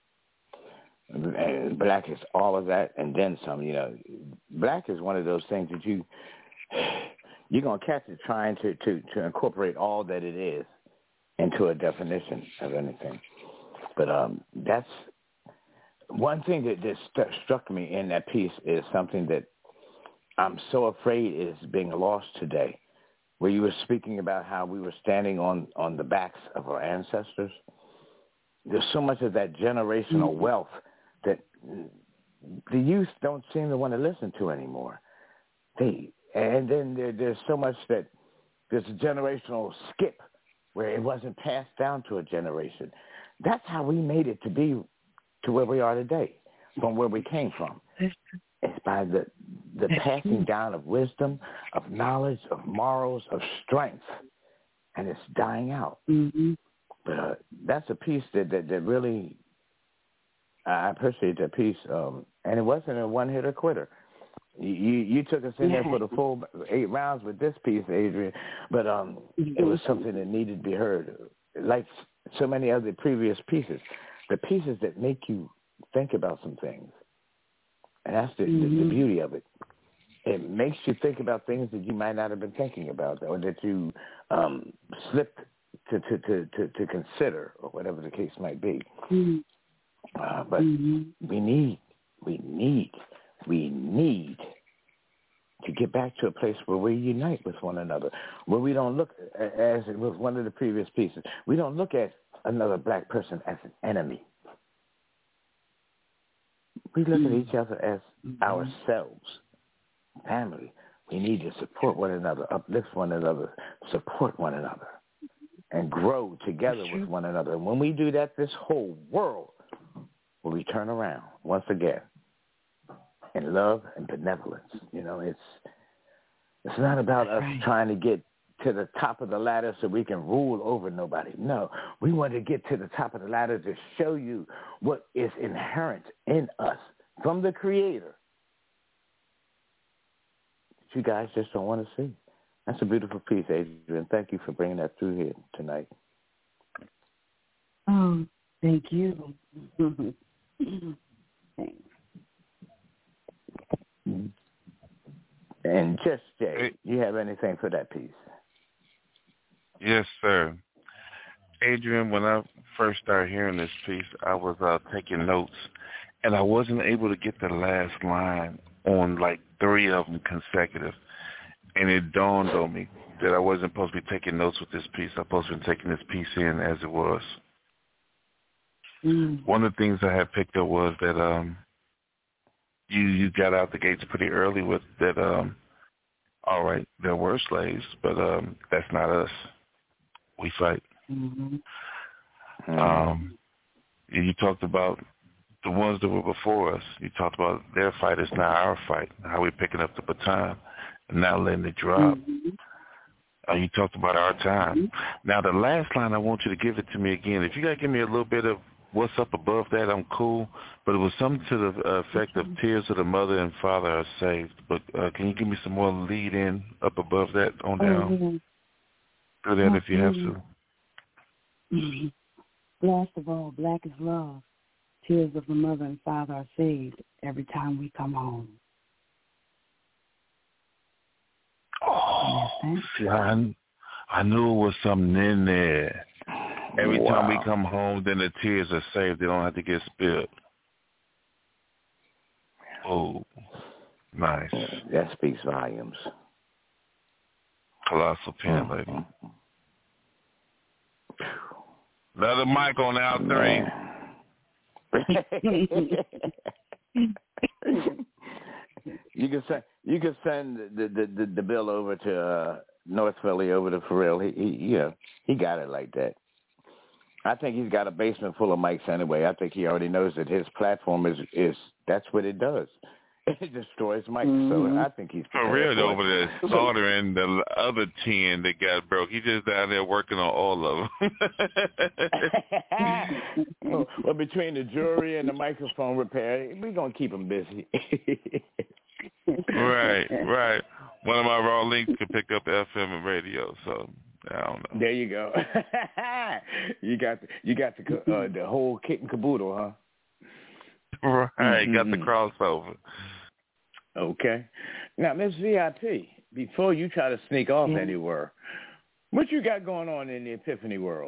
And black is all of that and then some. You know, black is one of those things that you're going to catch it trying to incorporate all that it is into a definition of anything. But that's one thing that struck me in that piece is something that I'm so afraid is being lost today, where you were speaking about how we were standing on the backs of our ancestors. There's so much of that generational wealth that the youth don't seem to want to listen to anymore. And then there's so much that there's a generational skip where it wasn't passed down to a generation. That's how we made it to where we are today, from where we came from. It's by the passing down of wisdom, of knowledge, of morals, of strength, and it's dying out. But that's a piece that really, I appreciate that piece, and it wasn't a one-hitter quitter. You took us in there for the full 8 rounds with this piece, Adrian, but it was something that needed to be heard. Like so many other previous pieces, the pieces that make you think about some things. And that's the beauty of it. It makes you think about things that you might not have been thinking about, or that you slipped to consider, or whatever the case might be. But we need to get back to a place where we unite with one another, where we don't look, as it was one of the previous pieces, we don't look at another black person as an enemy. We look at each other as ourselves, family. We need to support one another, uplift one another, support one another, and grow together with one another. And when we do that, this whole world will return around once again in love and benevolence. You know, it's not about us trying to get to the top of the ladder so we can rule over nobody. No, we want to get to the top of the ladder to show you what is inherent in us from the Creator that you guys just don't want to see. That's a beautiful piece, Adrian. Thank you for bringing that through here tonight. Oh, thank you. Thanks. And Just Jay, you have anything for that piece? Yes, sir. Adrian, when I first started hearing this piece, I was taking notes, and I wasn't able to get the last line on like 3 of them consecutive. And it dawned on me that I wasn't supposed to be taking notes with this piece. I'm supposed to be taking this piece in as it was. One of the things I had picked up was that you got out the gates pretty early with that, all right, there were slaves, but that's not us. We fight. You talked about the ones that were before us. You talked about their fight is now our fight, how we're picking up the baton and not letting it drop. You talked about our time. Now, the last line, I want you to give it to me again. If you got to give me a little bit of what's up above that, I'm cool. But it was something to the effect of tears of the mother and father are saved. But can you give me some more lead in up above that on down? Do that if you have to. Last of all, black is love. Tears of the mother and father are saved every time we come home. Oh, see, I knew it was something in there. Every time we come home, then the tears are saved. They don't have to get spilled. Oh, nice. That speaks volumes. Colossal pen, lady. Another mic on out 3. You can send the bill over to North Philly, over to Pharrell. He got it like that. I think he's got a basement full of mics anyway. I think he already knows that his platform is that's what it does. It destroys mics. So I think he's Pharrell over there soldering the other 10 that got broke. He's just down there working on all of them. Well, between the jewelry and the microphone repair, we're going to keep him busy. Right. One of my raw links could pick up FM and radio, so I don't know. There you go. You got the whole kit and caboodle, huh? Right, got the crossover. Okay. Now, Miss VIP, before you try to sneak off anywhere, what you got going on in the Epiphany world?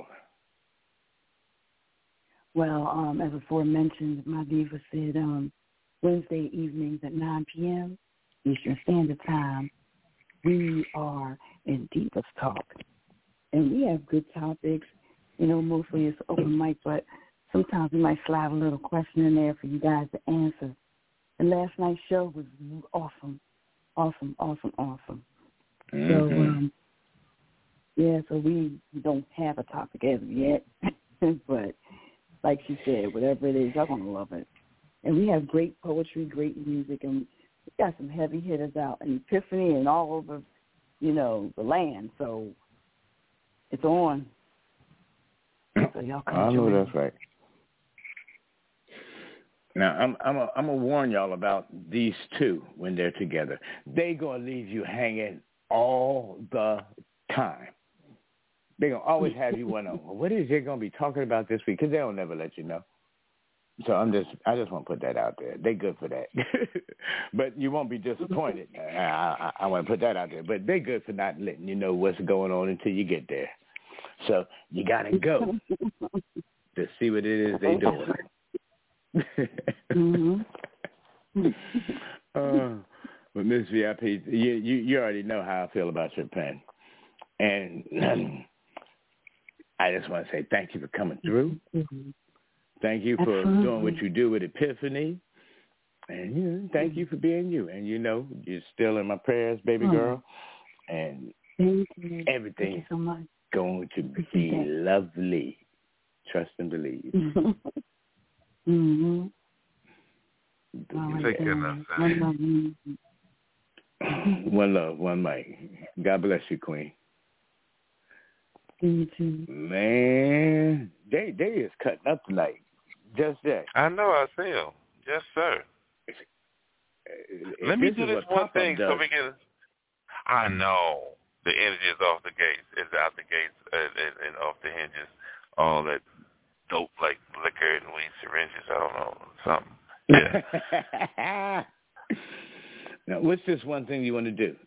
Well, as aforementioned, my diva said Wednesday evenings at 9 p.m. Eastern Standard Time, we are in Divas Talk. And we have good topics. Mostly it's open mic, but sometimes we might slide a little question in there for you guys to answer. And last night's show was awesome. So, so we don't have a topic as of yet. But like she said, whatever it is, y'all going to love it. And we have great poetry, great music, and we got some heavy hitters out in Epiphany and all over, the land. So it's on. So y'all come I know join. That's right. Now, I'm gonna warn y'all about these two when they're together. They gonna leave you hanging all the time. They gonna always have you wondering, what is they gonna be talking about this week? Because they don't never let you know. So I just want to put that out there. They good for that, but you won't be disappointed. I want to put that out there. But they good for not letting you know what's going on until you get there. So you gotta go to see what it is they doing. But Miss VIP, you already know how I feel about your pen, and I just want to say thank you for coming through. Thank you for doing what you do with Epiphany, and thank you for being you. And you're still in my prayers, baby girl, and everything's going to be lovely. Trust and believe. Take care now, One love, one mic. God bless you, Queen. You too. Man, they is cutting up tonight. Just that. I know, I see them. Yes, sir. Let me do this one thing so we can... I know. The energy is off the gates. It's out the gates and off the hinges. All that dope like liquor and weed syringes. I don't know. Something. Yeah. Now, what's this one thing you want to do?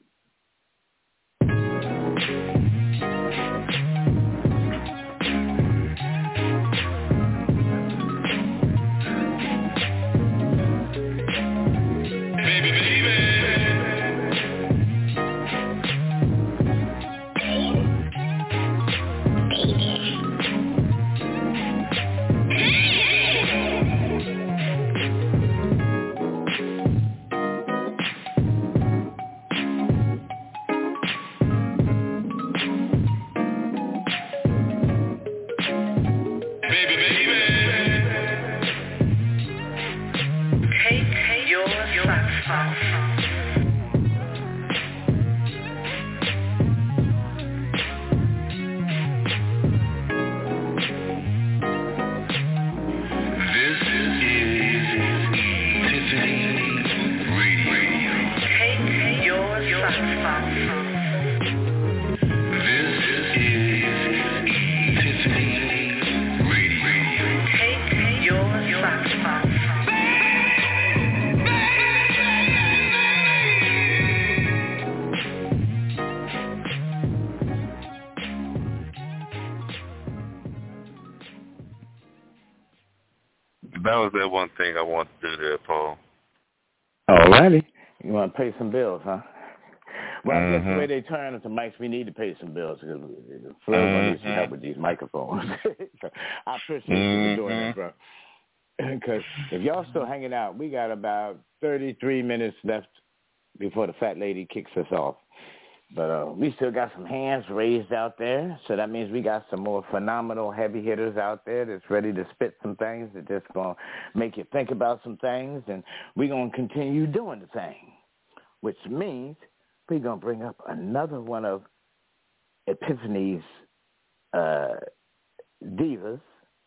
That was that one thing I wanted to do there, Paul. All righty. You want to pay some bills, huh? Well, I guess the way they turn into mics, we need to pay some bills because Phil's going to need some help with these microphones. So I appreciate you doing that, bro. Because if y'all still hanging out, we got about 33 minutes left before the fat lady kicks us off. But we still got some hands raised out there, so that means we got some more phenomenal heavy hitters out there that's ready to spit some things that just going to make you think about some things, and we're going to continue doing the thing, which means we're going to bring up another one of Epiphany's divas.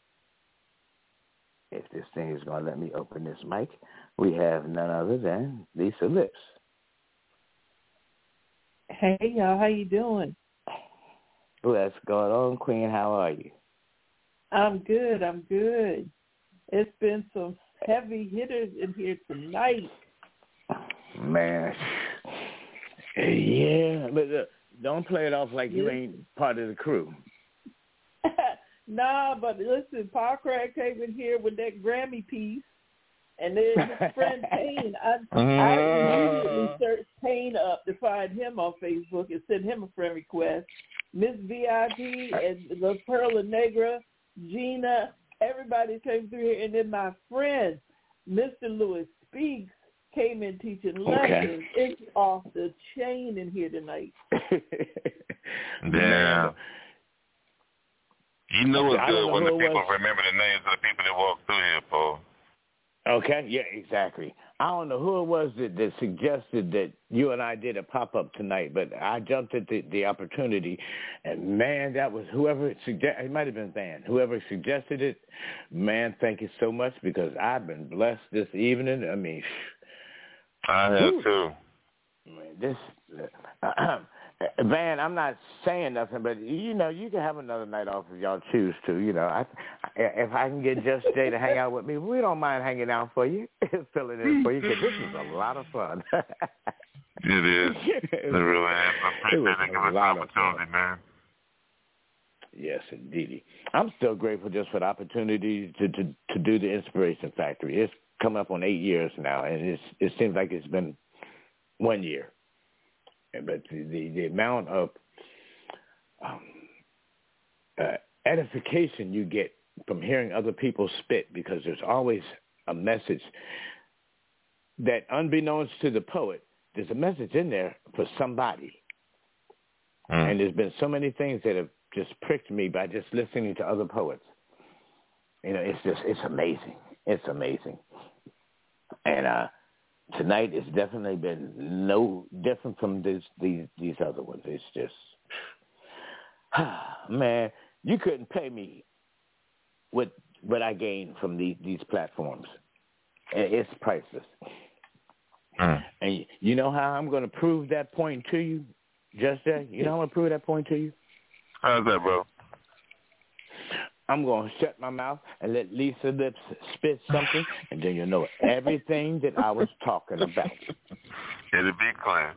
If this thing is going to let me open this mic, we have none other than Lisa Lips. Hey, y'all. How you doing? What's going on, Queen? How are you? I'm good. It's been some heavy hitters in here tonight. Man. Yeah. But look, don't play it off like you ain't part of the crew. Nah, but listen, Paul Craig came in here with that Grammy piece. And then his friend Payne, I immediately searched Payne up to find him on Facebook and sent him a friend request. Miss VIP and La Perla Negra, Gina, everybody came through here. And then my friend, Mr. Louis Speaks, came in teaching lessons. It's off the chain in here tonight. Yeah. You know it's good when the people remember the names of the people that walk through here, Paul. Okay, yeah, exactly. I don't know who it was that suggested that you and I did a pop-up tonight, but I jumped at the opportunity, and, man, that was whoever suggested, it might have been Van, whoever suggested it, man, thank you so much, because I've been blessed this evening. I mean, I have too. Man, this, Van, I'm not saying nothing, but, you know, you can have another night off if y'all choose to. You know, if I can get Just Jay to hang out with me, we don't mind hanging out for you, filling in for you, because this is a lot of fun. It is. It really is. I appreciate it. Give us an opportunity, man. Yes, indeed. I'm still grateful just for the opportunity to do the Inspiration Factory. It's come up on 8 years now, and it seems like it's been 1 year. But the amount of edification you get from hearing other people spit, because there's always a message that, unbeknownst to the poet, there's a message in there for somebody. And there's been so many things that have just pricked me by just listening to other poets. You know, it's amazing. It's amazing. And tonight has definitely been no different from these other ones. It's just, man, you couldn't pay me what I gained from these platforms. It's priceless. And you know how I'm going to prove that point to you, Just Jay? You know how I'm going to prove that point to you? How's that, bro? I'm going to shut my mouth and let Lisa Lips spit something, and then you'll know everything that I was talking about. It'll be clear.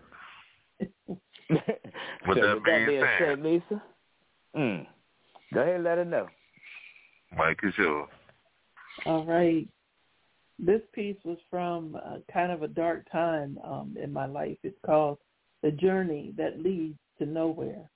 With that being said, Lisa, go ahead and let her know. Mike is yours. All right. This piece was from kind of a dark time in my life. It's called The Journey That Leads to Nowhere.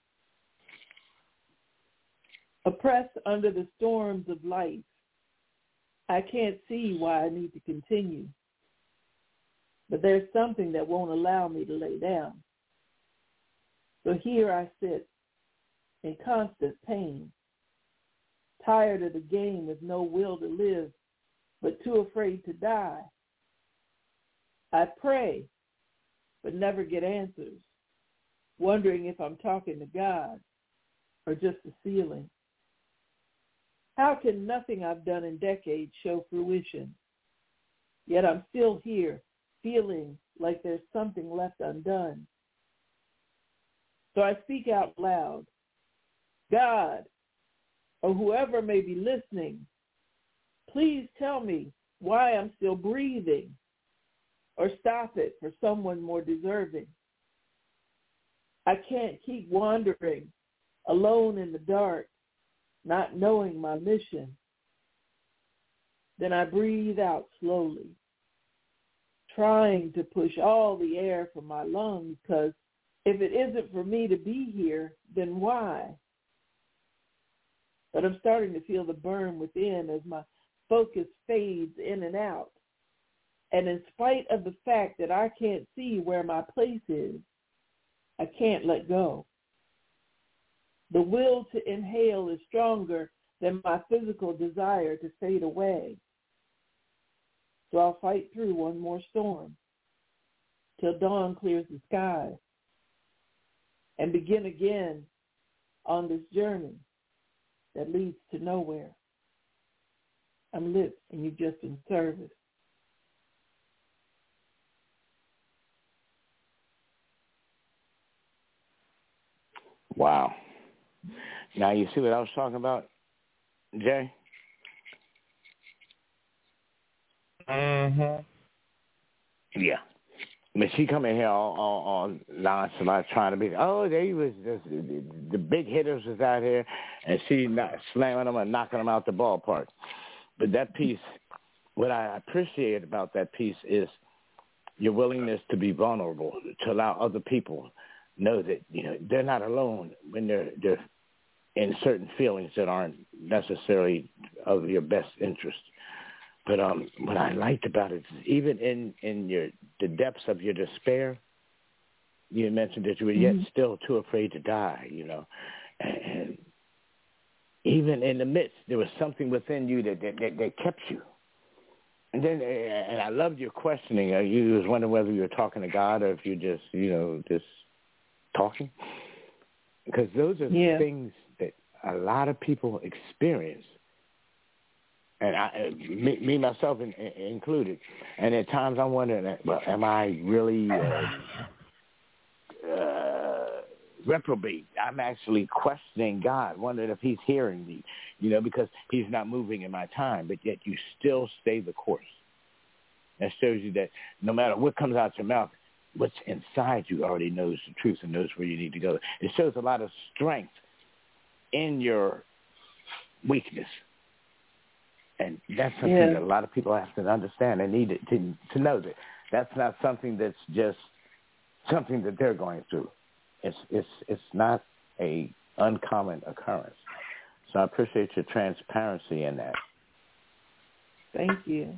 Oppressed under the storms of life, I can't see why I need to continue. But there's something that won't allow me to lay down. So here I sit in constant pain, tired of the game with no will to live, but too afraid to die. I pray, but never get answers, wondering if I'm talking to God or just the ceiling. How can nothing I've done in decades show fruition? Yet I'm still here, feeling like there's something left undone. So I speak out loud, God, or whoever may be listening, please tell me why I'm still breathing, or stop it for someone more deserving. I can't keep wandering alone in the dark, not knowing my mission. Then I breathe out slowly, trying to push all the air from my lungs, because if it isn't for me to be here, then why? But I'm starting to feel the burn within as my focus fades in and out. And in spite of the fact that I can't see where my place is, I can't let go. The will to inhale is stronger than my physical desire to fade away. So I'll fight through one more storm till dawn clears the sky and begin again on this journey that leads to nowhere. I'm lit and you've just been serviced. Wow. Now you see what I was talking about, Jay? Mm-hmm. Yeah. I mean, she come in here all nonchalant trying to be, they was just, the big hitters was out here, and she not slamming them and knocking them out the ballpark. But that piece, what I appreciate about that piece is your willingness to be vulnerable, to allow other people know that, they're not alone when they're in certain feelings that aren't necessarily of your best interest. But what I liked about it is even in the depths of your despair, you mentioned that you were yet still too afraid to die, and even in the midst, there was something within you that kept you. And then, and I loved your questioning. You was wondering whether you were talking to God or if you just, just talking. Because those are things that a lot of people experience. And me myself included. And at times I'm wondering, well, am I really reprobate? I'm actually questioning God, wondering if he's hearing me, because he's not moving in my time, but yet you still stay the course. That shows you that no matter what comes out your mouth, what's inside you already knows the truth and knows where you need to go. It shows a lot of strength in your weakness. And that's something that a lot of people have to understand. They need to know that that's not something that's just something that they're going through. It's not a uncommon occurrence. So I appreciate your transparency in that. Thank you.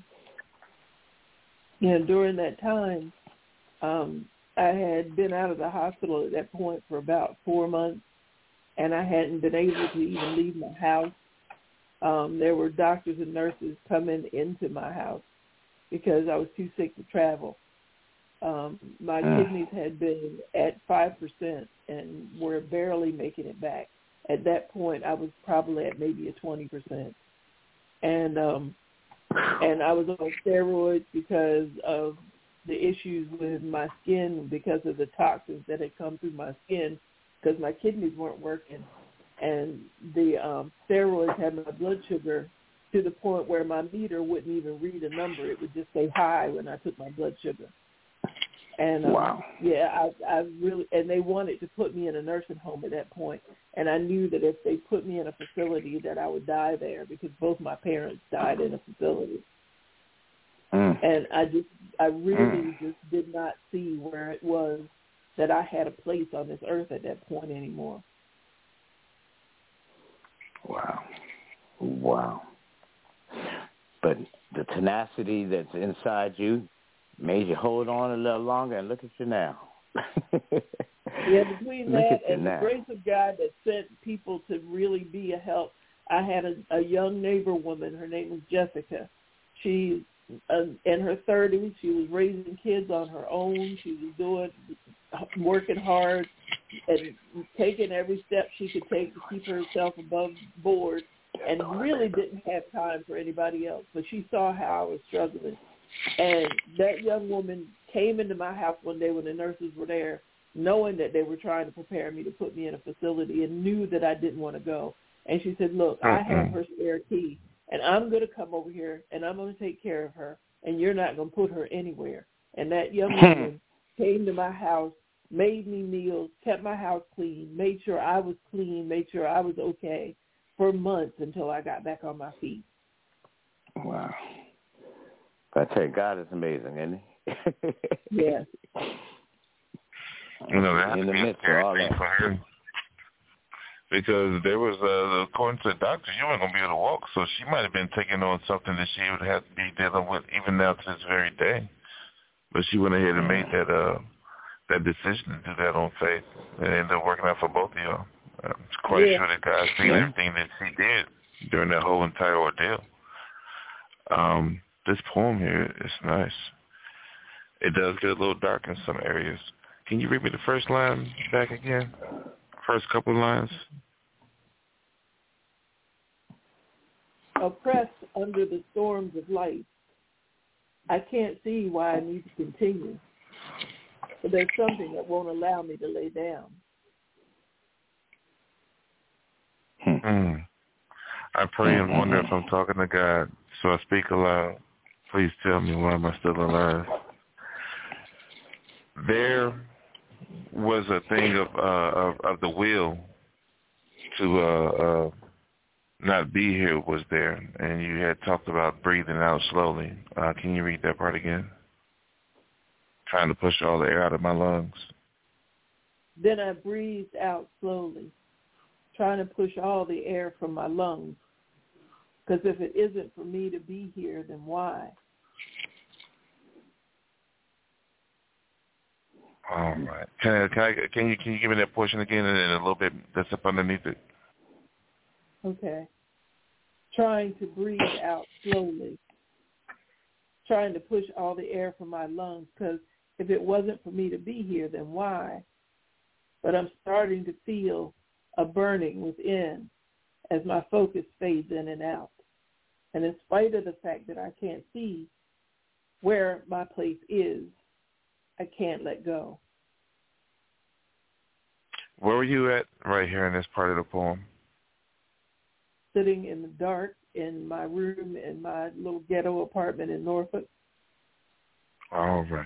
During that time, I had been out of the hospital at that point for about 4 months, and I hadn't been able to even leave my house. There were doctors and nurses coming into my house because I was too sick to travel. My kidneys had been at 5% and were barely making it back. At that point, I was probably at maybe a 20%. And I was on steroids because of the issues with my skin, because of the toxins that had come through my skin, because my kidneys weren't working. And the steroids had my blood sugar to the point where my meter wouldn't even read a number. It would just say high when I took my blood sugar. And wow. I really, and they wanted to put me in a nursing home at that point. And I knew that if they put me in a facility that I would die there, because both my parents died in a facility. And I really just did not see where it was that I had a place on this earth at that point anymore. Wow. But the tenacity that's inside you made you hold on a little longer, and look at you now. Between that and the grace of God that sent people to really be a help. I had a young neighbor woman. Her name was Jessica. She in her 30s. She was raising kids on her own. She was working hard and taking every step she could take to keep herself above board, and really didn't have time for anybody else. But she saw how I was struggling. And that young woman came into my house one day when the nurses were there, knowing that they were trying to prepare me to put me in a facility, and knew that I didn't want to go. And she said, look, I have her spare key, and I'm going to come over here, and I'm going to take care of her, and you're not going to put her anywhere. And that young woman came to my house, made me meals, kept my house clean, made sure I was clean, made sure I was okay for months until I got back on my feet. Wow. I tell you, God is amazing, isn't he? Yes. You know, that had to be a scary thing for her. Because there was, according to the doctor, you weren't going to be able to walk, so she might have been taking on something that she would have to be dealing with even now to this very day. But she went ahead and made that decision to do that on faith, and it ended up working out for both of y'all. I'm quite sure that God seen everything that she did during that whole entire ordeal. This poem here is nice. It does get a little dark in some areas. Can you read me the first line back again? First couple lines. Oppressed under the storms of life, I can't see why I need to continue. But there's something that won't allow me to lay down. I pray and wonder if I'm talking to God, so I speak aloud. Please tell me, why am I still alive? There was a thing of the will to not be here was there, and you had talked about breathing out slowly. Can you read that part again? Trying to push all the air out of my lungs. Then I breathed out slowly, trying to push all the air from my lungs. Because if it isn't for me to be here, then why? All right. Can you give me that portion again and a little bit that's up underneath it? Okay. Trying to breathe out slowly. Trying to push all the air from my lungs, because if it wasn't for me to be here, then why? But I'm starting to feel a burning within as my focus fades in and out. And in spite of the fact that I can't see where my place is, I can't let go. Where were you at right here in this part of the poem? Sitting in the dark in my room in my little ghetto apartment in Norfolk. All right.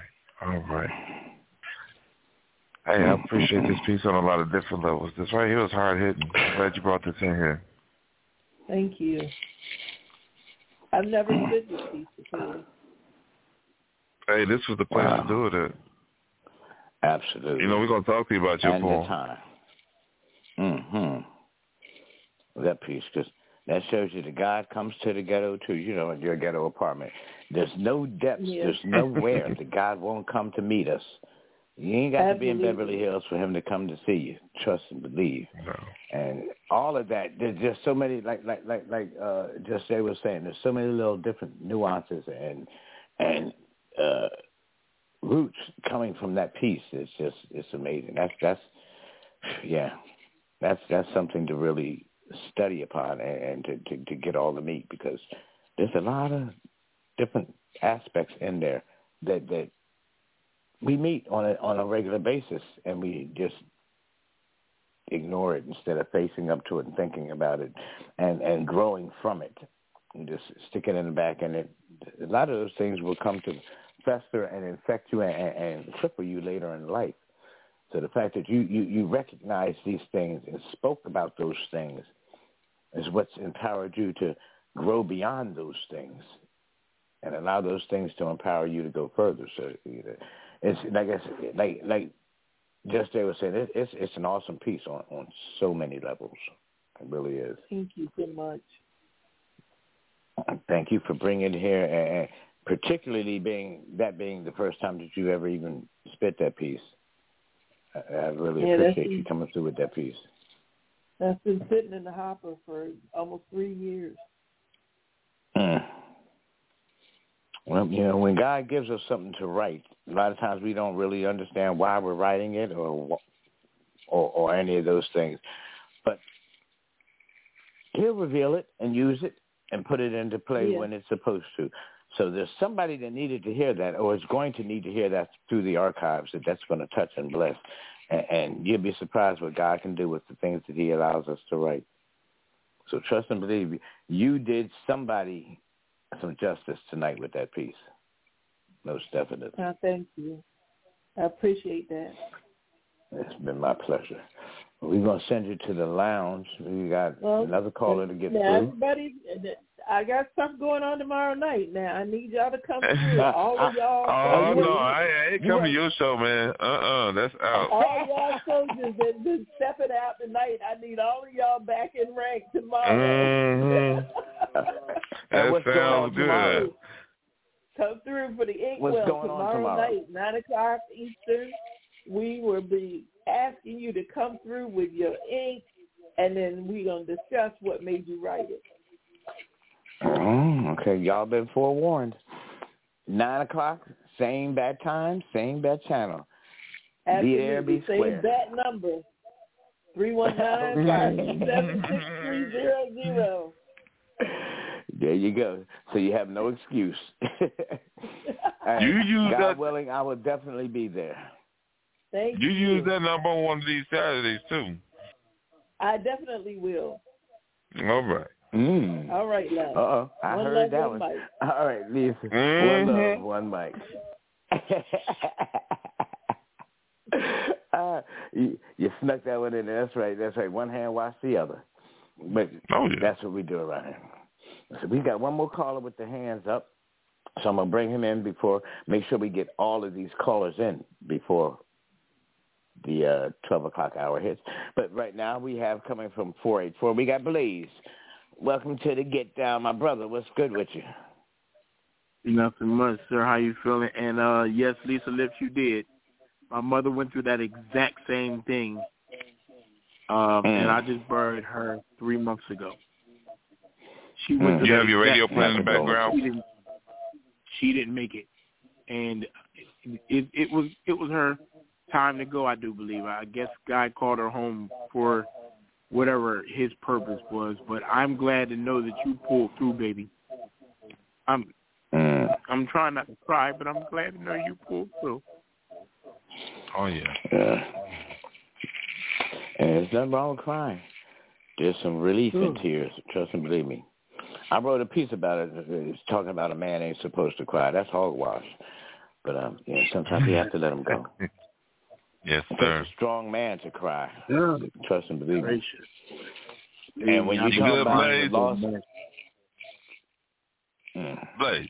Hey, I appreciate this piece on a lot of different levels. This right here was hard-hitting. Glad you brought this in here. Thank you. I've never spit this piece before. Hey, this was the place to do it at. Absolutely. You know, we're going to talk to you about your poem. The time. That piece, because that shows you that God comes to the ghetto too, you know, in your ghetto apartment. There's no depths, there's nowhere that God won't come to meet us. You ain't got to be in Beverly Hills for him to come to see you. Trust and believe. No. And all of that, there's just so many, like Just Jay was saying, there's so many little different nuances and roots coming from that piece. It's amazing. That's something to really study upon and to get all the meat, because there's a lot of different aspects in there that we meet on a regular basis, and we just ignore it instead of facing up to it and thinking about it and growing from it and just stick it in the back. And a lot of those things will come to fester and infect you and cripple you later in life. So the fact that you recognize these things and spoke about those things is what's empowered you to grow beyond those things and allow those things to empower you to go further. So it's like Just Jay was saying, it's an awesome piece on so many levels. It really is. Thank you so much. Thank you for bringing it here, and particularly being the first time that you ever even spit that piece. I really appreciate you coming through with that piece. That's been sitting in the hopper for almost 3 years. Well, when God gives us something to write, a lot of times we don't really understand why we're writing it or any of those things. But He'll reveal it and use it and put it into play when it's supposed to. So there's somebody that needed to hear that or is going to need to hear that through the archives that's going to touch and bless. And you'll be surprised what God can do with the things that He allows us to write. So trust and believe you did somebody some justice tonight with that piece. Most definitely. Thank you. I appreciate that. It's been my pleasure. We're going to send you to the lounge. We got another caller to get through. Everybody, I got stuff going on tomorrow night. Now, I need y'all to come through. All of y'all. Oh, no, I ain't coming to your show, man. That's out. All y'all soldiers that been stepping out tonight, I need all of y'all back in rank tomorrow. That sounds good. Come through for the What's Inkwell going on tomorrow night, 9 o'clock Eastern. We will be asking you to come through with your ink, and then we're going to discuss what made you write it. Okay, y'all been forewarned. 9 o'clock, same bad time, same bad channel. Absolutely. Be there, be square. Same bad number, 319-527-6300. There you go. So you have no excuse. You use God that willing, I will definitely be there. Thank you. You use that number on one of these Saturdays too. I definitely will. All right. All right, love. Uh-oh. I one heard love, that one. one. All right, Lisa. Mm-hmm. One love, one mic. You snuck that one in there. That's right. That's right. One hand wash the other. But that's what we do around here. So we got one more caller with the hands up. So I'm going to bring him in make sure we get all of these callers in before the 12 o'clock hour hits. But right now we have coming from 484, we got Blaze. Welcome to the Get Down, my brother. What's good with you? Nothing much, sir. How you feeling? And yes, Lisa Lips, you did. My mother went through that exact same thing, and I just buried her 3 months ago. She went through you have your radio playing in the background? She didn't make it, and it was her time to go, I do believe. I guess God called her home for whatever his purpose was, but I'm glad to know that you pulled through, baby. I'm trying not to cry, but I'm glad to know you pulled through. Oh, yeah. And there's nothing wrong with crying. There's some relief in tears, trust and believe me. I wrote a piece about it. It's talking about a man ain't supposed to cry. That's hogwash. But sometimes you have to let him go. Yes, it sir. takes a strong man to cry. Yeah. Trust and believe me. And when you talk about the loss, Blaze.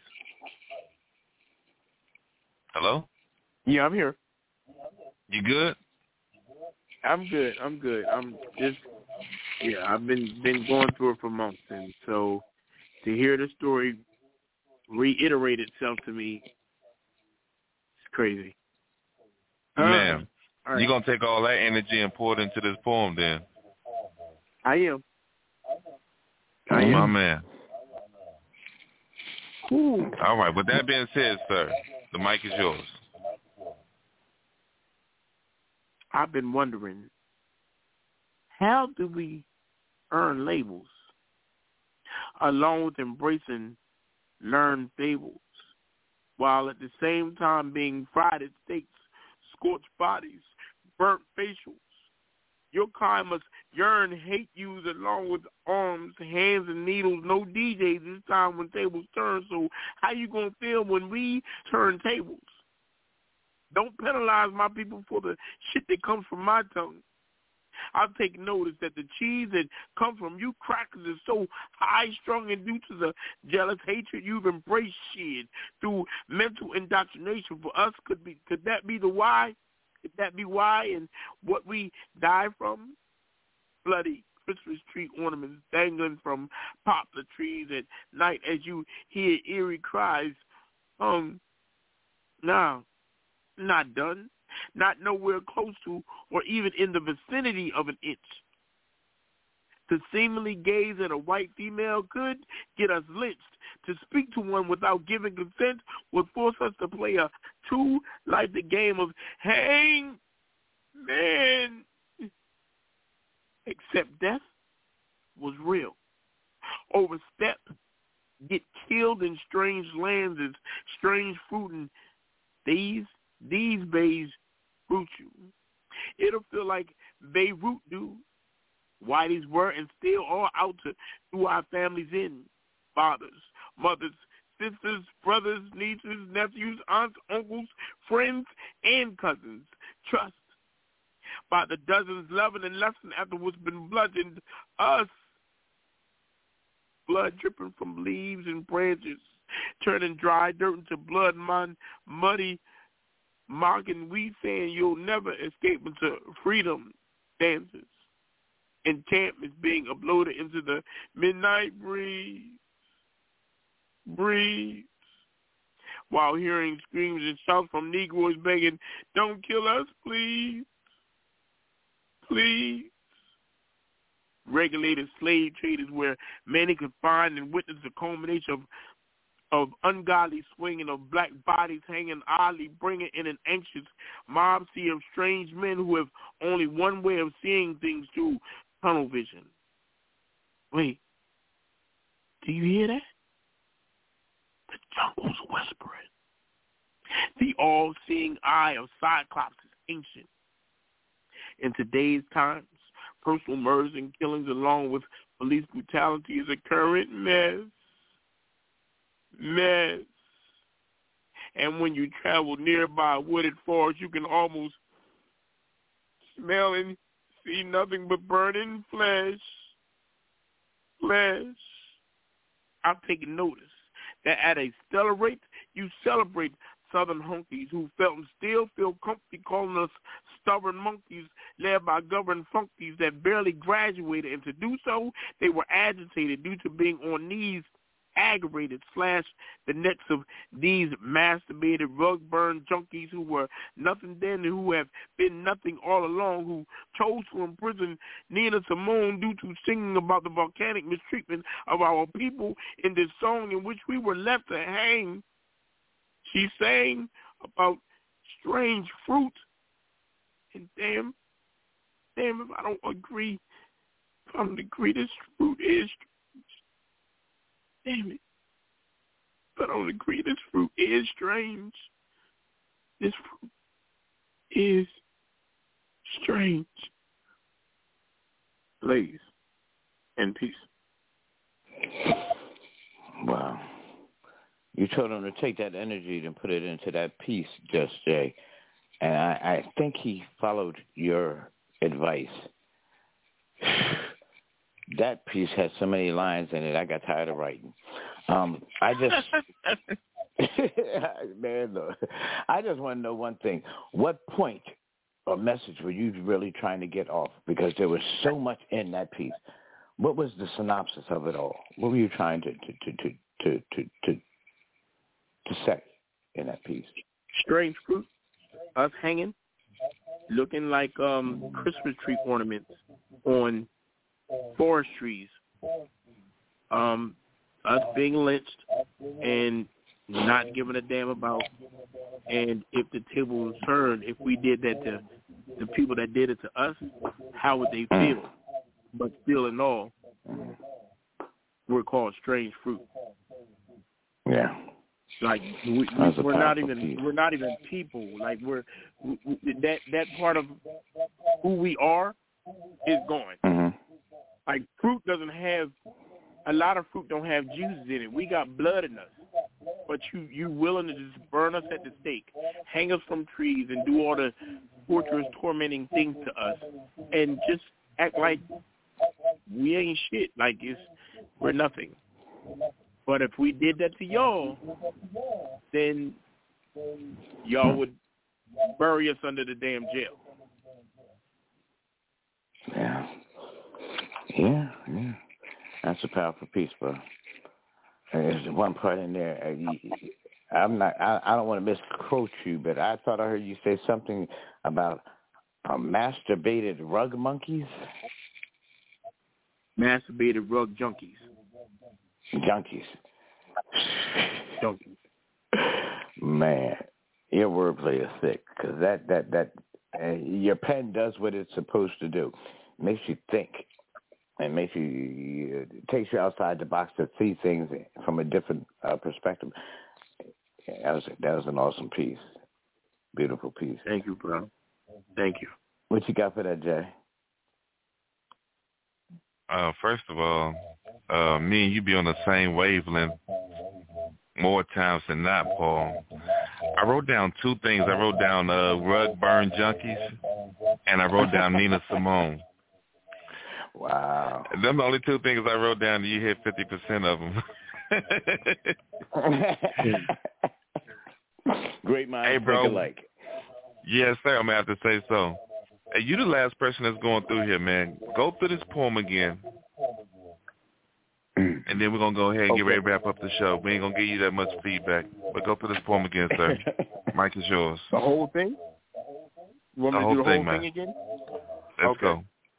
Hello? Yeah, I'm here. You good? I'm good. I'm just, I've been going through it for months, and so to hear the story reiterate itself to me, it's crazy. Man, right. You're going to take all that energy and pour it into this poem then. I am. My man. Ooh. All right. With that being said, sir, the mic is yours. I've been wondering, how do we earn labels along with embracing learned fables while at the same time being fried at steaks, scorched bodies, burnt facials? Your kind must yearn hate yous along with arms, hands, and needles. No DJs this time when tables turn. So how you going to feel when we turn tables? Don't penalize my people for the shit that comes from my tongue. I'll take notice that the cheese that comes from you crackers is so high-strung and due to the jealous hatred you've embraced shit through mental indoctrination for us. Could that be the why? Could that be why and what we die from? Bloody Christmas tree ornaments dangling from poplar trees at night as you hear eerie cries. No, not done. Not nowhere close to or even in the vicinity of an inch. To seemingly gaze at a white female could get us lynched. To speak to one without giving consent would force us to play a two-life game of hang man. Except death was real. Overstep, get killed in strange lands as strange fruit, and these bays root you. It'll feel like Beirut do. Whiteys were and still are out to do our families in. Fathers, mothers, sisters, brothers, nieces, nephews, aunts, uncles, friends, and cousins. Trust. By the dozens, loving and lusting after what's been bludgeoned us. Blood dripping from leaves and branches, turning dry dirt into blood, muddy, mocking, we saying you'll never escape into freedom dances. Enchantments being uploaded into the midnight breeze, while hearing screams and shouts from Negroes begging, don't kill us, please, please. Regulated slave traders where many could find and witness the culmination of ungodly swinging of black bodies hanging oddly, bringing in an anxious mob sea of strange men who have only one way of seeing things through tunnel vision. Wait, do you hear that? The jungle's whispering. The all-seeing eye of Cyclops is ancient. In today's times, personal murders and killings along with police brutality is a current mess. And when you travel nearby wooded forest, you can almost smell and see nothing but burning flesh. I've taken notice that at a stellar rate, you celebrate Southern hunkies who felt and still feel comfy calling us stubborn monkeys led by governed funkies that barely graduated, and to do so, they were agitated due to being on knees, aggravated, / the necks of these masturbated, rug-burned junkies who were nothing then and who have been nothing all along, who chose to imprison Nina Simone due to singing about the volcanic mistreatment of our people in this song in which we were left to hang. She sang about strange fruit, and damn if I don't agree, this fruit is strange. Damn it. But I don't agree, this fruit is strange. This fruit is strange. Please, and peace. Wow. You told him to take that energy and put it into that piece, Just Jay. And I think he followed your advice. That piece has so many lines in it, I got tired of writing. I just want to know one thing. What point or message were you really trying to get off? Because there was so much in that piece. What was the synopsis of it all? What were you trying to say in that piece? Strange fruit, us hanging, looking like Christmas tree ornaments on forest trees, us being lynched and not giving a damn about, and if the table was turned, if we did that to the people that did it to us, how would they feel? But still in all, we're called strange fruit. Yeah. Like we're not even people. Like that part of who we are is gone. Mm-hmm. Like fruit doesn't have, a lot of fruit don't have juices in it. We got blood in us, but you willing to just burn us at the stake, hang us from trees, and do all the torturous, tormenting things to us, and just act like we ain't shit. Like we're nothing. But if we did that to y'all, then y'all would bury us under the damn jail. Yeah. That's a powerful piece, bro. There's one part in there. I don't want to misquote you, but I thought I heard you say something about masturbated rug monkeys. masturbated rug junkies. Junkies. Man, your wordplay is thick because that your pen does what it's supposed to do. It makes you think. It makes you takes you outside the box to see things from a different perspective. Yeah, that was an awesome piece. Beautiful piece. Thank you, bro. Thank you. What you got for that, Jay? First of all, me and you be on the same wavelength more times than not, Paul. I wrote down two things. I wrote down Rug Burn Junkies, and I wrote down Nina Simone. Wow. Them the only two things I wrote down, and you hit 50% of them. Great minds hey, bro. think alike. Yes, sir. I'm going to have to say so. Hey, you the last person that's going through here, man. Go through this poem again. And then we're going to go ahead and get ready to wrap up the show. We ain't going to give you that much feedback. But go through this poem again, sir. Mike is yours. The whole thing? You want me to do the whole thing again? Let's go.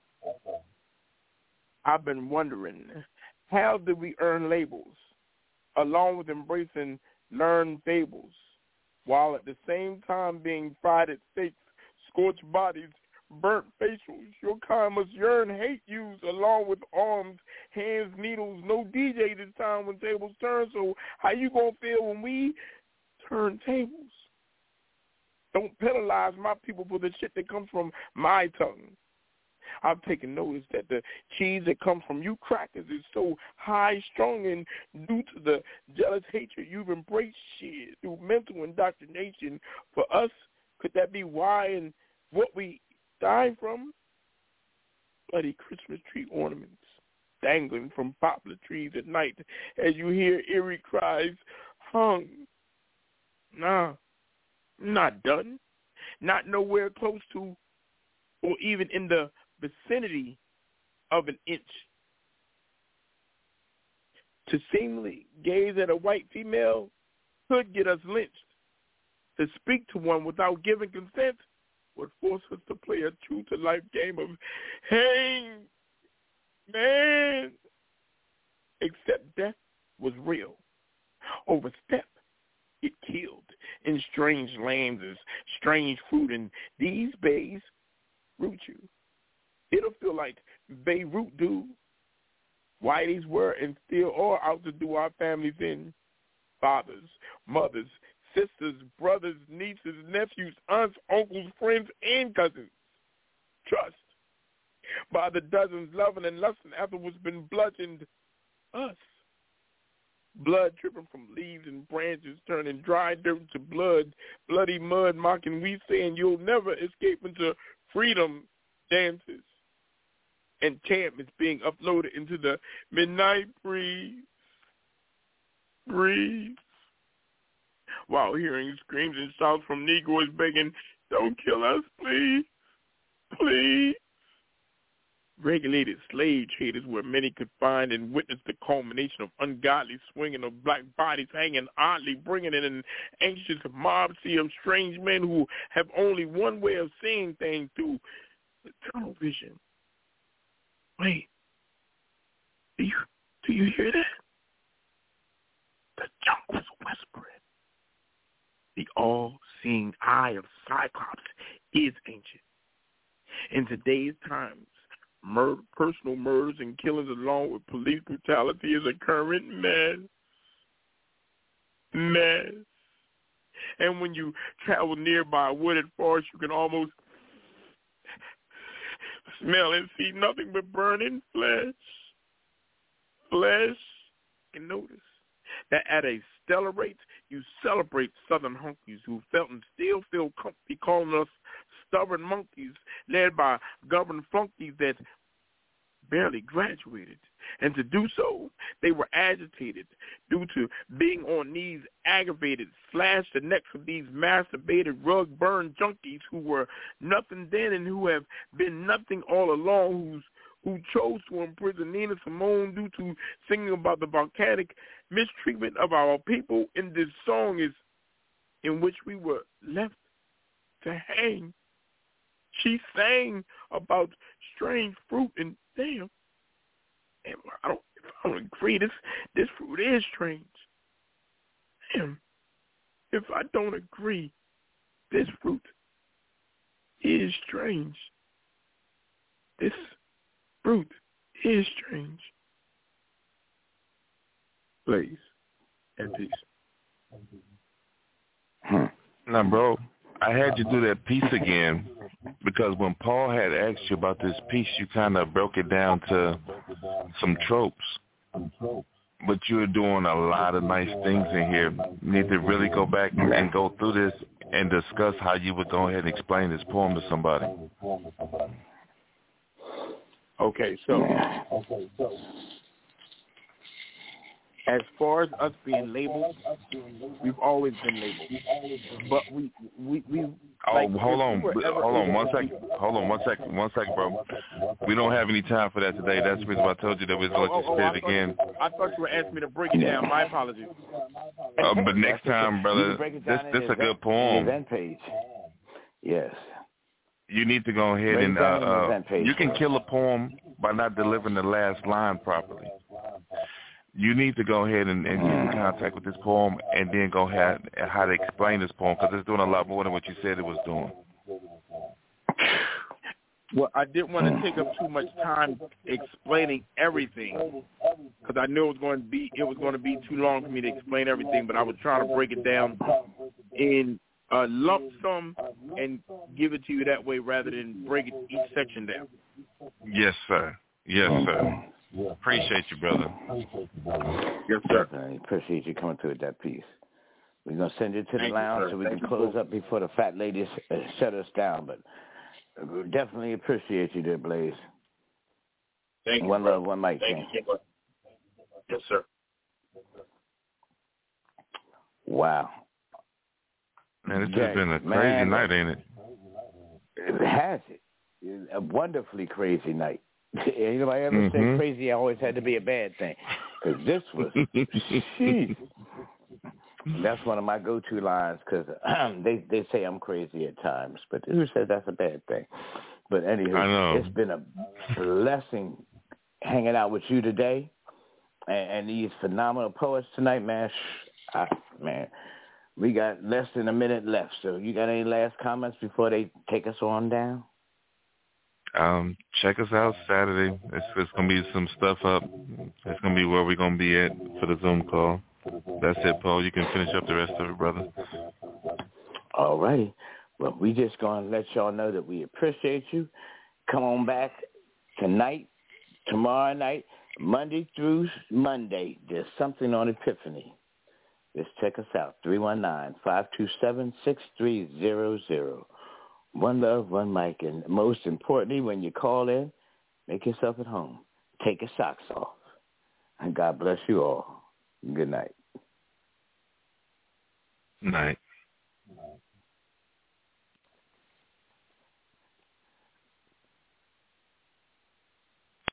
I've been wondering, how do we earn labels, along with embracing learned fables, while at the same time being fried at steaks, scorched bodies, burnt facials? Your kind must yearn hate use along with arms, hands, needles. No DJ this time when tables turn. So how you gonna feel when we turn tables? Don't penalize my people for the shit that comes from my tongue. I've taken notice that the cheese that comes from you crackers is so high-strung, and due to the jealous hatred you've embraced shit through mental indoctrination. For us, could that be why and what we die from? Bloody Christmas tree ornaments dangling from poplar trees at night as you hear eerie cries hung. Nah, not done. Not nowhere close to or even in the vicinity of an inch. To seemingly gaze at a white female could get us lynched. To speak to one without giving consent would force us to play a true-to-life game of hang, man. Except death was real. Overstep, it killed. In strange lands is strange fruit, and these bays root you. It'll feel like Beirut do. Whiteys were and still are out to do our families in. Fathers, mothers, sisters, brothers, nieces, nephews, aunts, uncles, friends, and cousins. Trust. By the dozens, loving and lusting afterwards been bludgeoned. Us. Blood dripping from leaves and branches, turning dry dirt to blood, bloody mud mocking we saying you'll never escape into freedom dances. Enchantments being uploaded into the midnight breeze. Breathe. While hearing screams and shouts from Negroes begging, don't kill us, please. Please. Regulated slave traders where many could find and witness the culmination of ungodly swinging of black bodies hanging oddly, bringing in an anxious mob sea of strange men who have only one way of seeing things through the tunnel vision. Wait, do you hear that? The jungle's whispering. The all-seeing eye of Cyclops is ancient. In today's times, personal murders and killings along with police brutality is a current mess. And when you travel nearby a wooded forest, you can almost smell and see nothing but burning flesh. And notice that at a stellar rate, you celebrate Southern hunkies who felt and still feel comfy calling us stubborn monkeys led by governed flunkies that barely graduated. And to do so, they were agitated due to being on knees, aggravated, slashed the necks of these masturbated, rug-burned junkies who were nothing then and who have been nothing all along, who chose to imprison Nina Simone due to singing about the volcanic mistreatment of our people in this song is in which we were left to hang. She sang about strange fruit and damn, Damn, if I don't agree, this fruit is strange. Damn, if I don't agree, this fruit is strange. This fruit is strange. Please, and peace. Now, bro, I had you do that piece again because when Paul had asked you about this piece, you kind of broke it down to some tropes. But you're doing a lot of nice things in here. You need to really go back and go through this and discuss how you would go ahead and explain this poem to somebody. Okay, so as far as us being labeled, we've always been labeled. But we like, hold on 1 second, bro. We don't have any time for that today. That's the reason why I told you that we was going to spit it again. I thought you were asking me to break it down. My apologies. But next time, brother, this is a good poem. Event page. Yes. You need to go ahead and you can kill a poem by not delivering the last line properly. You need to go ahead and get in contact with this poem and then go ahead and how to explain this poem because it's doing a lot more than what you said it was doing. Well, I didn't want to take up too much time explaining everything because I knew it was going to be too long for me to explain everything, but I was trying to break it down in a lump sum and give it to you that way rather than break each section down. Yes, sir. Yes, sir. Appreciate you, brother. Yes, sir. I appreciate you coming through with that piece. We're going to send you to the lounge so we can close up before the fat ladies shut us down. But we definitely appreciate you there, Blaze. Thank you. One love, one mic. Thank you. Yes, sir. Wow. Man, it's just been a crazy night, ain't it? It has it. It's a wonderfully crazy night. Anybody ever say crazy always had to be a bad thing? Because this was, jeez. That's one of my go-to lines because they say I'm crazy at times, but who says that's a bad thing? But anyway, it's been a blessing hanging out with you today and these phenomenal poets tonight, man. Man, we got less than a minute left, so you got any last comments before they take us on down? Check us out Saturday. It's going to be some stuff up. It's going to be where we're going to be at for the Zoom call. That's it, Paul. You can finish up the rest of it, brother. All righty. Well, we just going to let y'all know that we appreciate you. Come on back tonight, tomorrow night, Monday through Monday. There's something on Epiphany. Just check us out, 319-527-6300. One love, one mic, and most importantly, when you call in, make yourself at home. Take your socks off. And God bless you all. Good night. Night.